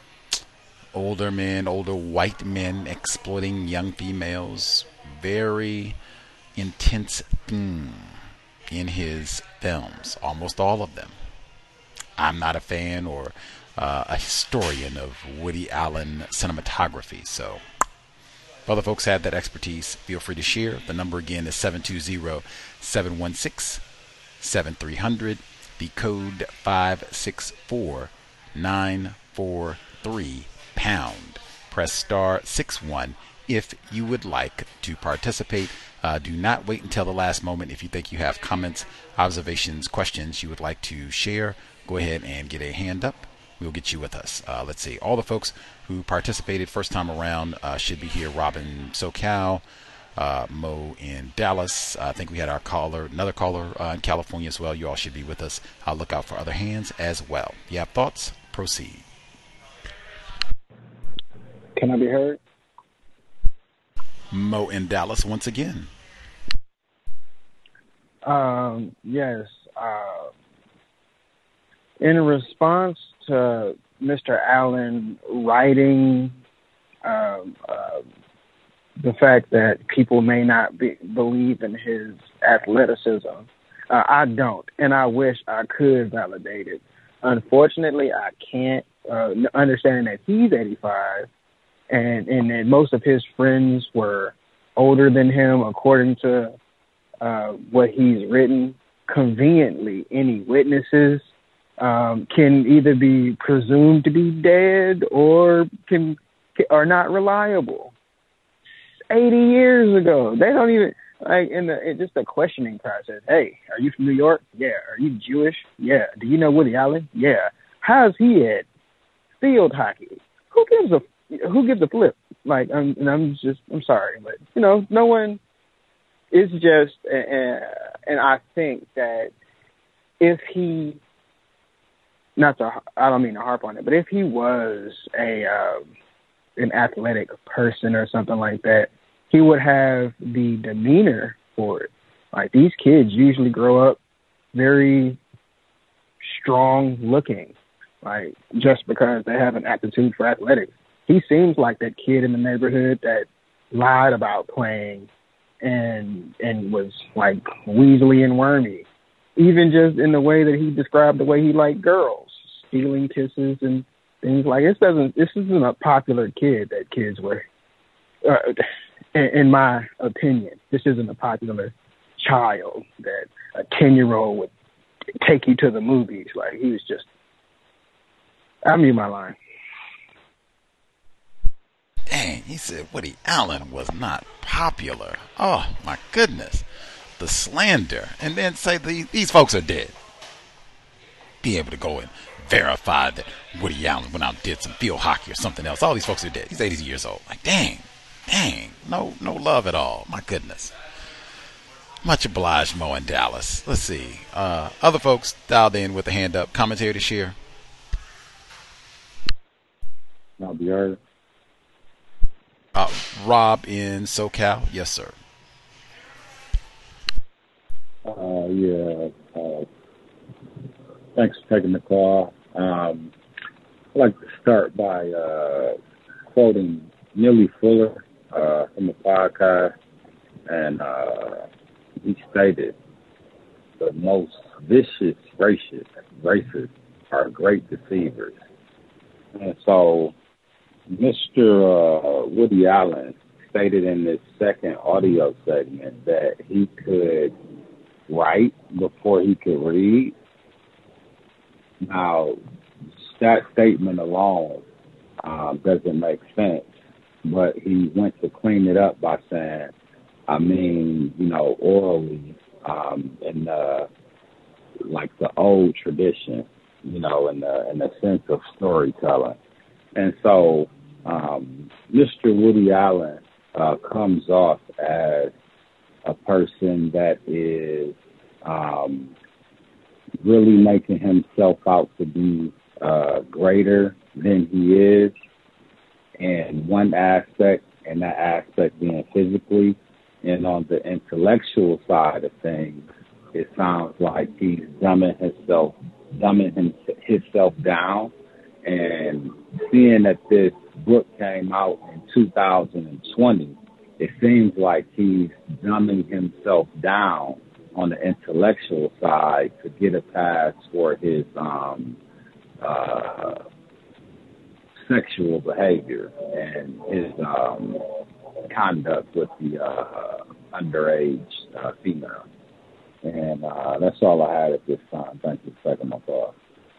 older men, older white men exploiting young females, very intense theme in his films, almost all of them. I'm not a fan or uh, a historian of Woody Allen cinematography, so if other folks have that expertise, feel free to share. The number again is seven two zero, seven one six, seven three zero zero, the code five six four nine four three pound. Press star six one if you would like to participate. Uh, do not wait until the last moment. If you think you have comments, observations, questions you would like to share, go ahead and get a hand up. We'll get you with us. Uh, let's see. All the folks who participated first time around uh, should be here. Robin SoCal, uh, Mo in Dallas. Uh, I think we had our caller, another caller uh, in California as well. You all should be with us. I'll look out for other hands as well. You have thoughts? Proceed. Can I be heard? Mo in Dallas once again. Um, yes. Uh, in response to Mister Allen writing um, uh, the fact that people may not be, believe in his athleticism, uh, I don't, and I wish I could validate it. Unfortunately, I can't. Uh, understanding that he's eighty-five, and and that most of his friends were older than him, according to uh, what he's written. Conveniently, any witnesses um, can either be presumed to be dead or can are not reliable. eighty years ago, they don't even like in the in just the questioning process. Hey, are you from New York? Yeah. Are you Jewish? Yeah. Do you know Woody Allen? Yeah. How's he at field hockey? Who gives a who gives a flip? Like, I'm, and I'm just I'm sorry, but you know, no one. It's just, uh, and I think that if he, not to, I don't mean to harp on it, but if he was a uh, an athletic person or something like that, he would have the demeanor for it. Like, these kids usually grow up very strong looking, like, just because they have an aptitude for athletics. He seems like that kid in the neighborhood that lied about playing and and was like weaselly and wormy, even just in the way that he described the way he liked girls, stealing kisses and things like this. Doesn't this isn't a popular kid that kids were, uh, in, in my opinion. This isn't a popular child that a ten year old would take you to the movies. Like, he was just. I mute my line. Dang, he said Woody Allen was not popular. Oh, my goodness. The slander. And then say the, these folks are dead. Be able to go and verify that Woody Allen went out and did some field hockey or something else. All these folks are dead. He's eighty years old. Like, dang, dang. No, no love at all. My goodness. Much obliged, Mo in Dallas. Let's see. Uh, other folks dialed in with a hand up. Commentary to share. I'll be heard. Uh, Rob in SoCal. Yes, sir. Uh, yeah. Uh, thanks for taking the call. Um, I'd like to start by uh, quoting Neely Fuller uh, from the podcast, and uh, he stated, "The most vicious racists, racists are great deceivers." And so Mister Uh, Woody Allen stated in this second audio segment that he could write before he could read. Now, that statement alone um, doesn't make sense, but he went to clean it up by saying, I mean, you know, orally, um, in the, like the old tradition, you know, in the, in the sense of storytelling. And so, Um, Mister Woody Allen uh, comes off as a person that is um, really making himself out to be uh, greater than he is in one aspect, and that aspect being physically. And on the intellectual side of things, it sounds like he's dumbing himself, dumbing him, himself down. And seeing that this book came out in two thousand twenty, it seems like he's dumbing himself down on the intellectual side to get a pass for his um, uh, sexual behavior and his um, conduct with the uh, underage uh, female. And uh, that's all I had at this time. Thank you for taking my call.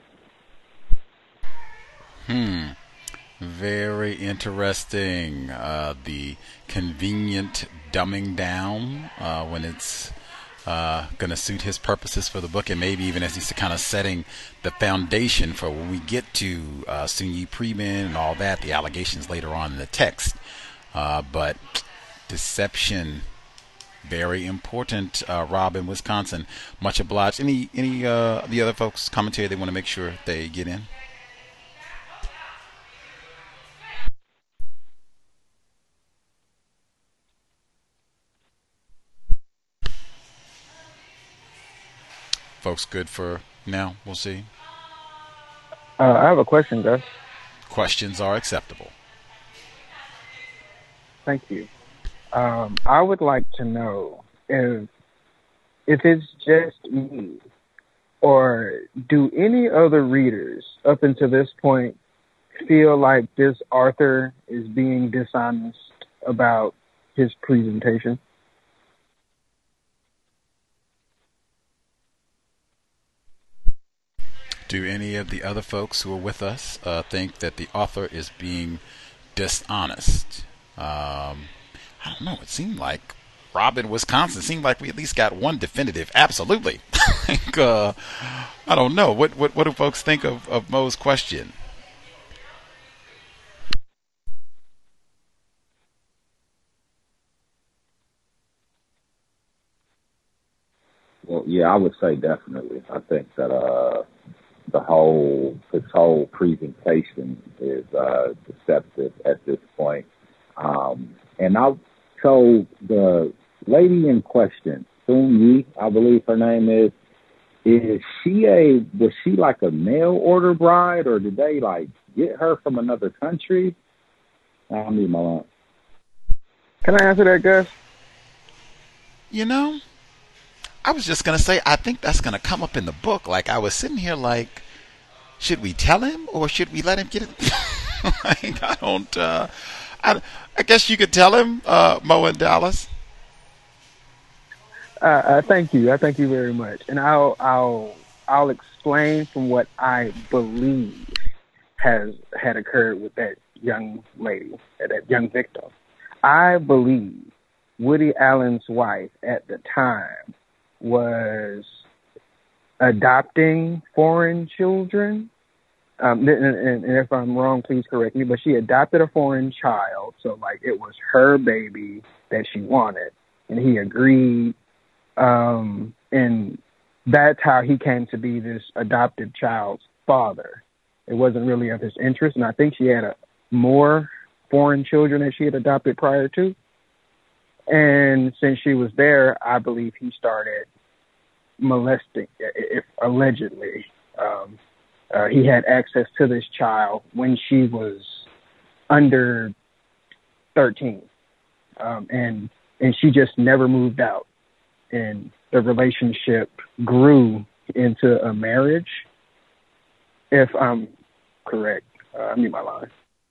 Hmm. Very interesting. Uh, the convenient dumbing down uh, when it's uh, going to suit his purposes for the book, and maybe even as he's kind of setting the foundation for when we get to uh, Soon-Yi Freeman and all that, the allegations later on in the text. Uh, but deception, very important. Uh, Rob in Wisconsin, much obliged. Any any uh, the other folks commentary they want to make sure they get in? Folks good for now? We'll see. Uh, I have a question, Gus. Questions are acceptable. Thank you. Um, I would like to know if if it's just me, or do any other readers up until this point feel like this author is being dishonest about his presentation. Do any of the other folks who are with us uh, think that the author is being dishonest? Um, I don't know. It seemed like Rob in Wisconsin seemed like we at least got one definitive. Absolutely. like, uh, I don't know. What what what do folks think of, of Mo's question? Well, yeah, I would say definitely. I think that uh, the whole this whole presentation is uh, deceptive at this point. Um, and I so the lady in question, Soon Yi, I believe her name is, is she a was she like a mail order bride, or did they like get her from another country? I need my line. Can I answer that, Gus? You know, I was just going to say, I think that's going to come up in the book. Like, I was sitting here like, should we tell him or should we let him get it? like, I don't, uh, I, I guess you could tell him, uh, Mo in Dallas. Uh, uh, thank you. I thank you very much. And I'll, I'll, I'll explain from what I believe has had occurred with that young lady, that young victim. I believe Woody Allen's wife at the time was adopting foreign children. Um, and, and, and if I'm wrong, please correct me, but she adopted a foreign child. So like it was her baby that she wanted, and he agreed. Um, and that's how he came to be this adopted child's father. It wasn't really of his interest. And I think she had a, more foreign children that she had adopted prior to. And since she was there, I believe he started molesting, if allegedly. Um, uh, he had access to this child when she was under thirteen. Um, and, and she just never moved out. And the relationship grew into a marriage, if I'm correct. Uh, I need my line.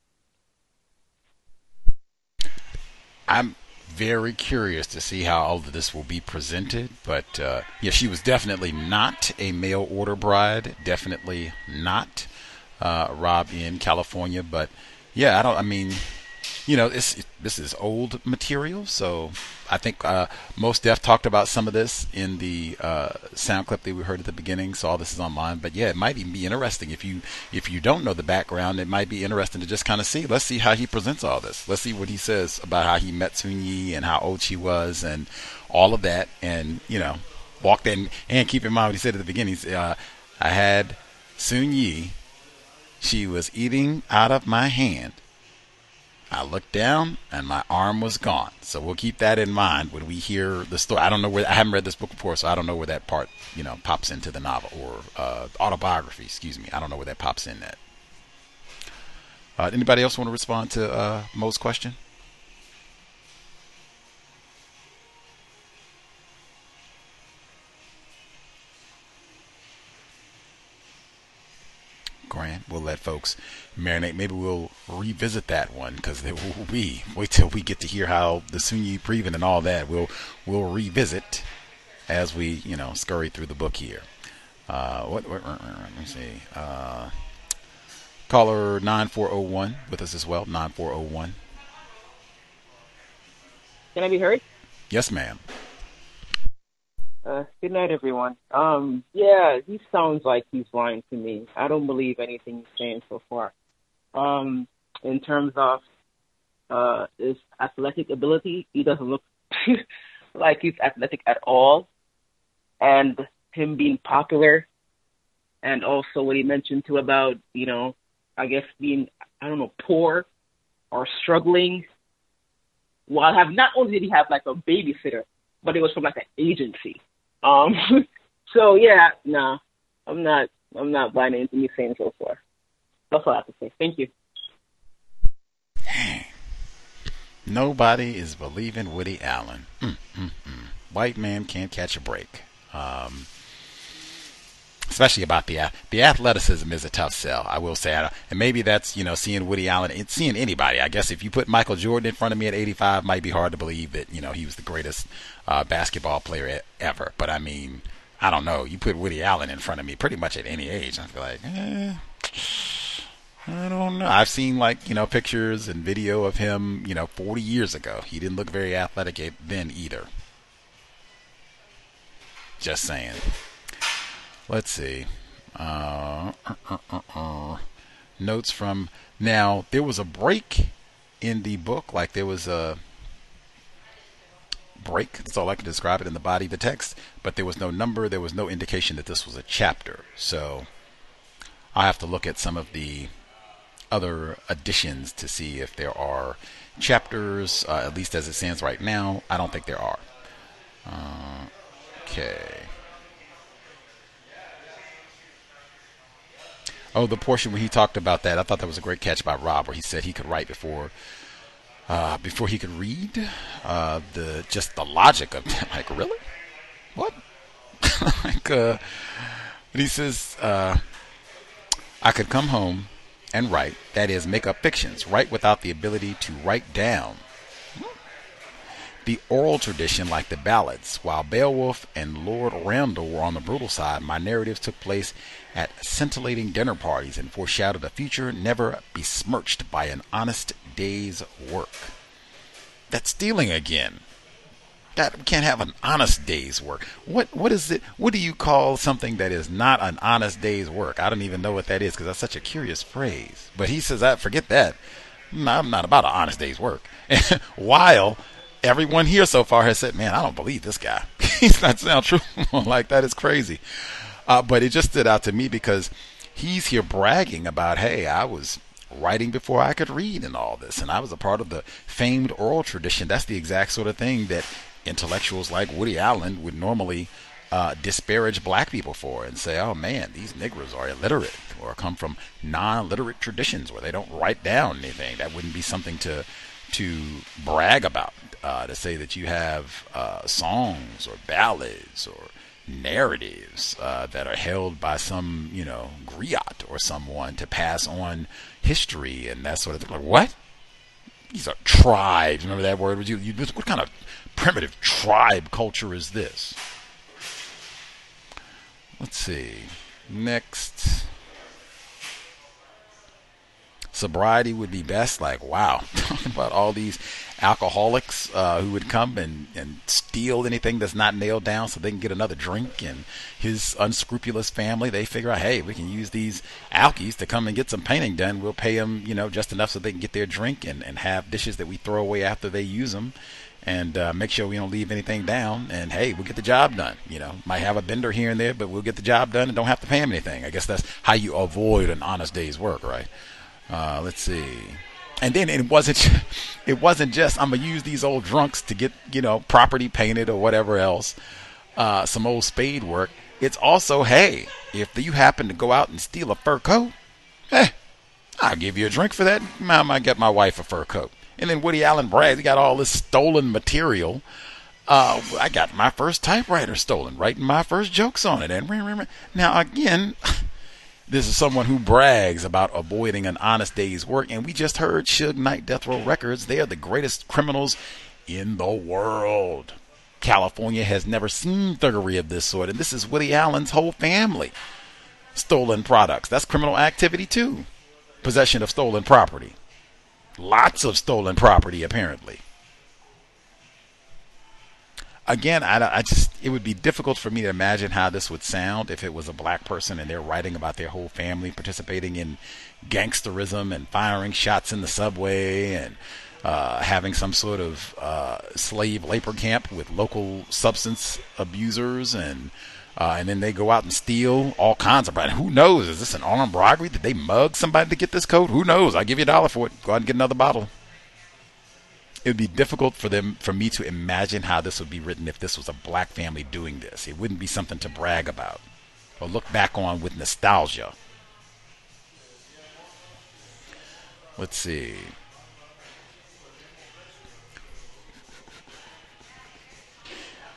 I'm very curious to see how all of this will be presented, but uh, yeah, she was definitely not a mail order bride, definitely not uh, Rob in California, but yeah, I don't, I mean, you know, it's, it, this is old material, so I think uh, Mos Def talked about some of this in the uh, sound clip that we heard at the beginning, so all this is online. But yeah, it might even be interesting if you if you don't know the background. It might be interesting to just kind of see. Let's see how he presents all this. Let's see what he says about how he met Soon Yi and how old she was and all of that. And you know, walked in and keep in mind what he said at the beginning. Uh, I had Soon Yi. She was eating out of my hand. I looked down and my arm was gone. So we'll keep that in mind when we hear the story. I don't know where, I haven't read this book before, so I don't know where that part, you know, pops into the novel or uh, autobiography, excuse me. I don't know where that pops in at. Uh, anybody else want to respond to uh, Mo's question? Grant, we'll let folks marinate. Maybe we'll revisit that one because there will be. Wait till we get to hear how the Soon Yi Previn and all that. We'll we'll revisit as we you know scurry through the book here. Uh, what, what? Let me see. Uh, caller nine four zero one with us as well. Nine four zero one. Can I be heard? Yes, ma'am. Uh, good night, everyone. Um, yeah, he sounds like he's lying to me. I don't believe anything he's saying so far. Um, in terms of uh, his athletic ability, he doesn't look like he's athletic at all. And him being popular, and also what he mentioned too about, you know, I guess being, I don't know, poor or struggling. While have not only did he have like a babysitter, but it was from like an agency. Um, so yeah, no, nah, I'm not, I'm not buying anything you're saying so far. That's all I have to say. Thank you. Nobody is believing Woody Allen. Mm, mm, mm. White man can't catch a break. Um, especially about the the athleticism is a tough sell. I will say, and maybe that's, you know, seeing Woody Allen, it's seeing anybody. I guess if you put Michael Jordan in front of me at eighty-five, might be hard to believe that, you know, he was the greatest uh, basketball player ever. But I mean, I don't know. You put Woody Allen in front of me pretty much at any age, I feel like, eh, I don't know. I've seen, like, you know, pictures and video of him, you know, forty years ago. He didn't look very athletic then either. Just saying. Let's see. Uh, uh, uh, uh, uh. Notes from... Now, there was a break in the book. Like, there was a break. That's all I can describe it in the body of the text. But there was no number. There was no indication that this was a chapter. So, I have to look at some of the other editions to see if there are chapters, uh, at least as it stands right now. I don't think there are. Uh, okay. Oh, the portion where he talked about that, I thought that was a great catch by Rob, where he said he could write before uh, before he could read. Uh, the just the logic of that. Like, really? What? like, uh, but he says, uh, I could come home and write, that is, make up fictions, write without the ability to write down. The oral tradition, like the ballads. While Beowulf and Lord Randall were on the brutal side, my narratives took place at scintillating dinner parties and foreshadowed a future never besmirched by an honest day's work. That's stealing again. That we can't have an honest day's work. What what is it? What do you call something that is not an honest day's work? I don't even know what that is, because that's such a curious phrase. But he says, I forget that. I'm not about an honest day's work. While everyone here so far has said, man, I don't believe this guy. He's not sound true. Like, that is crazy. Uh, but it just stood out to me because he's here bragging about, hey, I was writing before I could read and all this, and I was a part of the famed oral tradition. That's the exact sort of thing that intellectuals like Woody Allen would normally uh, disparage black people for and say, oh man, these Negroes are illiterate or come from non-literate traditions where they don't write down anything. That wouldn't be something to to brag about, uh, to say that you have uh, songs or ballads or narratives uh, that are held by some, you know, griot or someone to pass on history and that sort of thing. Like, what? These are tribes. Remember that word? Would you, you, what kind of primitive tribe culture is this? Let's see. Next. Sobriety would be best. Like, wow. Talking about all these alcoholics uh, who would come and, and steal anything that's not nailed down so they can get another drink. And his unscrupulous family, they figure out, hey, we can use these alkies to come and get some painting done. We'll pay them, you know, just enough so they can get their drink and, and have dishes that we throw away after they use them. And uh, make sure we don't leave anything down. And, hey, we'll get the job done. You know, might have a bender here and there, but we'll get the job done and don't have to pay them anything. I guess that's how you avoid an honest day's work, right? Uh, let's see. And then it wasn't, it wasn't just, I'm going to use these old drunks to get, you know, property painted or whatever else, uh, some old spade work. It's also, hey, if you happen to go out and steal a fur coat, eh, I'll give you a drink for that. I might get my wife a fur coat. And then Woody Allen brags, he got all this stolen material. Uh, I got my first typewriter stolen, writing my first jokes on it. And now, again, this is someone who brags about avoiding an honest day's work. And we just heard Suge Knight, Death Row Records. They are the greatest criminals in the world. California has never seen thuggery of this sort. And this is Woody Allen's whole family. Stolen products. That's criminal activity, too. Possession of stolen property. Lots of stolen property, apparently. Again, I, I just, it would be difficult for me to imagine how this would sound if it was a black person and they're writing about their whole family participating in gangsterism and firing shots in the subway and uh, having some sort of uh, slave labor camp with local substance abusers, and uh, and then they go out and steal all kinds of property. Who knows? Is this an armed robbery? Did they mug somebody to get this coat? Who knows? I'll give you a dollar for it. Go out and get another bottle. It would be difficult for them, for me to imagine how this would be written if this was a black family doing this. It wouldn't be something to brag about or look back on with nostalgia. Let's see.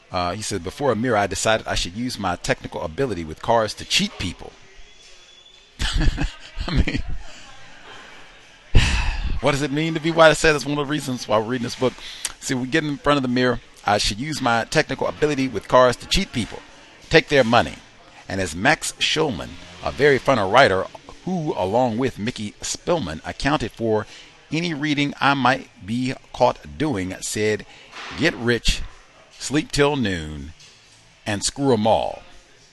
Uh, he said, before a mirror, I decided I should use my technical ability with cars to cheat people. I mean, what does it mean to be white? I said that's one of the reasons why we're reading this book. See, we get in front of the mirror. I should use my technical ability with cars to cheat people, take their money. And as Max Schulman, a very funny writer who, along with Mickey Spillman, accounted for any reading I might be caught doing, said, get rich, sleep till noon, and screw 'em all.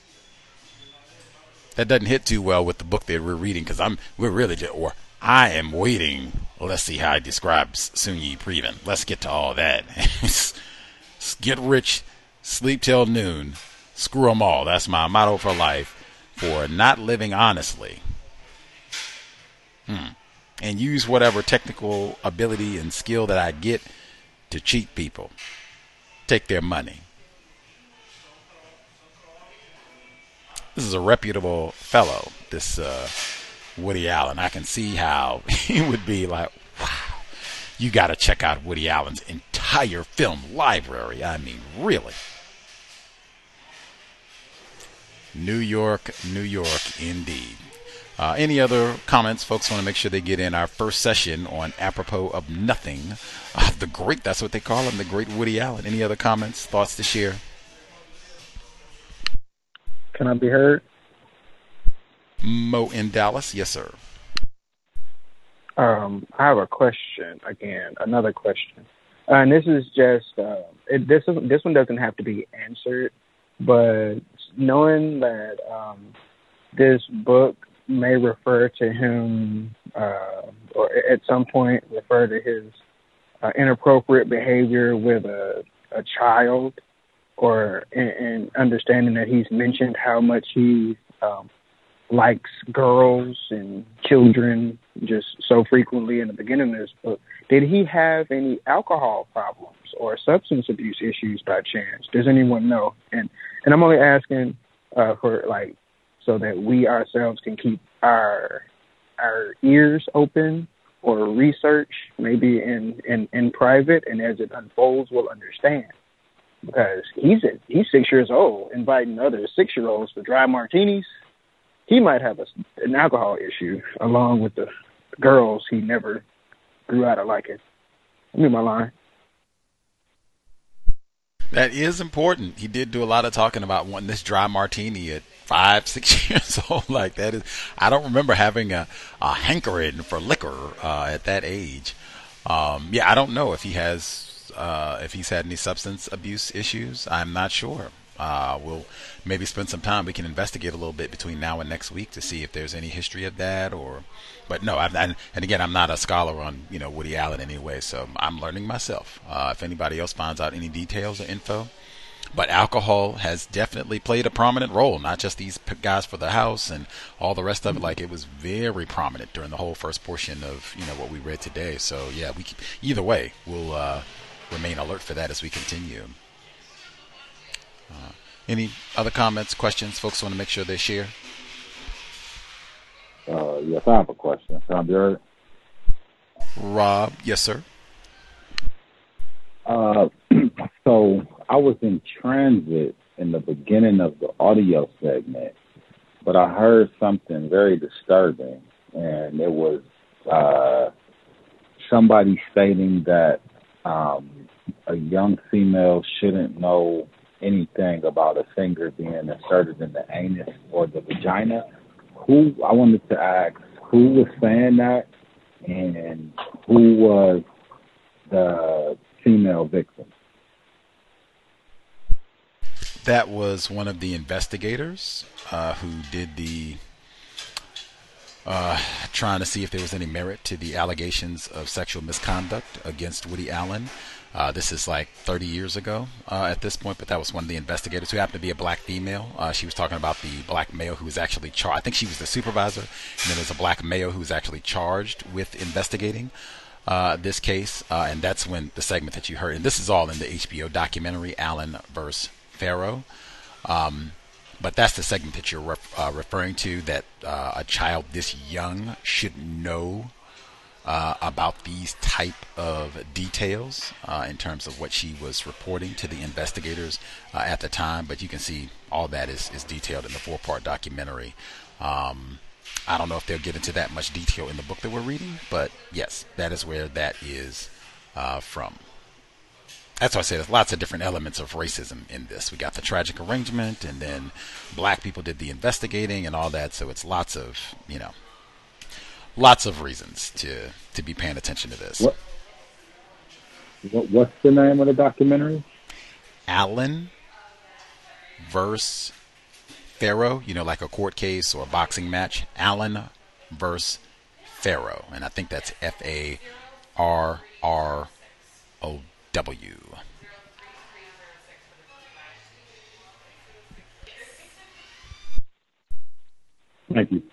That doesn't hit too well with the book that we're reading, because I'm we're really just, or I am waiting. Let's see how he describes Sun Yi Previn. Let's get to all that. Get rich, sleep till noon, screw 'em all. That's my motto for life, for not living honestly. Hmm. And use whatever technical ability and skill that I get to cheat people, take their money. This is a reputable fellow, this uh, Woody Allen. I can see how he would be like, wow, you got to check out Woody Allen's entire film library. I mean, really. New York, New York, indeed. Uh, any other comments? Folks want to make sure they get in our first session on Apropos of Nothing. Uh, the great, that's what they call him, the great Woody Allen. Any other comments, thoughts to share? Can I be heard? Mo in Dallas. Yes, sir. Um, I have a question again, another question. Uh, and this is just, uh, it, this, is, this one doesn't have to be answered, but knowing that um, this book may refer to him, uh, or at some point refer to his uh, inappropriate behavior with a, a child, or in, in understanding that he's mentioned how much he um, likes girls and children just so frequently in the beginning of this book, did he have any alcohol problems or substance abuse issues by chance? Does anyone know? And and I'm only asking uh, for like so that we ourselves can keep our our ears open or research maybe in, in, in private, and as it unfolds, we'll understand. Because he's a, he's six years old, inviting other six-year-olds to dry martinis. He might have a, an alcohol issue, along with the girls he never grew out of liking. Let me my line. That is important. He did do a lot of talking about wanting this dry martini at five, six years old. Like that is, I don't remember having a, a hankering for liquor uh, at that age. Um, yeah, I don't know if he has. Uh, if he's had any substance abuse issues, I'm not sure. Uh, we'll maybe spend some time. We can investigate a little bit between now and next week to see if there's any history of that. Or, but no, I, I, and again, I'm not a scholar on you know Woody Allen anyway, so I'm learning myself. Uh, if anybody else finds out any details or info, but alcohol has definitely played a prominent role. Not just these guys for the house and all the rest of it. Like it was very prominent during the whole first portion of you know what we read today. So yeah, we keep, either way, we'll. Uh, remain alert for that as we continue. Uh, any other comments, questions? Folks want to make sure they share. Uh, yes, I have a question. Can I be heard? Rob, yes, sir. Uh, so I was in transit in the beginning of the audio segment, but I heard something very disturbing, and it was uh, somebody stating that Um, a young female shouldn't know anything about a finger being inserted in the anus or the vagina. Who, I wanted to ask, who was saying that, and who was the female victim? That was one of the investigators uh, who did the Uh, trying to see if there was any merit to the allegations of sexual misconduct against Woody Allen. Uh, this is like thirty years ago uh, at this point, but that was one of the investigators who happened to be a black female. Uh, she was talking about the black male who was actually charged. I think she was the supervisor, and then there's a black male who was actually charged with investigating uh, this case, uh, and that's when the segment that you heard, and this is all in the H B O documentary, Allen versus Farrow. Um, But that's the segment that you're ref, uh, referring to, that uh, a child this young should know uh, about these type of details uh, in terms of what she was reporting to the investigators uh, at the time. But you can see all that is, is detailed in the four-part documentary. Um, I don't know if they'll get into that much detail in the book that we're reading, but yes, that is where that is uh, from. That's why I say there's lots of different elements of racism in this. We got the tragic arrangement, and then black people did the investigating and all that. So it's lots of, you know, lots of reasons to, to be paying attention to this. What, what What's the name of the documentary? Allen versus Farrow, you know, like a court case or a boxing match. Allen versus Farrow. And I think that's F A R R O W. Thank you.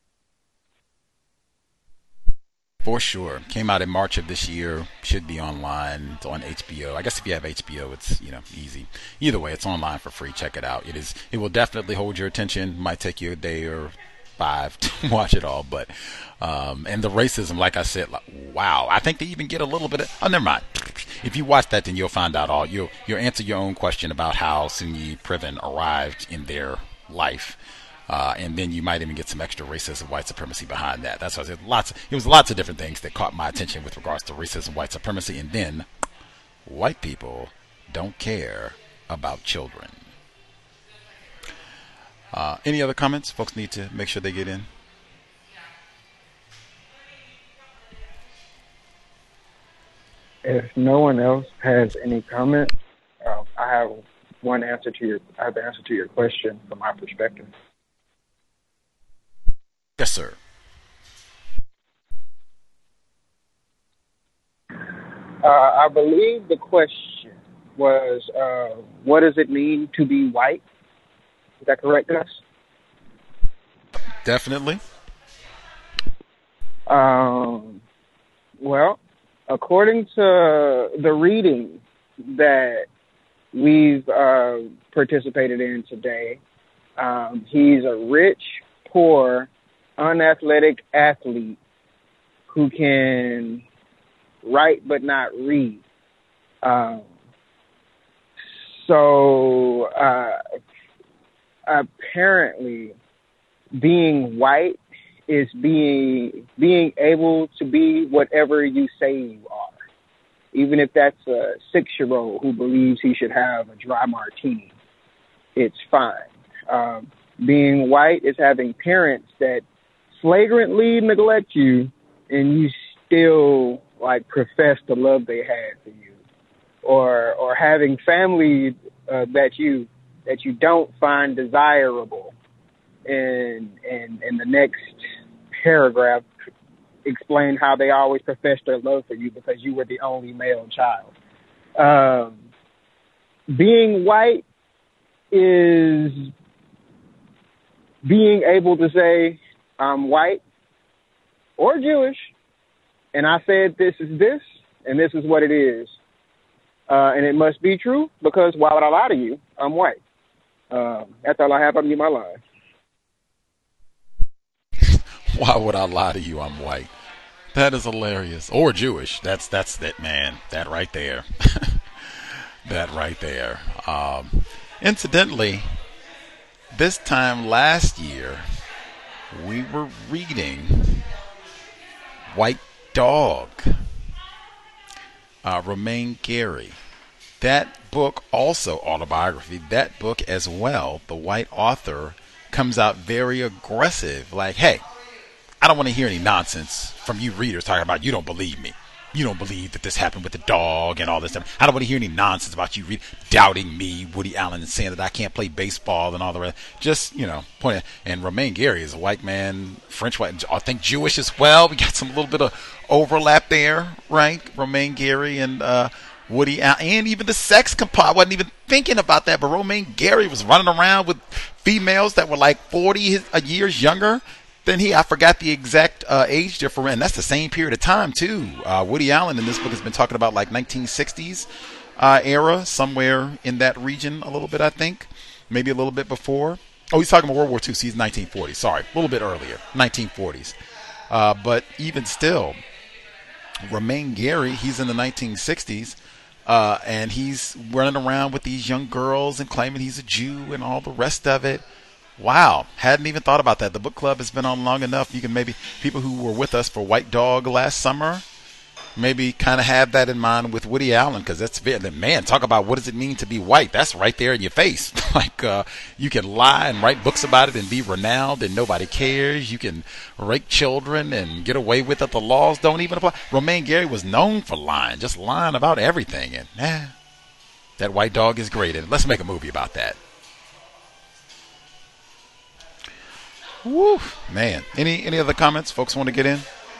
For sure. Came out in March of this year. Should be online. It's on H B O. I guess if you have H B O, it's, you know, easy. Either way, it's online for free. Check it out. It is. It will definitely hold your attention. Might take you a day or five to watch it all. But um, and the racism, like I said, like, wow. I think they even get a little bit of. Oh, never mind. If you watch that, then you'll find out all. You'll you'll answer your own question about how Sunyi Priven arrived in their life. Uh, and then you might even get some extra racism, white supremacy behind that. That's why I said lots. Of, it was lots of different things that caught my attention with regards to racism, white supremacy, and then white people don't care about children. Uh, any other comments? Folks need to make sure they get in. If no one else has any comment, uh, I have one answer to your. I have the answer to your question from my perspective. Yes, sir. Uh, I believe the question was, uh, what does it mean to be white? Is that correct, Gus? Definitely. Um, well, according to the reading that we've uh, participated in today, um, he's a rich, poor, unathletic athlete who can write but not read. Um, so uh, apparently, being white is being being able to be whatever you say you are, even if that's a six-year-old who believes he should have a dry martini. It's fine. Um, being white is having parents that flagrantly neglect you, and you still like profess the love they had for you, or or having family uh, that you that you don't find desirable, and and and the next paragraph explain how they always professed their love for you because you were the only male child. Um, being white is being able to say, I'm white or Jewish, and I said this is this, and this is what it is. Uh, and it must be true, because why would I lie to you? I'm white. Uh, that's all I have. I'm you my line. Why would I lie to you? I'm white. That is hilarious. Or Jewish. That's that's that, man. That right there. That right there. Um, incidentally, this time last year, we were reading White Dog, uh, Romain Gary. That book, also autobiography, that book as well, the white author comes out very aggressive. Like, hey, I don't want to hear any nonsense from you readers talking about you don't believe me. You don't believe that this happened with the dog and all this stuff. I don't want to hear any nonsense about you read, doubting me, Woody Allen, and saying that I can't play baseball and all the rest. Just, you know, point. And Romain Gary is a white man, French white, I think Jewish as well. We got some little bit of overlap there, right? Romain Gary and uh, Woody Allen, and even the sex component. I wasn't even thinking about that, but Romain Gary was running around with females that were like forty years younger than he. I forgot the exact uh, age difference, and that's the same period of time too. Uh, Woody Allen in this book has been talking about like nineteen sixties uh, era, somewhere in that region a little bit, I think. Maybe a little bit before. Oh, he's talking about World War Two, so he's nineteen forty. Sorry, a little bit earlier, nineteen forties. Uh, but even still, Romain Gary, he's in the nineteen sixties, uh, and he's running around with these young girls and claiming he's a Jew and all the rest of it. Wow, hadn't even thought about that. The book club has been on long enough. You can maybe, people who were with us for White Dog last summer, maybe kind of have that in mind with Woody Allen, because that's, man, talk about what does it mean to be white. That's right there in your face. Like, uh, you can lie and write books about it and be renowned and nobody cares. You can rape children and get away with it. The laws don't even apply. Romain Gary was known for lying, just lying about everything. And eh, that White Dog is great. And let's make a movie about that. Woo, man. Any any other comments folks want to get in?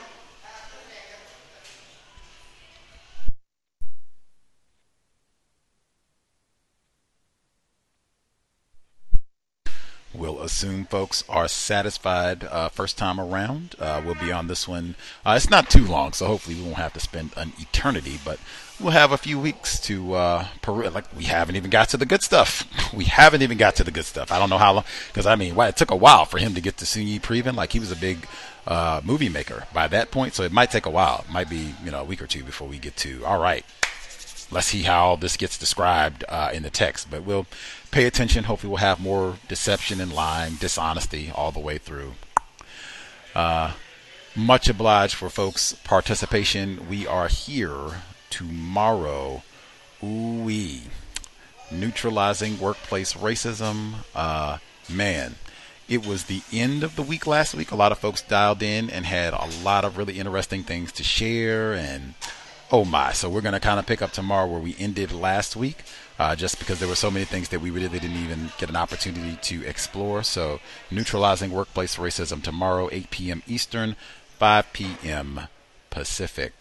We'll assume folks are satisfied uh, first time around. Uh, we'll be on this one. Uh, it's not too long, so hopefully we won't have to spend an eternity, but we'll have a few weeks to uh, per- like we haven't even got to the good stuff. We haven't even got to the good stuff. I don't know how long, because I mean, why it took a while for him to get to Soon-Yi Previn. Like, he was a big uh, movie maker by that point, so it might take a while. It might be, you know, a week or two before we get to, all right, let's see how this gets described uh, in the text. But we'll pay attention. Hopefully we'll have more deception and lying, dishonesty all the way through. Uh, much obliged for folks' participation. We are here tomorrow. Ooh-wee. Neutralizing workplace racism. Uh, man, it was the end of the week last week. A lot of folks dialed in and had a lot of really interesting things to share. And oh my, so we're going to kind of pick up tomorrow where we ended last week. Uh, just because there were so many things that we really didn't even get an opportunity to explore. So, Neutralizing Workplace Racism tomorrow, eight p.m. Eastern, five p.m. Pacific.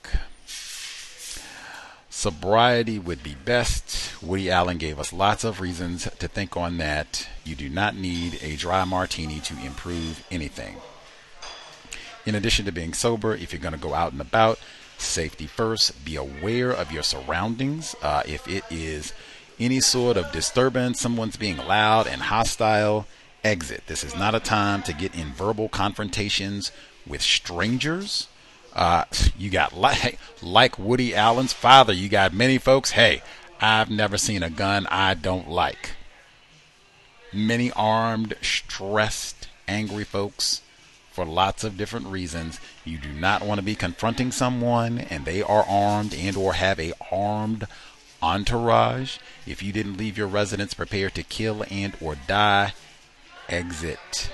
Sobriety would be best. Woody Allen gave us lots of reasons to think on that. You do not need a dry martini to improve anything. In addition to being sober, if you're going to go out and about, safety first. Be aware of your surroundings. Uh, if it is any sort of disturbance, someone's being loud and hostile, exit. This is not a time to get in verbal confrontations with strangers. Uh, you got, like, like Woody Allen's father, you got many folks, hey, I've never seen a gun I don't like. Many armed, stressed, angry folks for lots of different reasons. You do not want to be confronting someone and they are armed and or have a armed entourage. If you didn't leave your residence prepared to kill and or die, exit.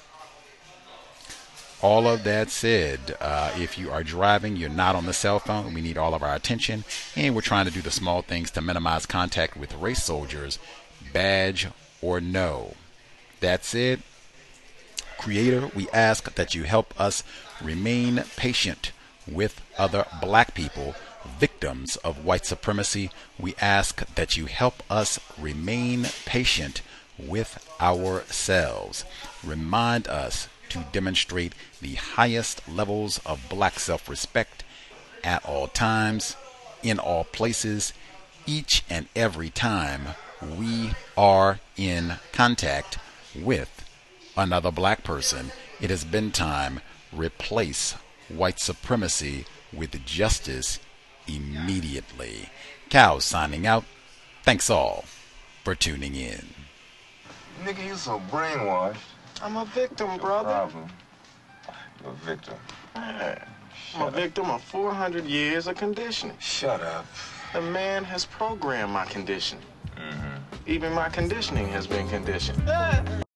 All of that said, uh, if you are driving, you're not on the cell phone, we need all of our attention, and we're trying to do the small things to minimize contact with race soldiers, badge or no. That's it. Creator, we ask that you help us remain patient with other black people, victims of white supremacy. We ask that you help us remain patient with ourselves. Remind us to demonstrate the highest levels of black self-respect at all times, in all places, each and every time we are in contact with another black person. It has been time. Replace white supremacy with justice immediately. Cow signing out. Thanks all for tuning in. Nigga, you so brainwashed. I'm a victim, brother. Problem. You're a victim. Man, I'm a victim of four hundred years of conditioning. Shut up. The man has programmed my condition. Mm-hmm. Even my conditioning has been conditioned.